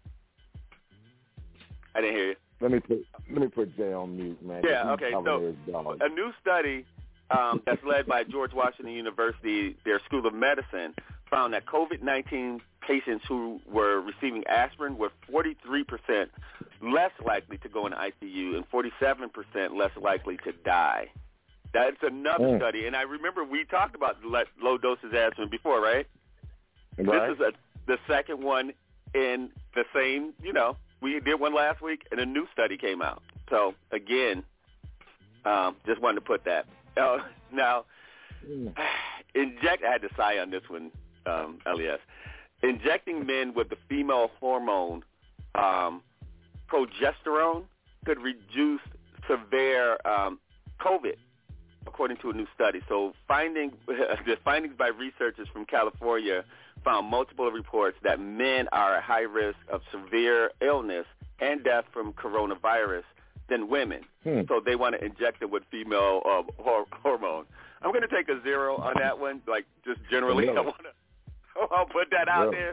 I didn't hear you. Let me put Jay on mute, man. Yeah, okay. So a new study that's led by George Washington University, their School of Medicine, found that COVID-19 patients who were receiving aspirin were 43% less likely to go in the ICU and 47% less likely to die. That's another study. And I remember we talked about low doses aspirin before, right? This is the second one in the same, we did one last week and a new study came out. So, again, just wanted to put that. Now, I had to sigh on this one, LES. Injecting men with the female hormone progesterone could reduce severe COVID, according to a new study. So the findings by researchers from California found multiple reports that men are at high risk of severe illness and death from coronavirus than women. So they want to inject them with female hormone. I'm going to take a 0 on that one, like just generally. I'll put that out there.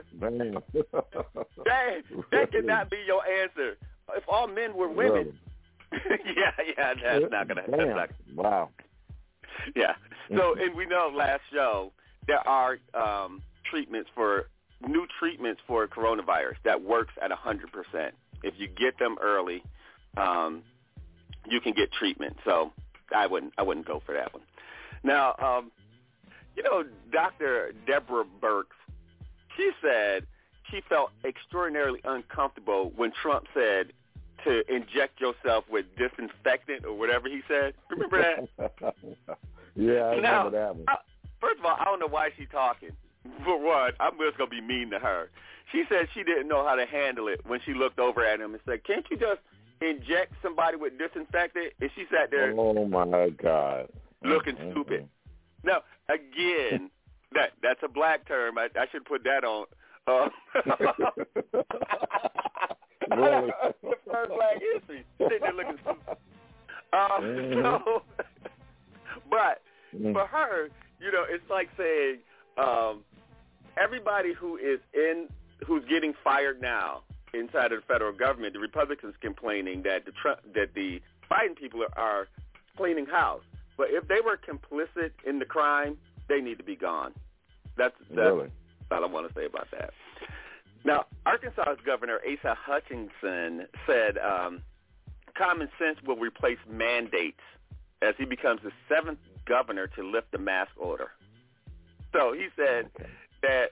That cannot be your answer. If all men were women, that's not going to. Wow. Yeah. So, and we know last show there are new treatments for coronavirus that works at 100%. If you get them early, you can get treatment. So I wouldn't go for that one. Now, Dr. Deborah Birx, she said she felt extraordinarily uncomfortable when Trump said to inject yourself with disinfectant or whatever he said. Remember that? Yeah, I remember that one. First of all, I don't know why she's talking. For one, I'm just going to be mean to her. She said she didn't know how to handle it when she looked over at him and said, can't you just inject somebody with disinfectant? And she sat there. Oh, my God. Looking stupid. Now, again, that's a black term. I should put that on. Really? The first black history. Sitting there looking stupid. But for her, it's like saying everybody who's getting fired now inside of the federal government, the Republicans complaining that the Biden people are cleaning house. But if they were complicit in the crime, they need to be gone. That's really all I want to say about that. Now, Arkansas's Governor Asa Hutchinson said common sense will replace mandates as he becomes the 7th governor to lift the mask order. So he said that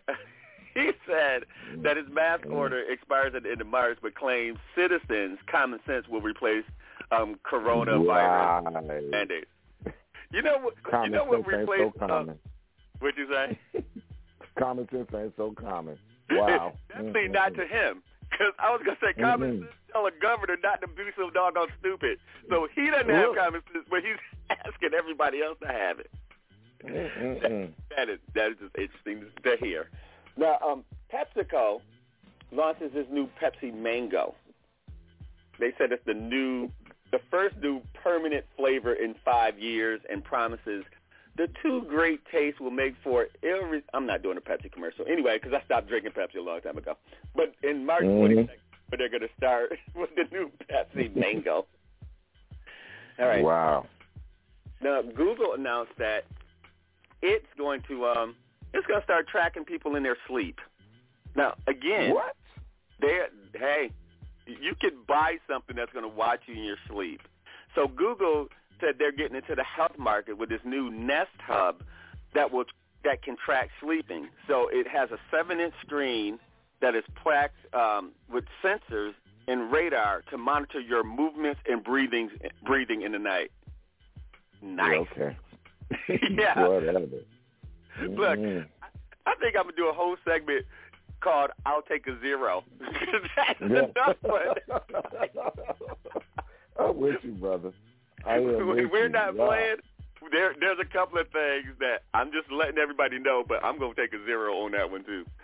his mask order expires at the end of March, but claims citizens' common sense will replace coronavirus mandates. You know what replaced? What'd you say? Common sense ain't so common. Wow. Definitely not to him. Because I was going to say common sense tell a governor not to be so doggone stupid. So he doesn't have common sense, but he's asking everybody else to have it. That is just interesting to hear. Now, PepsiCo launches this new Pepsi Mango. They said it's the first new permanent flavor in 5 years and promises the two great tastes will make for I'm not doing a Pepsi commercial anyway because I stopped drinking Pepsi a long time ago. But in March 22nd, they're going to start with the new Pepsi Mango. All right. Wow. Now, Google announced that it's going to start tracking people in their sleep. Now, again, what? You could buy something that's going to watch you in your sleep. So Google said they're getting into the health market with this new Nest Hub that can track sleeping. So it has a 7-inch screen that is plaqued with sensors and radar to monitor your movements and breathing in the night. Nice. Okay. Yeah. Whatever. Look, I think I'm going to do a whole segment called I'll Take a Zero. That's enough one. I'm with you, brother. We're not playing. There's a couple of things that I'm just letting everybody know, but I'm going to take a zero on that one, too.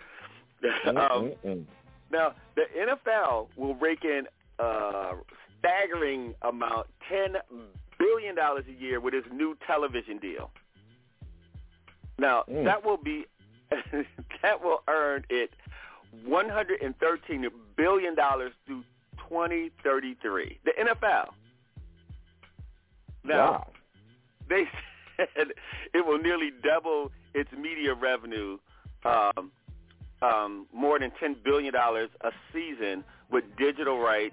Now, the NFL will rake in a staggering amount, $10 billion a year with its new television deal. Now, that will earn it $113 billion through 2033. The NFL. Now, they said it will nearly double its media revenue, more than $10 billion a season with digital rights,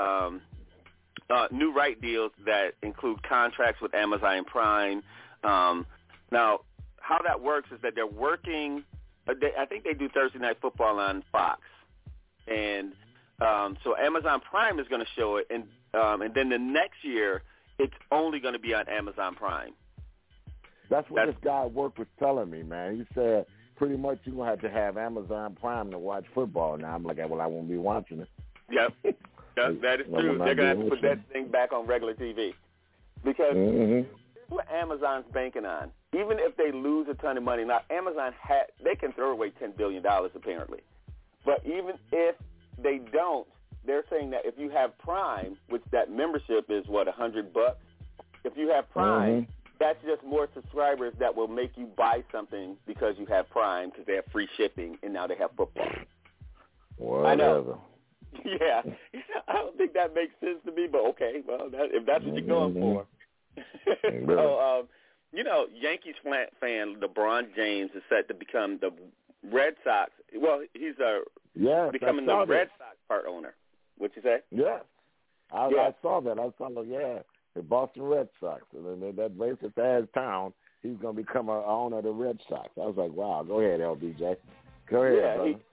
new right deals that include contracts with Amazon Prime. Now, how that works is that they're working I think they do Thursday Night Football on Fox. And so Amazon Prime is going to show it, and then the next year it's only going to be on Amazon Prime. That's what this guy at work was telling me, man. He said pretty much you're going to have Amazon Prime to watch football. Now I'm like, well, I won't be watching it. Yep. That is true. They're going to have to put that thing back on regular TV. Because here's what Amazon's banking on. Even if they lose a ton of money, now Amazon they can throw away $10 billion apparently. But even if they don't, they're saying that if you have Prime, which that membership is $100. If you have Prime, that's just more subscribers that will make you buy something because you have Prime because they have free shipping and now they have football. Whatever. I know. Yeah, I don't think that makes sense to me, but okay, well, if that's what you're going for. So, Yankees fan LeBron James is set to become the Red Sox. Well, he's becoming the Red Sox part owner. What'd you say? Yeah. I saw that. I saw the Boston Red Sox. That racist-ass town, he's going to become an owner of the Red Sox. I was like, wow, go ahead, LBJ. Go ahead, brother.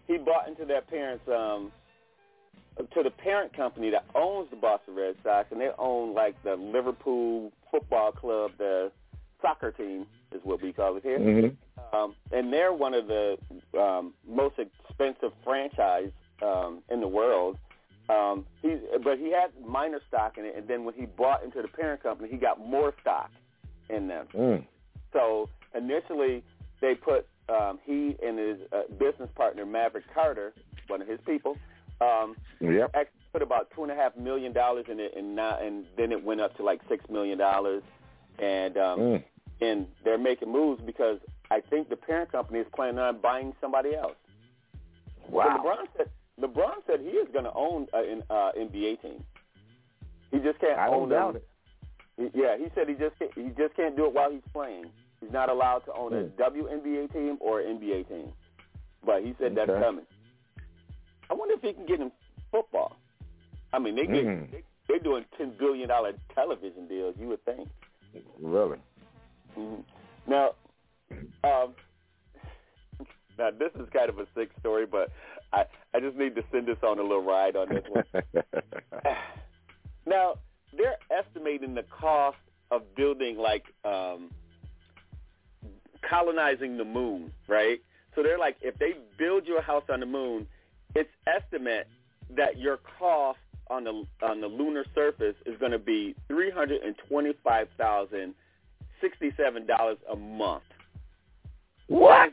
he bought into their parents' to the parent company that owns the Boston Red Sox, and they own like the Liverpool Football Club, the soccer team is what we call it here. Mm-hmm. And they're one of the most expensive franchise in the world. But he had minor stock in it, and then when he bought into the parent company, he got more stock in them. So initially, they put he and his business partner Maverick Carter, one of his people, put about $2.5 million in it, and then it went up to like $6 million, and they're making moves because I think the parent company is planning on buying somebody else. Wow. So LeBron said he is going to own an NBA team. He just can't own them. Yeah, he said he just can't do it while he's playing. He's not allowed to own a WNBA team or an NBA team. But he said that's coming. I wonder if he can get in football. I mean, they're doing $10 billion television deals, you would think. Really? Mm-hmm. Now, this is kind of a sick story, but I just need to send this on a little ride on this one. Now, they're estimating the cost of building, like, colonizing the moon, right? So they're like, if they build you a house on the moon, it's estimate that your cost on the lunar surface is going to be $325,067 a month. What?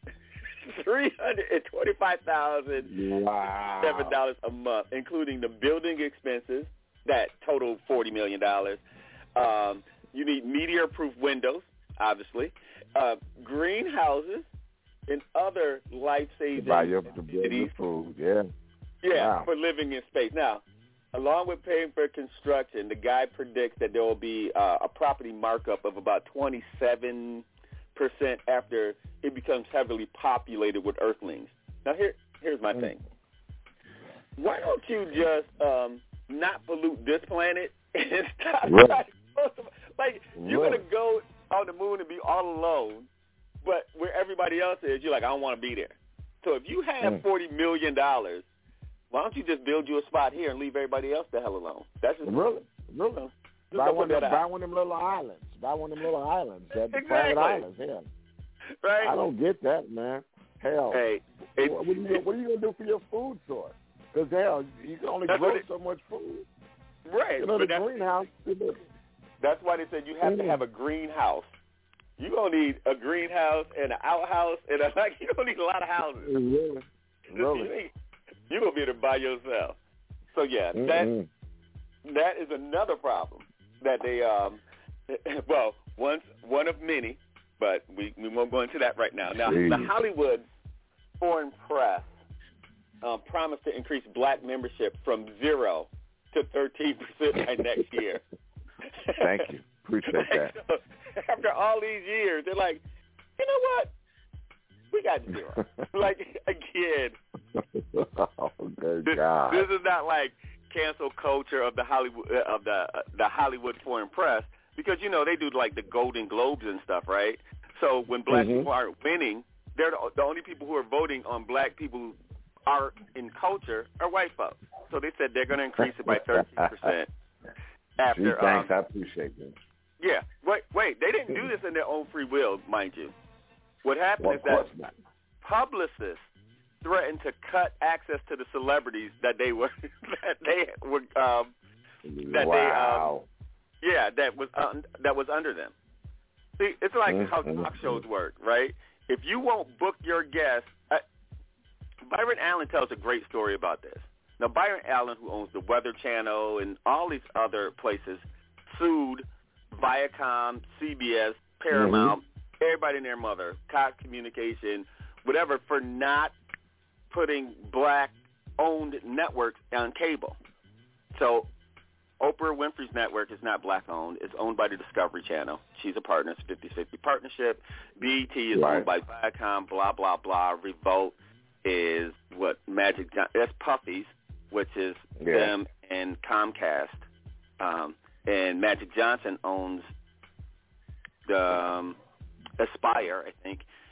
$325,007 a month, including the building expenses that total $40 million. You need meteor-proof windows, obviously, greenhouses, and other life-saving activities. Food, for living in space. Now, along with paying for construction, the guy predicts that there will be a property markup of about 27% after it becomes heavily populated with Earthlings. Now, here's my thing. Why don't you just not pollute this planet and stop? Like, you're going to go on the moon and be all alone, but where everybody else is, you're like, I don't want to be there. So if you have $40 million, why don't you just build you a spot here and leave everybody else the hell alone? That's just really. Buy one of them little islands. That private islands. Yeah. Right. I don't get that, man. Hell. Hey, what are you gonna do for your food source? Because hell, you can only grow so much food. Right. You know, the greenhouse. That's why they said you have to have a greenhouse. You're going to need a greenhouse and an outhouse, and you don't need a lot of houses. Really? You're going to be able to buy yourself. So, yeah, that is another problem that they, one of many, but we won't go into that right now. Now, the Hollywood Foreign Press promised to increase black membership from 0 to 13% by next year. Thank you. Appreciate that. So, after all these years, they're like, you know what? We got 0. Like, again. Oh, good God. This is not like cancel culture of the Hollywood the Hollywood Foreign Press, because they do like the Golden Globes and stuff, right? So when black people aren't winning, they're the only people who are voting on black people art and culture are white folks. So they said they're going to increase it by 13%. After, thanks, I appreciate that. Yeah, wait, they didn't do this in their own free will, mind you. What happened is that publicists threatened to cut access to the celebrities that was under them. See, it's like how talk shows work, right? If you won't book your guests, Byron Allen tells a great story about this. Now, Byron Allen, who owns the Weather Channel and all these other places, sued Viacom, CBS, Paramount, everybody and their mother, Cox Communication, whatever, for not putting black-owned networks on cable. So Oprah Winfrey's network is not black-owned. It's owned by the Discovery Channel. She's a partner. It's a 50-50 partnership. BET is owned by Viacom, blah, blah, blah. Revolt is what Magic Johnson, that's Puffy's, which is them and Comcast. And Magic Johnson owns the Aspire, I think,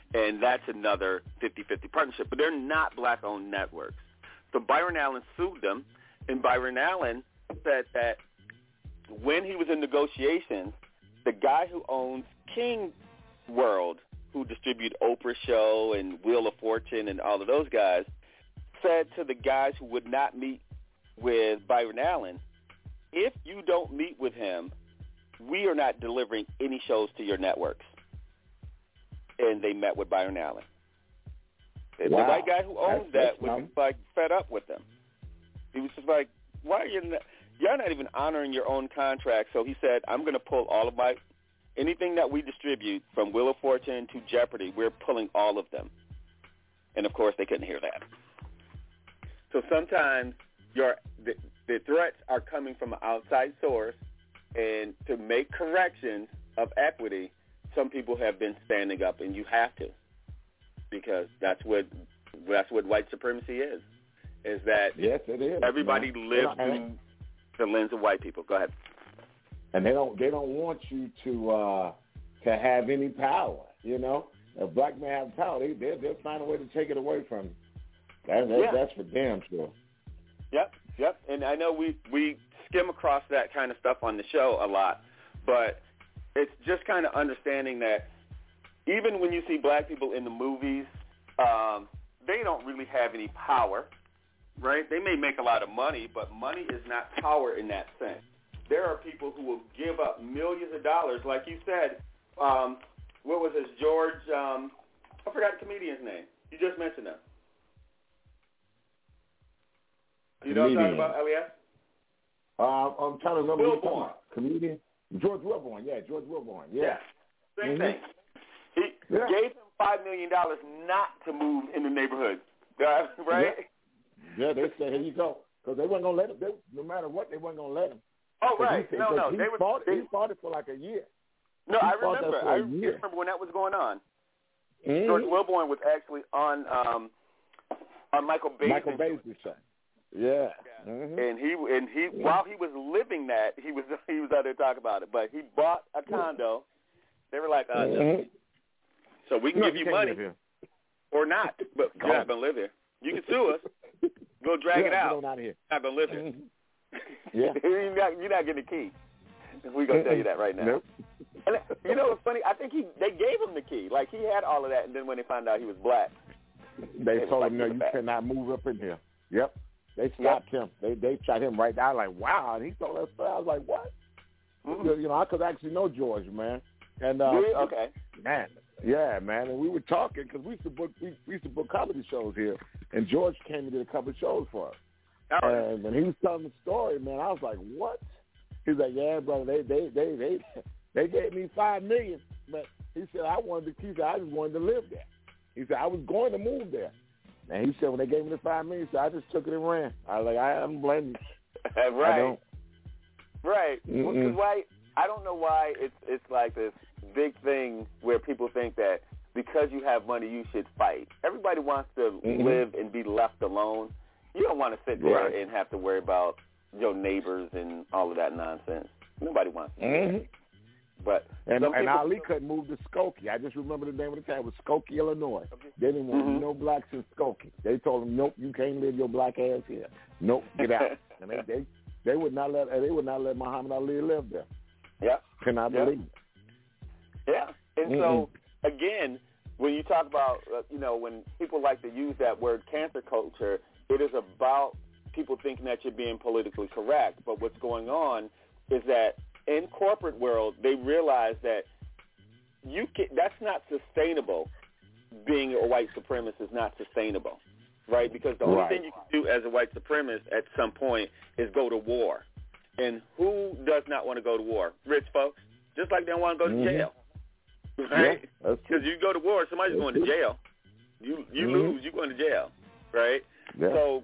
And that's another 50-50 partnership. But they're not black-owned networks. So Byron Allen sued them, and Byron Allen said that when he was in negotiations, the guy who owns King World, who distribute Oprah Show and Wheel of Fortune and all of those guys, said to the guys who would not meet with Byron Allen, if you don't meet with him, we are not delivering any shows to your networks. And they met with Byron Allen. Wow. The white guy who owned that was like fed up with them. He was just like, why are y'all not even honoring your own contract? So he said, I'm going to pull all of anything that we distribute from Wheel of Fortune to Jeopardy, we're pulling all of them. And, of course, they couldn't hear that. So sometimes the threats are coming from an outside source, and to make corrections of equity, some people have been standing up, and you have to, because that's what white supremacy is that yes, it is. Everybody lives through the lens of white people. Go ahead. And they don't want you to have any power. You know, if black men have power, they'll find a way to take it away from you. That's for damn sure. Yep. And I know we skim across that kind of stuff on the show a lot, but it's just kind of understanding that even when you see black people in the movies, they don't really have any power, right? They may make a lot of money, but money is not power in that sense. There are people who will give up millions of dollars, like you said. What was his George? I forgot the comedian's name. You just mentioned him. You know what I'm talking about, Elias? I'm trying to remember. Wilborn. Comedian. George Wilborn. Yeah, George Wilborn. Yeah. Same thing. He gave him $5 million not to move in the neighborhood. Right? Yeah, they said, here you go. Because they weren't going to let him. No matter what, they weren't going to let him. Oh, right. He fought it for like a year. No, I remember. I remember when that was going on. Mm-hmm. George Wilborn was actually on Michael Bay's show. Yeah. Mm-hmm. And he while he was living that, he was out there talking about it. But he bought a condo. They were like, so we can give you money or not, but you're not going to live here. You can sue us. Go drag it out. You're not going to live here. Yeah. You're not getting the key. We're going to tell you that right now. Nope. And you know what's funny? I think they gave him the key. Like, he had all of that, and then when they found out he was black, they told him, no, you cannot move up in here. Yep. They stopped him. They shot him right down. Like, wow. And he told us, I was like, what? Mm-hmm. You know, I could actually know George, man. And okay. Man, yeah, man. And we were talking because we used to book comedy shows here, and George came and did a couple of shows for us. And when he was telling the story, man, I was like, what? He's like, yeah, brother, they gave me $5 million, but he said I just wanted to live there. He said I was going to move there. And he said when they gave me the $5 million, he said I just took it and ran. I was like, I don't blame you. Right. Right. Because I don't know why it's like this big thing where people think that because you have money you should fight. Everybody wants to live and be left alone. You don't want to sit there and have to worry about your neighbors and all of that nonsense. Nobody wants to do that. But and Ali couldn't move to Skokie. I just remember the name of the town. It was Skokie, Illinois. They didn't want no blacks in Skokie. They told him, nope, you can't live your black ass here. Nope, get out. And they would not let Muhammad Ali live there. Yeah. Cannot believe it. Yeah. And so again, when you talk about when people like to use that word cancer culture, it is about people thinking that you're being politically correct. But what's going on is that in corporate world, they realize that that's not sustainable. Being a white supremacist is not sustainable, right? Because the only thing you can do as a white supremacist at some point is go to war. And who does not want to go to war? Rich folks, just like they don't want to go to jail, right? Because you go to war, somebody's going to jail. You lose, you're going to jail, right? Yeah. So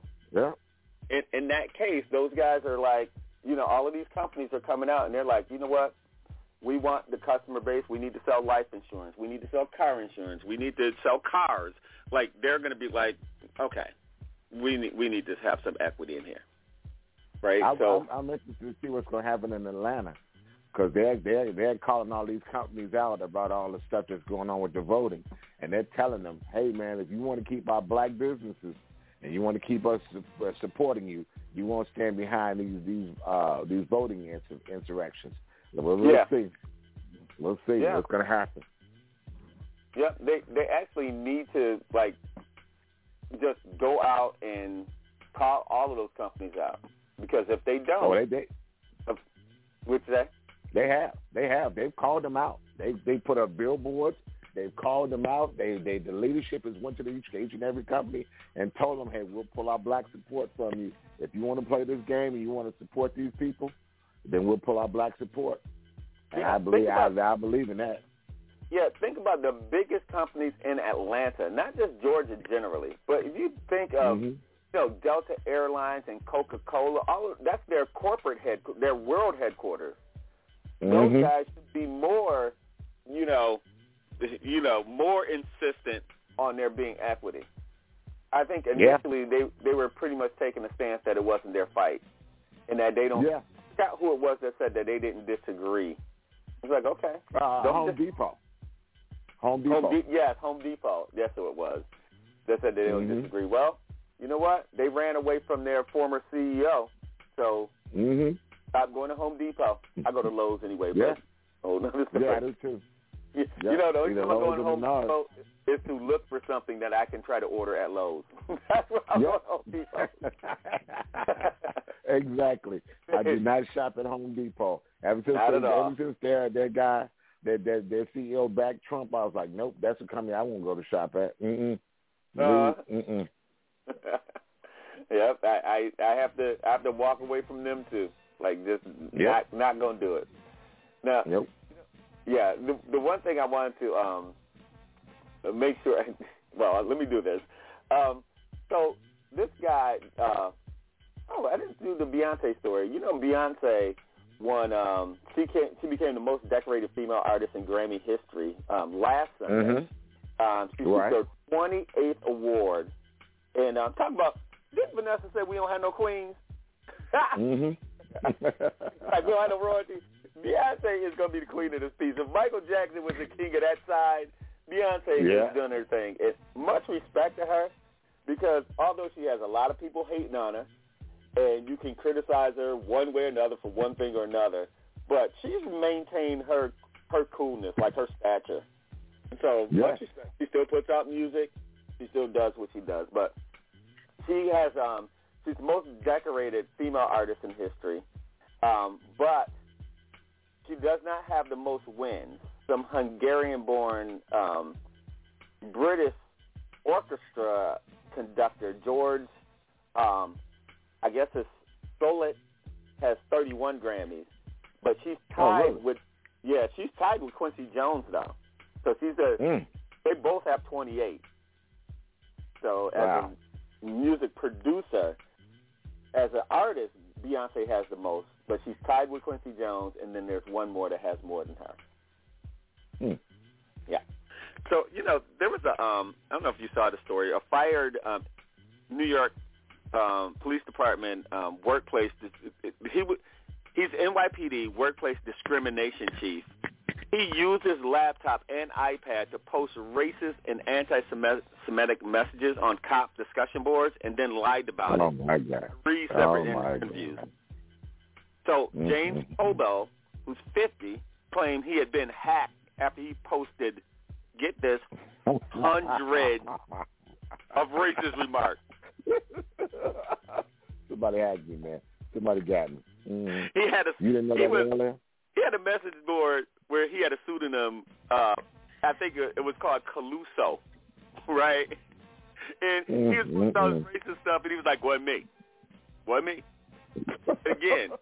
in that case, those guys are like, all of these companies are coming out and they're like, you know what? We want the customer base. We need to sell life insurance. We need to sell car insurance. We need to sell cars. Like, they're going to be like, okay, we need to have some equity in here, right? I'm interested to see what's going to happen in Atlanta because they're calling all these companies out about all the stuff that's going on with the voting, and they're telling them, hey man, if you want to keep our black businesses and you want to keep us supporting you, you won't stand behind these voting insurrections. We'll see. We'll see what's going to happen. Yeah, they actually need to just go out and call all of those companies out, because if they don't, what's that? They have. They've called them out. They put up billboards. They've called them out. The leadership has went to each and every company and told them, hey, we'll pull our black support from you. If you want to play this game and you want to support these people, then we'll pull our black support. And I believe in that. Yeah, think about the biggest companies in Atlanta, not just Georgia generally, but if you think of Delta Airlines and Coca-Cola, that's their corporate their world headquarters. Those guys should be more, more insistent on there being equity. I think initially they were pretty much taking a stance that it wasn't their fight, and that they don't. Yeah. I forgot who it was that said that they didn't disagree. It's like, okay, Home Depot. Home Depot. Yes, Home Depot. That's who it was. They said they don't disagree. Well, you know what? They ran away from their former CEO, so. Stop going to Home Depot. I go to Lowe's anyway. Yeah. But, I do too. The only time I go to Home Depot is to look for something that I can try to order at Lowe's. That's what I go to Home Depot. Exactly. I do not shop at Home Depot. Ever since their guy, their CEO backed Trump, I was like, nope, that's a company I won't go to shop at. Yep, I have to walk away from them too. Just not gonna do it. Now, yeah, the one thing I wanted to make sure. Well, let me do this. So this guy. I didn't do the Beyonce story. Beyonce won. She became the most decorated female artist in Grammy history last Sunday. She received her 28th award. And talking about, didn't Vanessa say we don't have no queens? We don't have no royalty. Beyonce is going to be the queen of this piece. If Michael Jackson was the king of that side, Beyonce has done her thing. It's much respect to her, because although she has a lot of people hating on her, and you can criticize her one way or another for one thing or another, but she's maintained her coolness, her stature. So she still puts out music. She still does what she does. But she has she's the most decorated female artist in history. But she does not have the most wins. Some Hungarian-born British orchestra conductor, George, I guess it's Solet, has 31 Grammys. But she's tied she's tied with Quincy Jones now. So they both have 28. So as a music producer, as an artist, Beyonce has the most, but she's tied with Quincy Jones, and then there's one more that has more than her. Yeah. So, there was I don't know if you saw the story, a fired New York police department workplace, he's NYPD workplace discrimination chief. He used his laptop and iPad to post racist and anti-Semitic messages on cop discussion boards and then lied about it. My God. 3 separate interviews. So James Hobel, who's 50, claimed he had been hacked after he posted, get this, hundreds of racist remarks. Somebody hacked me, man. Somebody got me. He had you didn't know that earlier? He had a message board where he had a pseudonym. I think it was called Caluso, right? And he was putting all this racist stuff, and he was like, "What me? What me?" Again,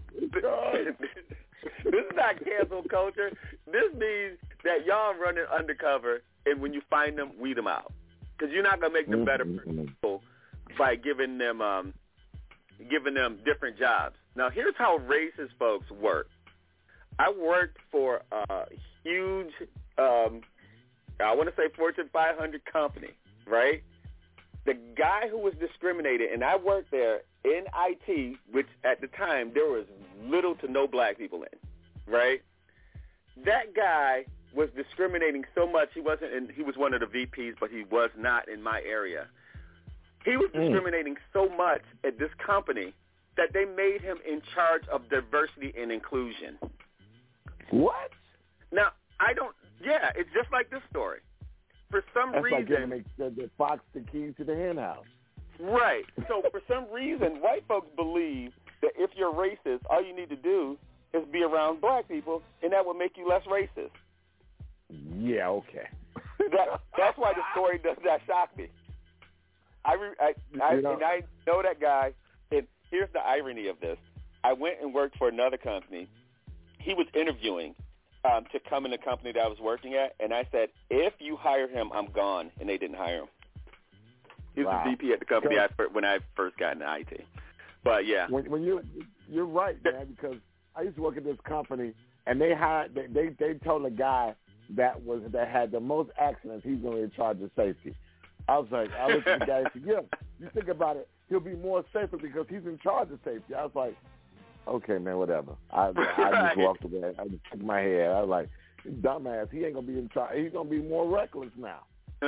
this is not cancel culture. This means that y'all running undercover, and when you find them, weed them out, because you're not gonna make them better people by giving them different jobs. Now, here's how racist folks work. I worked for a huge, I want to say Fortune 500 company, right? The guy who was discriminated, and I worked there in IT, which at the time there was little to no black people in. right? That guy was discriminating so much. He was one of the VPs, but he was not in my area. He was discriminating so much at this company that they made him in charge of diversity and inclusion. What? Now, it's just like this story. For some That's reason... That's like giving the fox the keys to the hen house. Right. So for some reason, white folks believe that if you're racist, all you need to do is be around black people, and that will make you less racist. Yeah, okay. That's why the story does not shock me. I know that guy, and here's the irony of this. I went and worked for another company. He was interviewing to come in the company that I was working at, and I said, if you hire him, I'm gone, and they didn't hire him. He was the VP at the company when I first got into IT. But, yeah. When you're right, man, because I used to work at this company, and they told a guy that had the most accidents, he's going to be in charge of safety. I looked at the guy and said, yeah, you think about it, he'll be more safer because he's in charge of safety. I was like, okay, man, whatever. I just walked away. I just shook my head. I was like, dumbass, he ain't going to be in charge. He's going to be more reckless now.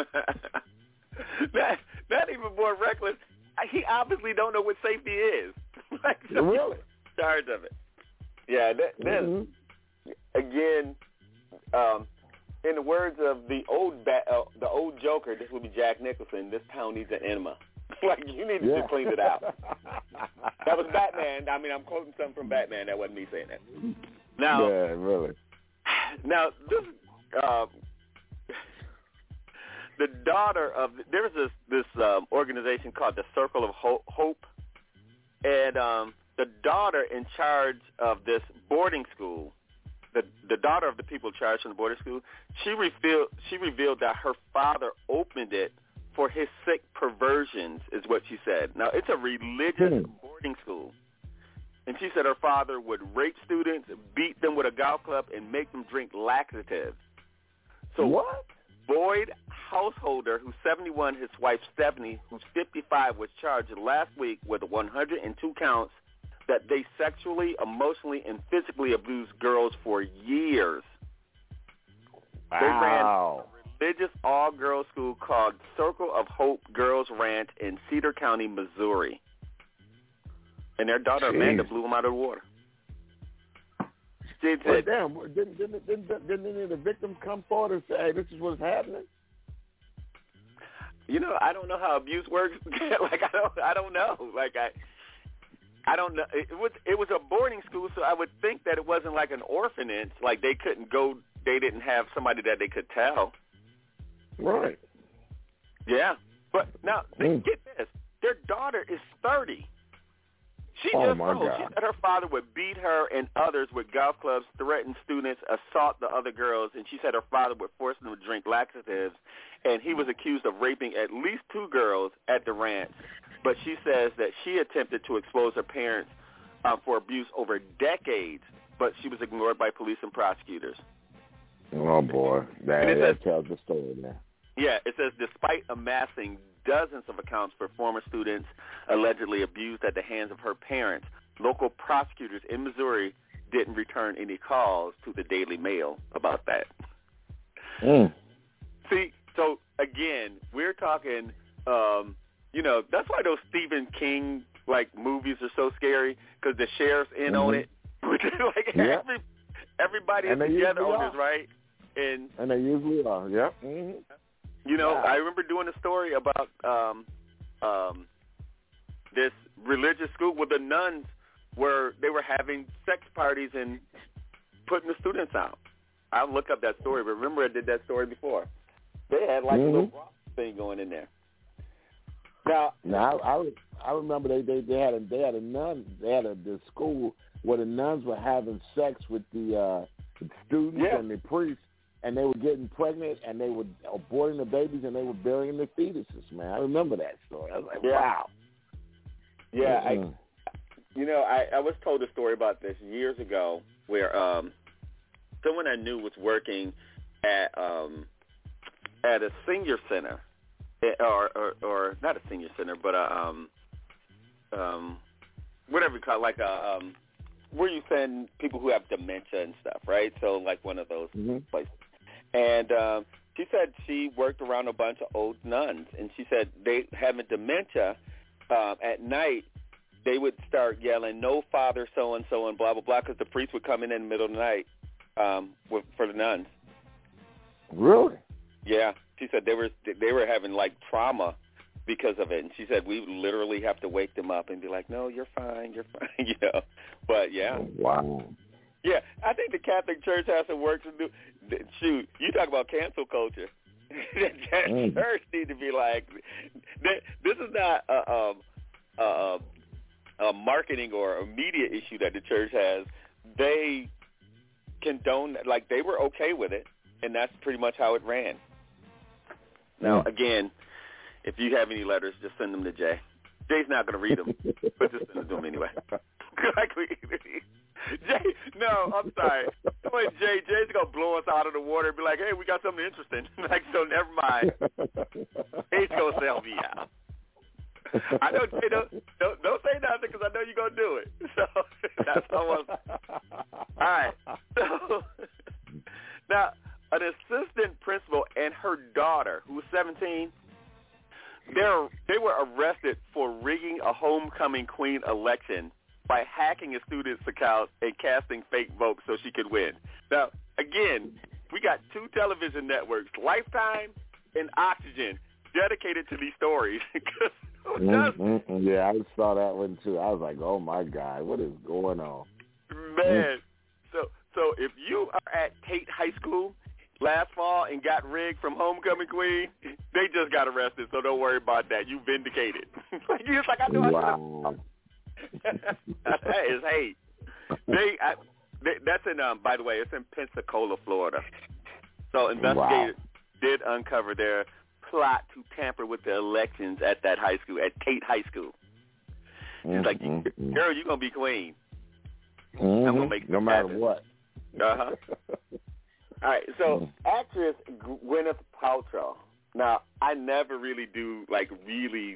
Not even more reckless. He obviously don't know what safety is. Really? In charge of it. Yeah, again, in the words of the old Joker, this would be Jack Nicholson, this town needs an enema. Like, you need to just clean it out. That was Batman. I mean, I'm quoting something from Batman. That wasn't me saying that. Now, yeah, really. Now, this, the daughter of, there was this organization called the Circle of Hope, and the daughter in charge of this boarding school, the daughter of the people charged in the boarding school, she revealed that her father opened it for his sick perversions, is what she said. Now, it's a religious boarding school. And she said her father would rape students, beat them with a golf club, and make them drink laxatives. So what? Boyd Householder, who's 71, his wife Stephanie, who's 55, was charged last week with 102 counts that they sexually, emotionally, and physically abused girls for years. Wow. They ran a religious all-girls school called Circle of Hope Girls Ranch in Cedar County, Missouri. And their daughter, Amanda, blew them out of the water. She said, damn, didn't any of the victims come forward and say, hey, this is what's happening? You know, I don't know how abuse works. Like, I don't know. Like, I don't know. It was a boarding school, so I would think that it wasn't like an orphanage. Like, they couldn't go, they didn't have somebody that they could tell. Right. Yeah. But now, get this. Their daughter is 30. She she said her father would beat her and others with golf clubs, threaten students, assault the other girls, and she said her father would force them to drink laxatives, and he was accused of raping at least 2 girls at the ranch. But she says that she attempted to expose her parents for abuse over decades, but she was ignored by police and prosecutors. Oh, boy. That tells the story now. Yeah, it says, despite amassing dozens of accounts for former students allegedly abused at the hands of her parents, local prosecutors in Missouri didn't return any calls to the Daily Mail about that. See, so again, we're talking, that's why those Stephen King movies are so scary, because the sheriff's in on it. Everybody is together on this, right? And they usually are. Yeah. I remember doing a story about this religious school where the nuns were having sex parties and putting the students out. I'll look up that story, but remember I did that story before. They had a little thing going in there. Now I remember they had a nun. They had this school where the nuns were having sex with the students and the priests. And they were getting pregnant, and they were aborting the babies, and they were burying the fetuses, man. I remember that story. I was like, wow. Yeah, I was told a story about this years ago where someone I knew was working at a senior center, or not a senior center, but whatever you call it, where you send people who have dementia and stuff, right? So like one of those places. And she said she worked around a bunch of old nuns, and she said they having dementia at night. They would start yelling, "No, Father, so and so, and blah blah blah," because the priest would come in the middle of the night for the nuns. Really? Yeah. She said they were having like trauma because of it, and she said we literally have to wake them up and be like, "No, you're fine, you know." But yeah. Wow. Yeah, I think the Catholic Church has some work to do. Shoot, you talk about cancel culture. The church need to be like, this is not a marketing or a media issue that the church has. They condone, like they were okay with it, and that's pretty much how it ran. Now, again, if you have any letters, just send them to Jay. Jay's not going to read them, but just send them to him anyway. Jay, no, I'm sorry. Jay's going to blow us out of the water and be like, hey, we got something interesting. Like, so never mind. He's going to sell me out. I know, Jay, don't say nothing because I know you're going to do it. So that's almost. All right. So now, an assistant principal and her daughter, who was 17, they were arrested for rigging a homecoming queen election by hacking a student's account and casting fake votes so she could win. Now, again, we got two television networks, Lifetime and Oxygen, dedicated to these stories. Yeah, I saw that one too. I was like, oh my God, what is going on? Man, so if you are at Tate High School last fall and got rigged from homecoming queen, they just got arrested, so don't worry about that. You vindicated. You're just like, I know. Wow. That is hate. That's in, by the way, it's in Pensacola, Florida. So investigators did uncover their plot to tamper with the elections at that high school, at Tate High School. It's like, girl, you're going to be queen. I'm going to make no matter happen. what. Uh-huh. All right, so actress Gwyneth Paltrow. Now, I never really do, like, really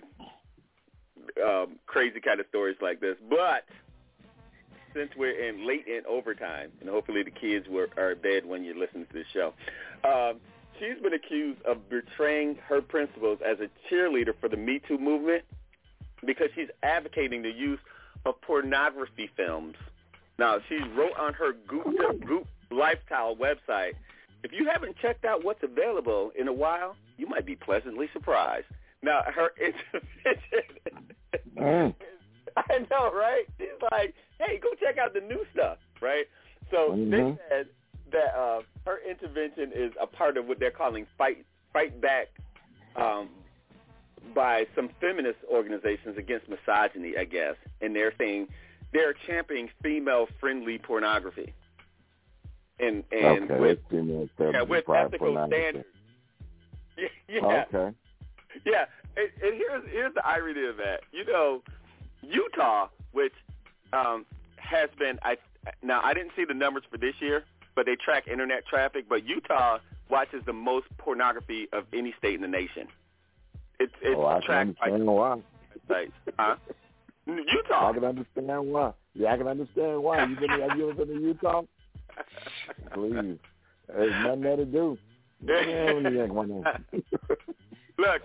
crazy kind of stories like this, but since we're late in overtime, and hopefully the kids are bed when you're listening to this show, she's been accused of betraying her principles as a cheerleader for the Me Too movement because she's advocating the use of pornography films. Now, she wrote on her Goop Lifestyle website, if you haven't checked out what's available in a while, you might be pleasantly surprised. Now, her intervention, I know, right? She's like, hey, go check out the new stuff, right? So they said that her intervention is a part of what they're calling fight back by some feminist organizations against misogyny, I guess, and they're saying they're championing female-friendly pornography. And with ethical standards. Yeah. Okay. Yeah, and here's the irony of that. You know, Utah, which has been, now I didn't see the numbers for this year, but they track internet traffic, but Utah watches the most pornography of any state in the nation. It's tracked by sites. Utah. I can understand why. Yeah, I can understand why. Have you ever been to Utah? Please. There's nothing there to do. Look,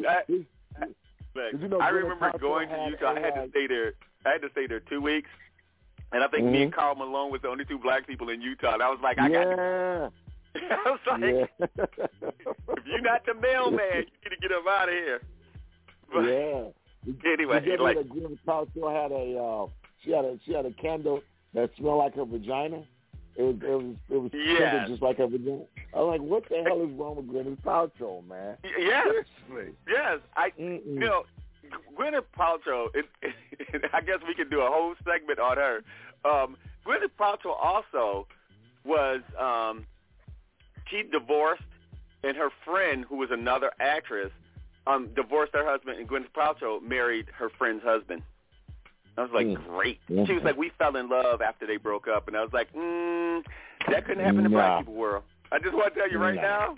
I remember going to Utah. I had to stay there 2 weeks, and I think me and Karl Malone was the only two black people in Utah. And I was like, I was like, if you're not the mailman, you need to get up out of here. But, anyway, like Gwyneth Paltrow had a candle that smelled like her vagina. It was scented just like her vagina. I was like, what the hell is wrong with Gwyneth Paltrow, man? Yes. Seriously. Yes. You know, Gwyneth Paltrow, I guess we could do a whole segment on her. Gwyneth Paltrow also was, she divorced, and her friend, who was another actress, divorced her husband, and Gwyneth Paltrow married her friend's husband. I was like, great. She was like, we fell in love after they broke up. And I was like, that couldn't happen in the black people world. I just want to tell you right now,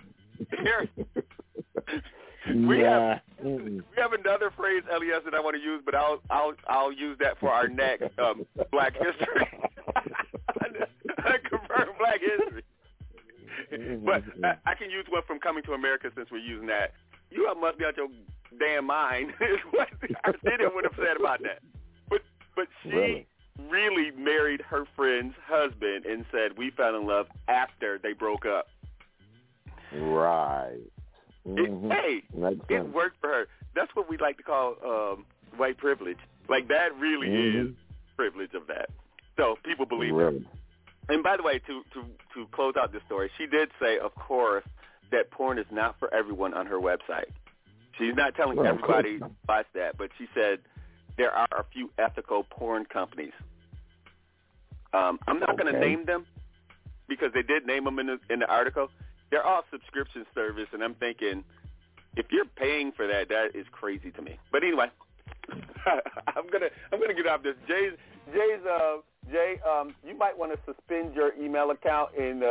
we have another phrase, LES, that I want to use, but I'll use that for our next Black History. history. But I can use one from Coming to America since we're using that. You must be out your damn mind. Is what Arsenio would have said about that. But she really married her friend's husband and said we fell in love after they broke up. Right. Mm-hmm. It worked for her. That's what we like to call white privilege. Like, that really is privilege of that. So people believe her. And by the way, to close out this story, she did say, of course, that porn is not for everyone on her website. She's not telling everybody to watch that, but she said there are a few ethical porn companies. I'm not going to name them because they did name them in the article. They're all subscription service, and I'm thinking, if you're paying for that, that is crazy to me. But anyway, I'm gonna get off this. Jay, you might want to suspend your email account and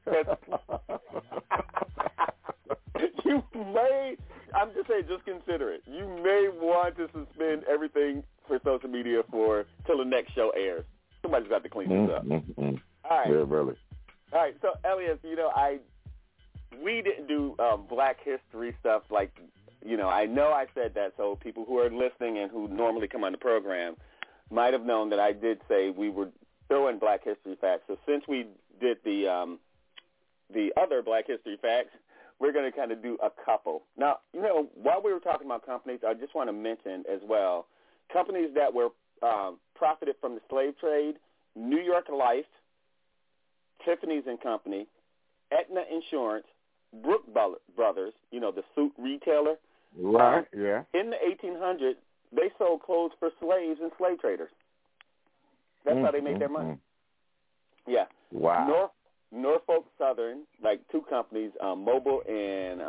you may. I'm just saying, just consider it. You may want to suspend everything for social media till the next show airs. Somebody's got to clean this up. All right. Yeah, really. All right. So, Elias, we didn't do Black History stuff like, I know I said that, so people who are listening and who normally come on the program might have known that I did say we were throwing Black History facts. So since we did the other Black History facts, we're going to kind of do a couple. Now, while we were talking about companies, I just want to mention as well, companies that were profited from the slave trade: New York Life, Tiffany's and Company, Aetna Insurance, Brooks Brothers, the suit retailer. Right, yeah. In the 1800s, they sold clothes for slaves and slave traders. That's how they made their money. Yeah. Wow. Norfolk Southern, like two companies, Mobil and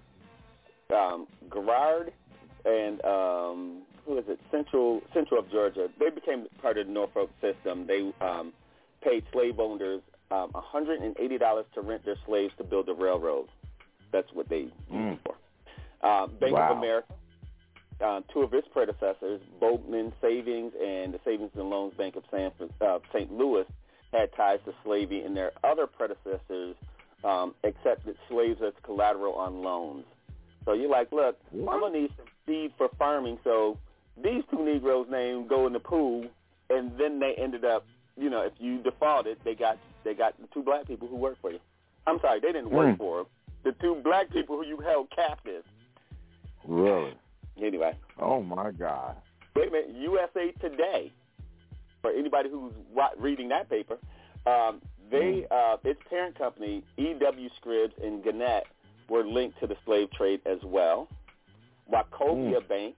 Garrard, and who is it? Central of Georgia. They became part of the Norfolk system. They paid slave owners $180 to rent their slaves to build the railroad. That's what they used it for. Bank of America, two of its predecessors, Boatman Savings and the Savings and Loans Bank of St. Louis, had ties to slavery, and their other predecessors accepted slaves as collateral on loans. So you're like, look, I'm going to need some seed for farming, so these two Negroes' names go in the pool, and then they ended up, if you defaulted, they got the two black people who worked for you. I'm sorry, they didn't work for them. The two black people who you held captive. Really? Anyway. Oh, my God. Wait a minute. USA Today, for anybody who's reading that paper, its parent company, E.W. Scripps and Gannett, were linked to the slave trade as well. Wachovia Bank,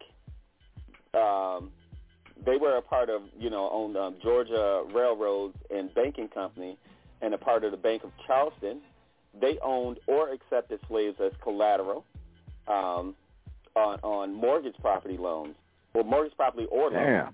they were a part of, owned Georgia Railroads and Banking Company, and a part of the Bank of Charleston. They owned or accepted slaves as collateral on mortgage property loans, or mortgage property or loans.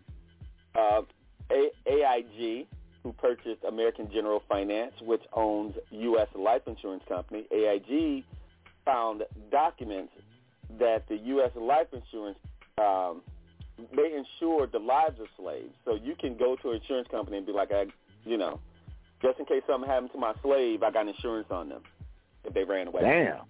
AIG, who purchased American General Finance, which owns U.S. Life Insurance Company. AIG found documents that the U.S. Life Insurance, they insured the lives of slaves. So you can go to an insurance company and be like, just in case something happened to my slave, I got insurance on them if they ran away. Damn.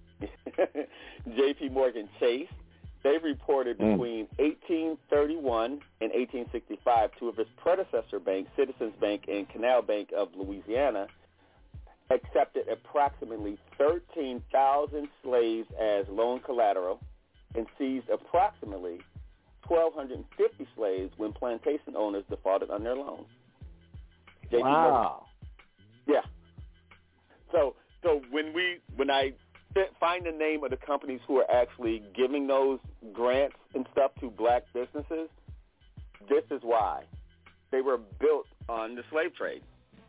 J.P. Morgan Chase, they reported between 1831 and 1865, two of its predecessor banks, Citizens Bank and Canal Bank of Louisiana, accepted approximately 13,000 slaves as loan collateral and seized approximately 1,250 slaves when plantation owners defaulted on their loans. Wow. Yeah. So when I find the name of the companies who are actually giving those grants and stuff to black businesses, this is why. They were built on the slave trade.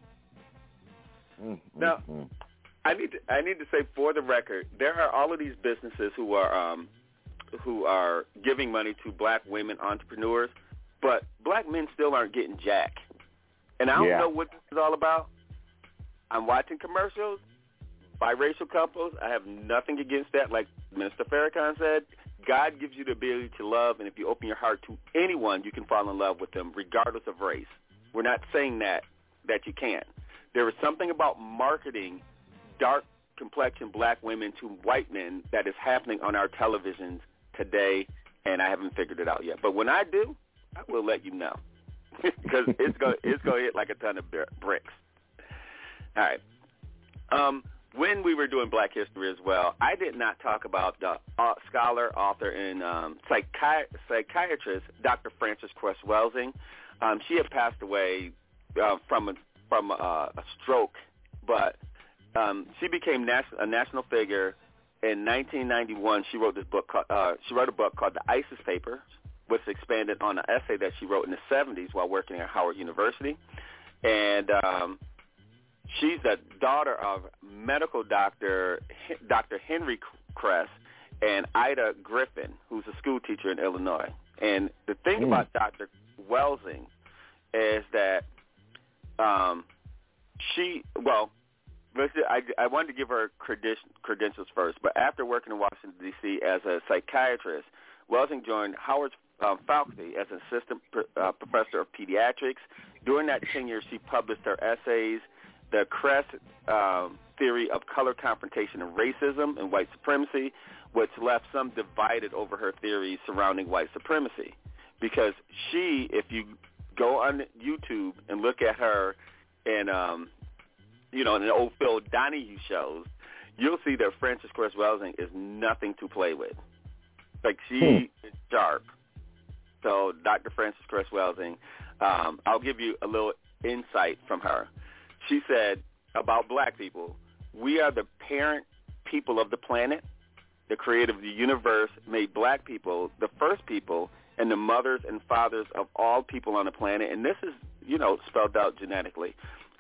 Now, I need to say, for the record, there are all of these businesses who are giving money to black women entrepreneurs, but black men still aren't getting jack. And I don't know what this is all about. I'm watching commercials, biracial couples. I have nothing against that. Like Minister Farrakhan said, God gives you the ability to love, and if you open your heart to anyone, you can fall in love with them, regardless of race. We're not saying that you can't. there is something about marketing dark complexion black women to white men that is happening on our televisions today, and I haven't figured it out yet. But when I do, I will let you know because it's going to hit like a ton of bricks. All right. When we were doing Black History as well, I did not talk about the scholar, author, and psychiatrist Dr. Frances Cress Welsing. She had passed away from a stroke, but she became a national figure in 1991. She wrote a book called The ISIS Papers, which expanded on an essay that she wrote in the 70s while working at Howard University, and she's the daughter of medical doctor Dr. Henry Cress and Ida Griffin, who's a school teacher in Illinois. And the thing about Dr. Welsing is that I wanted to give her credentials first, but after working in Washington, D.C. as a psychiatrist, Welsing joined Howard's faculty as an assistant professor of pediatrics. During that tenure, she published her essays, The Cress Theory of Color Confrontation and Racism and White Supremacy, which left some divided over her theories surrounding white supremacy. Because she, if you go on YouTube and look at her in, in the old Phil Donahue shows, you'll see that Frances Cress Welsing is nothing to play with. Like, she is sharp. So Dr. Frances Cress Welsing, I'll give you a little insight from her. She said about black people, we are the parent people of the planet. The creator of the universe made black people the first people and the mothers and fathers of all people on the planet. And this is, spelled out genetically.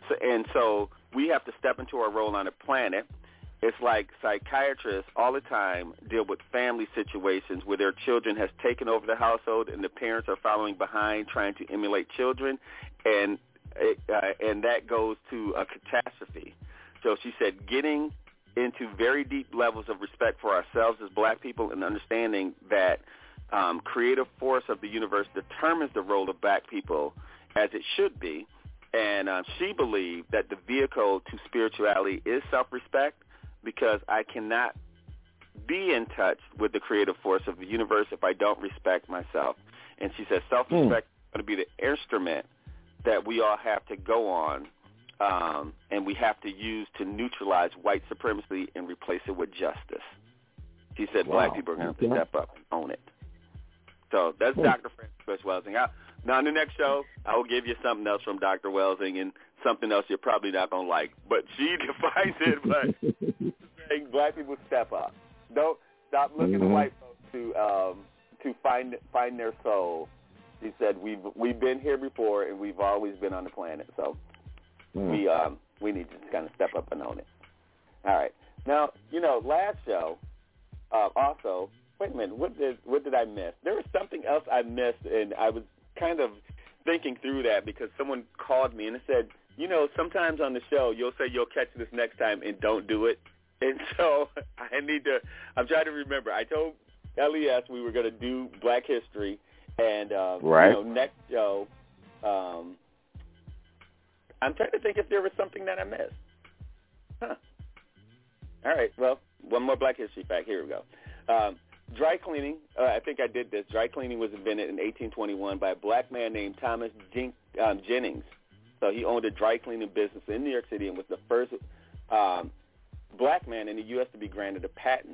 So we have to step into our role on the planet. It's like psychiatrists all the time deal with family situations where their children has taken over the household and the parents are following behind trying to emulate children, and that goes to a catastrophe. So she said getting into very deep levels of respect for ourselves as black people and understanding that creative force of the universe determines the role of black people as it should be. And she believed that the vehicle to spirituality is self-respect, because I cannot be in touch with the creative force of the universe if I don't respect myself. And she said self-respect is going to be the instrument that we all have to go on, and we have to use to neutralize white supremacy and replace it with justice. She said black people are going to step up and own it. So that's Dr. Frances Cress Welsing. Now, in the next show, I will give you something else from Dr. Welsing and something else you're probably not going to like. But she defines it by saying black people step up. Don't stop looking to white folks to find their soul. She said we've been here before and we've always been on the planet. So we need to kind of step up and own it. All right. Now, last show also. Wait a minute. What did I miss? There was something else I missed, and I was kind of thinking through that because someone called me and it said, sometimes on the show you'll say you'll catch this next time and don't do it. And so I'm trying to remember. I told LES we were going to do Black History, and next show, I'm trying to think if there was something that I missed. Huh. All right, well, one more Black History fact. Here we go. Dry cleaning, I think I did this. Dry cleaning was invented in 1821 by a black man named Thomas Jennings. So he owned a dry cleaning business in New York City and was the first black man in the U.S. to be granted a patent.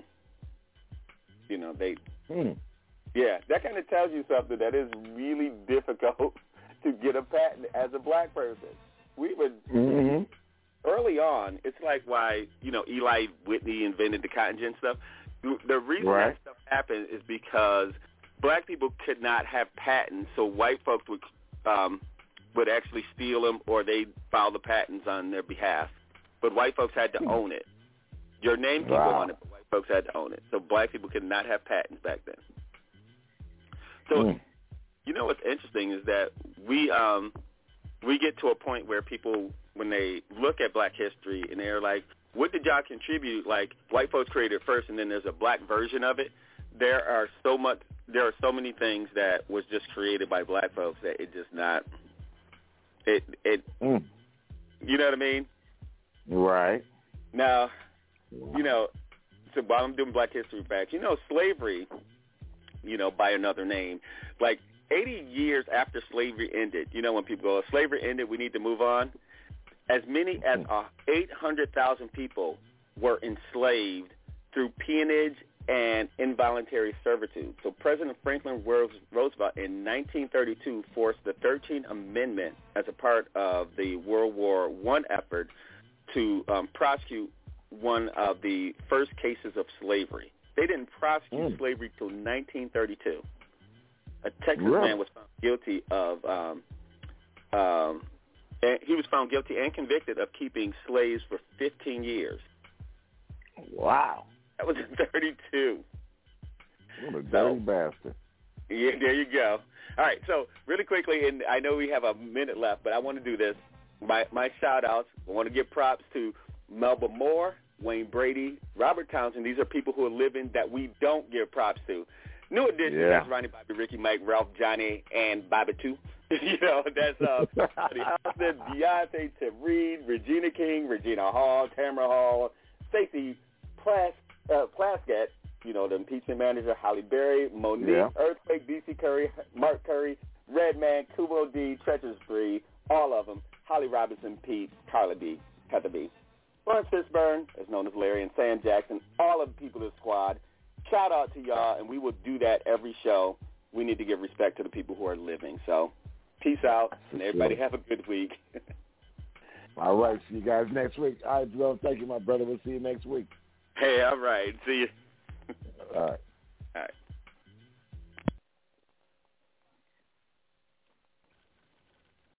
Yeah, that kind of tells you something that is really difficult to get a patent as a black person. We would early on. It's like why Eli Whitney invented the cotton gin stuff. The reason that stuff happened is because black people could not have patents, so white folks would actually steal them, or they'd file the patents on their behalf. But white folks had to own it. Your name can go on it, but white folks had to own it. So black people could not have patents back then. So what's interesting is that we get to a point where people, when they look at black history and they're like, what did y'all contribute? Like, white folks created it first, and then there's a black version of it. There are so many things that was just created by black folks that it just not. You know what I mean? Right. Now, so while I'm doing Black History Facts, slavery, by another name, like 80 years after slavery ended, when people go, slavery ended, we need to move on, as many as 800,000 people were enslaved through peonage and involuntary servitude. So President Franklin Roosevelt in 1932 forced the 13th Amendment as a part of the World War I effort to prosecute one of the first cases of slavery. They didn't prosecute slavery till 1932. A Texas man was found guilty of, he was found guilty and convicted of keeping slaves for 15 years. Wow. That was in 32. What a dirty bastard. Yeah, there you go. All right, so really quickly, and I know we have a minute left, but I want to do this. My shout-outs, I want to give props to Melba Moore, Wayne Brady, Robert Townsend. These are people who are living that we don't give props to. New Edition, that's Ronnie, Bobby, Ricky, Mike, Ralph, Johnny, and Bobby too. That's Buddy Austin, Beyonce, Tim Reed, Regina King, Regina Hall, Tamara Hall, Stacey Plaskett, the impeachment manager, Holly Berry, Monique, Earthquake, DC Curry, Mark Curry, Redman, Kubo D, Treacherous 3, all of them, Holly Robinson, Pete, Carla B, Heather B. Lawrence Fishburne, as known as Larry, and Sam Jackson, all of the people of the squad. Shout out to y'all, and we will do that every show. We need to give respect to the people who are living. So, peace out, and everybody have a good week. All right, see you guys next week. All right, Joe, thank you, my brother. We'll see you next week. Hey, all right. See you. All right. All right.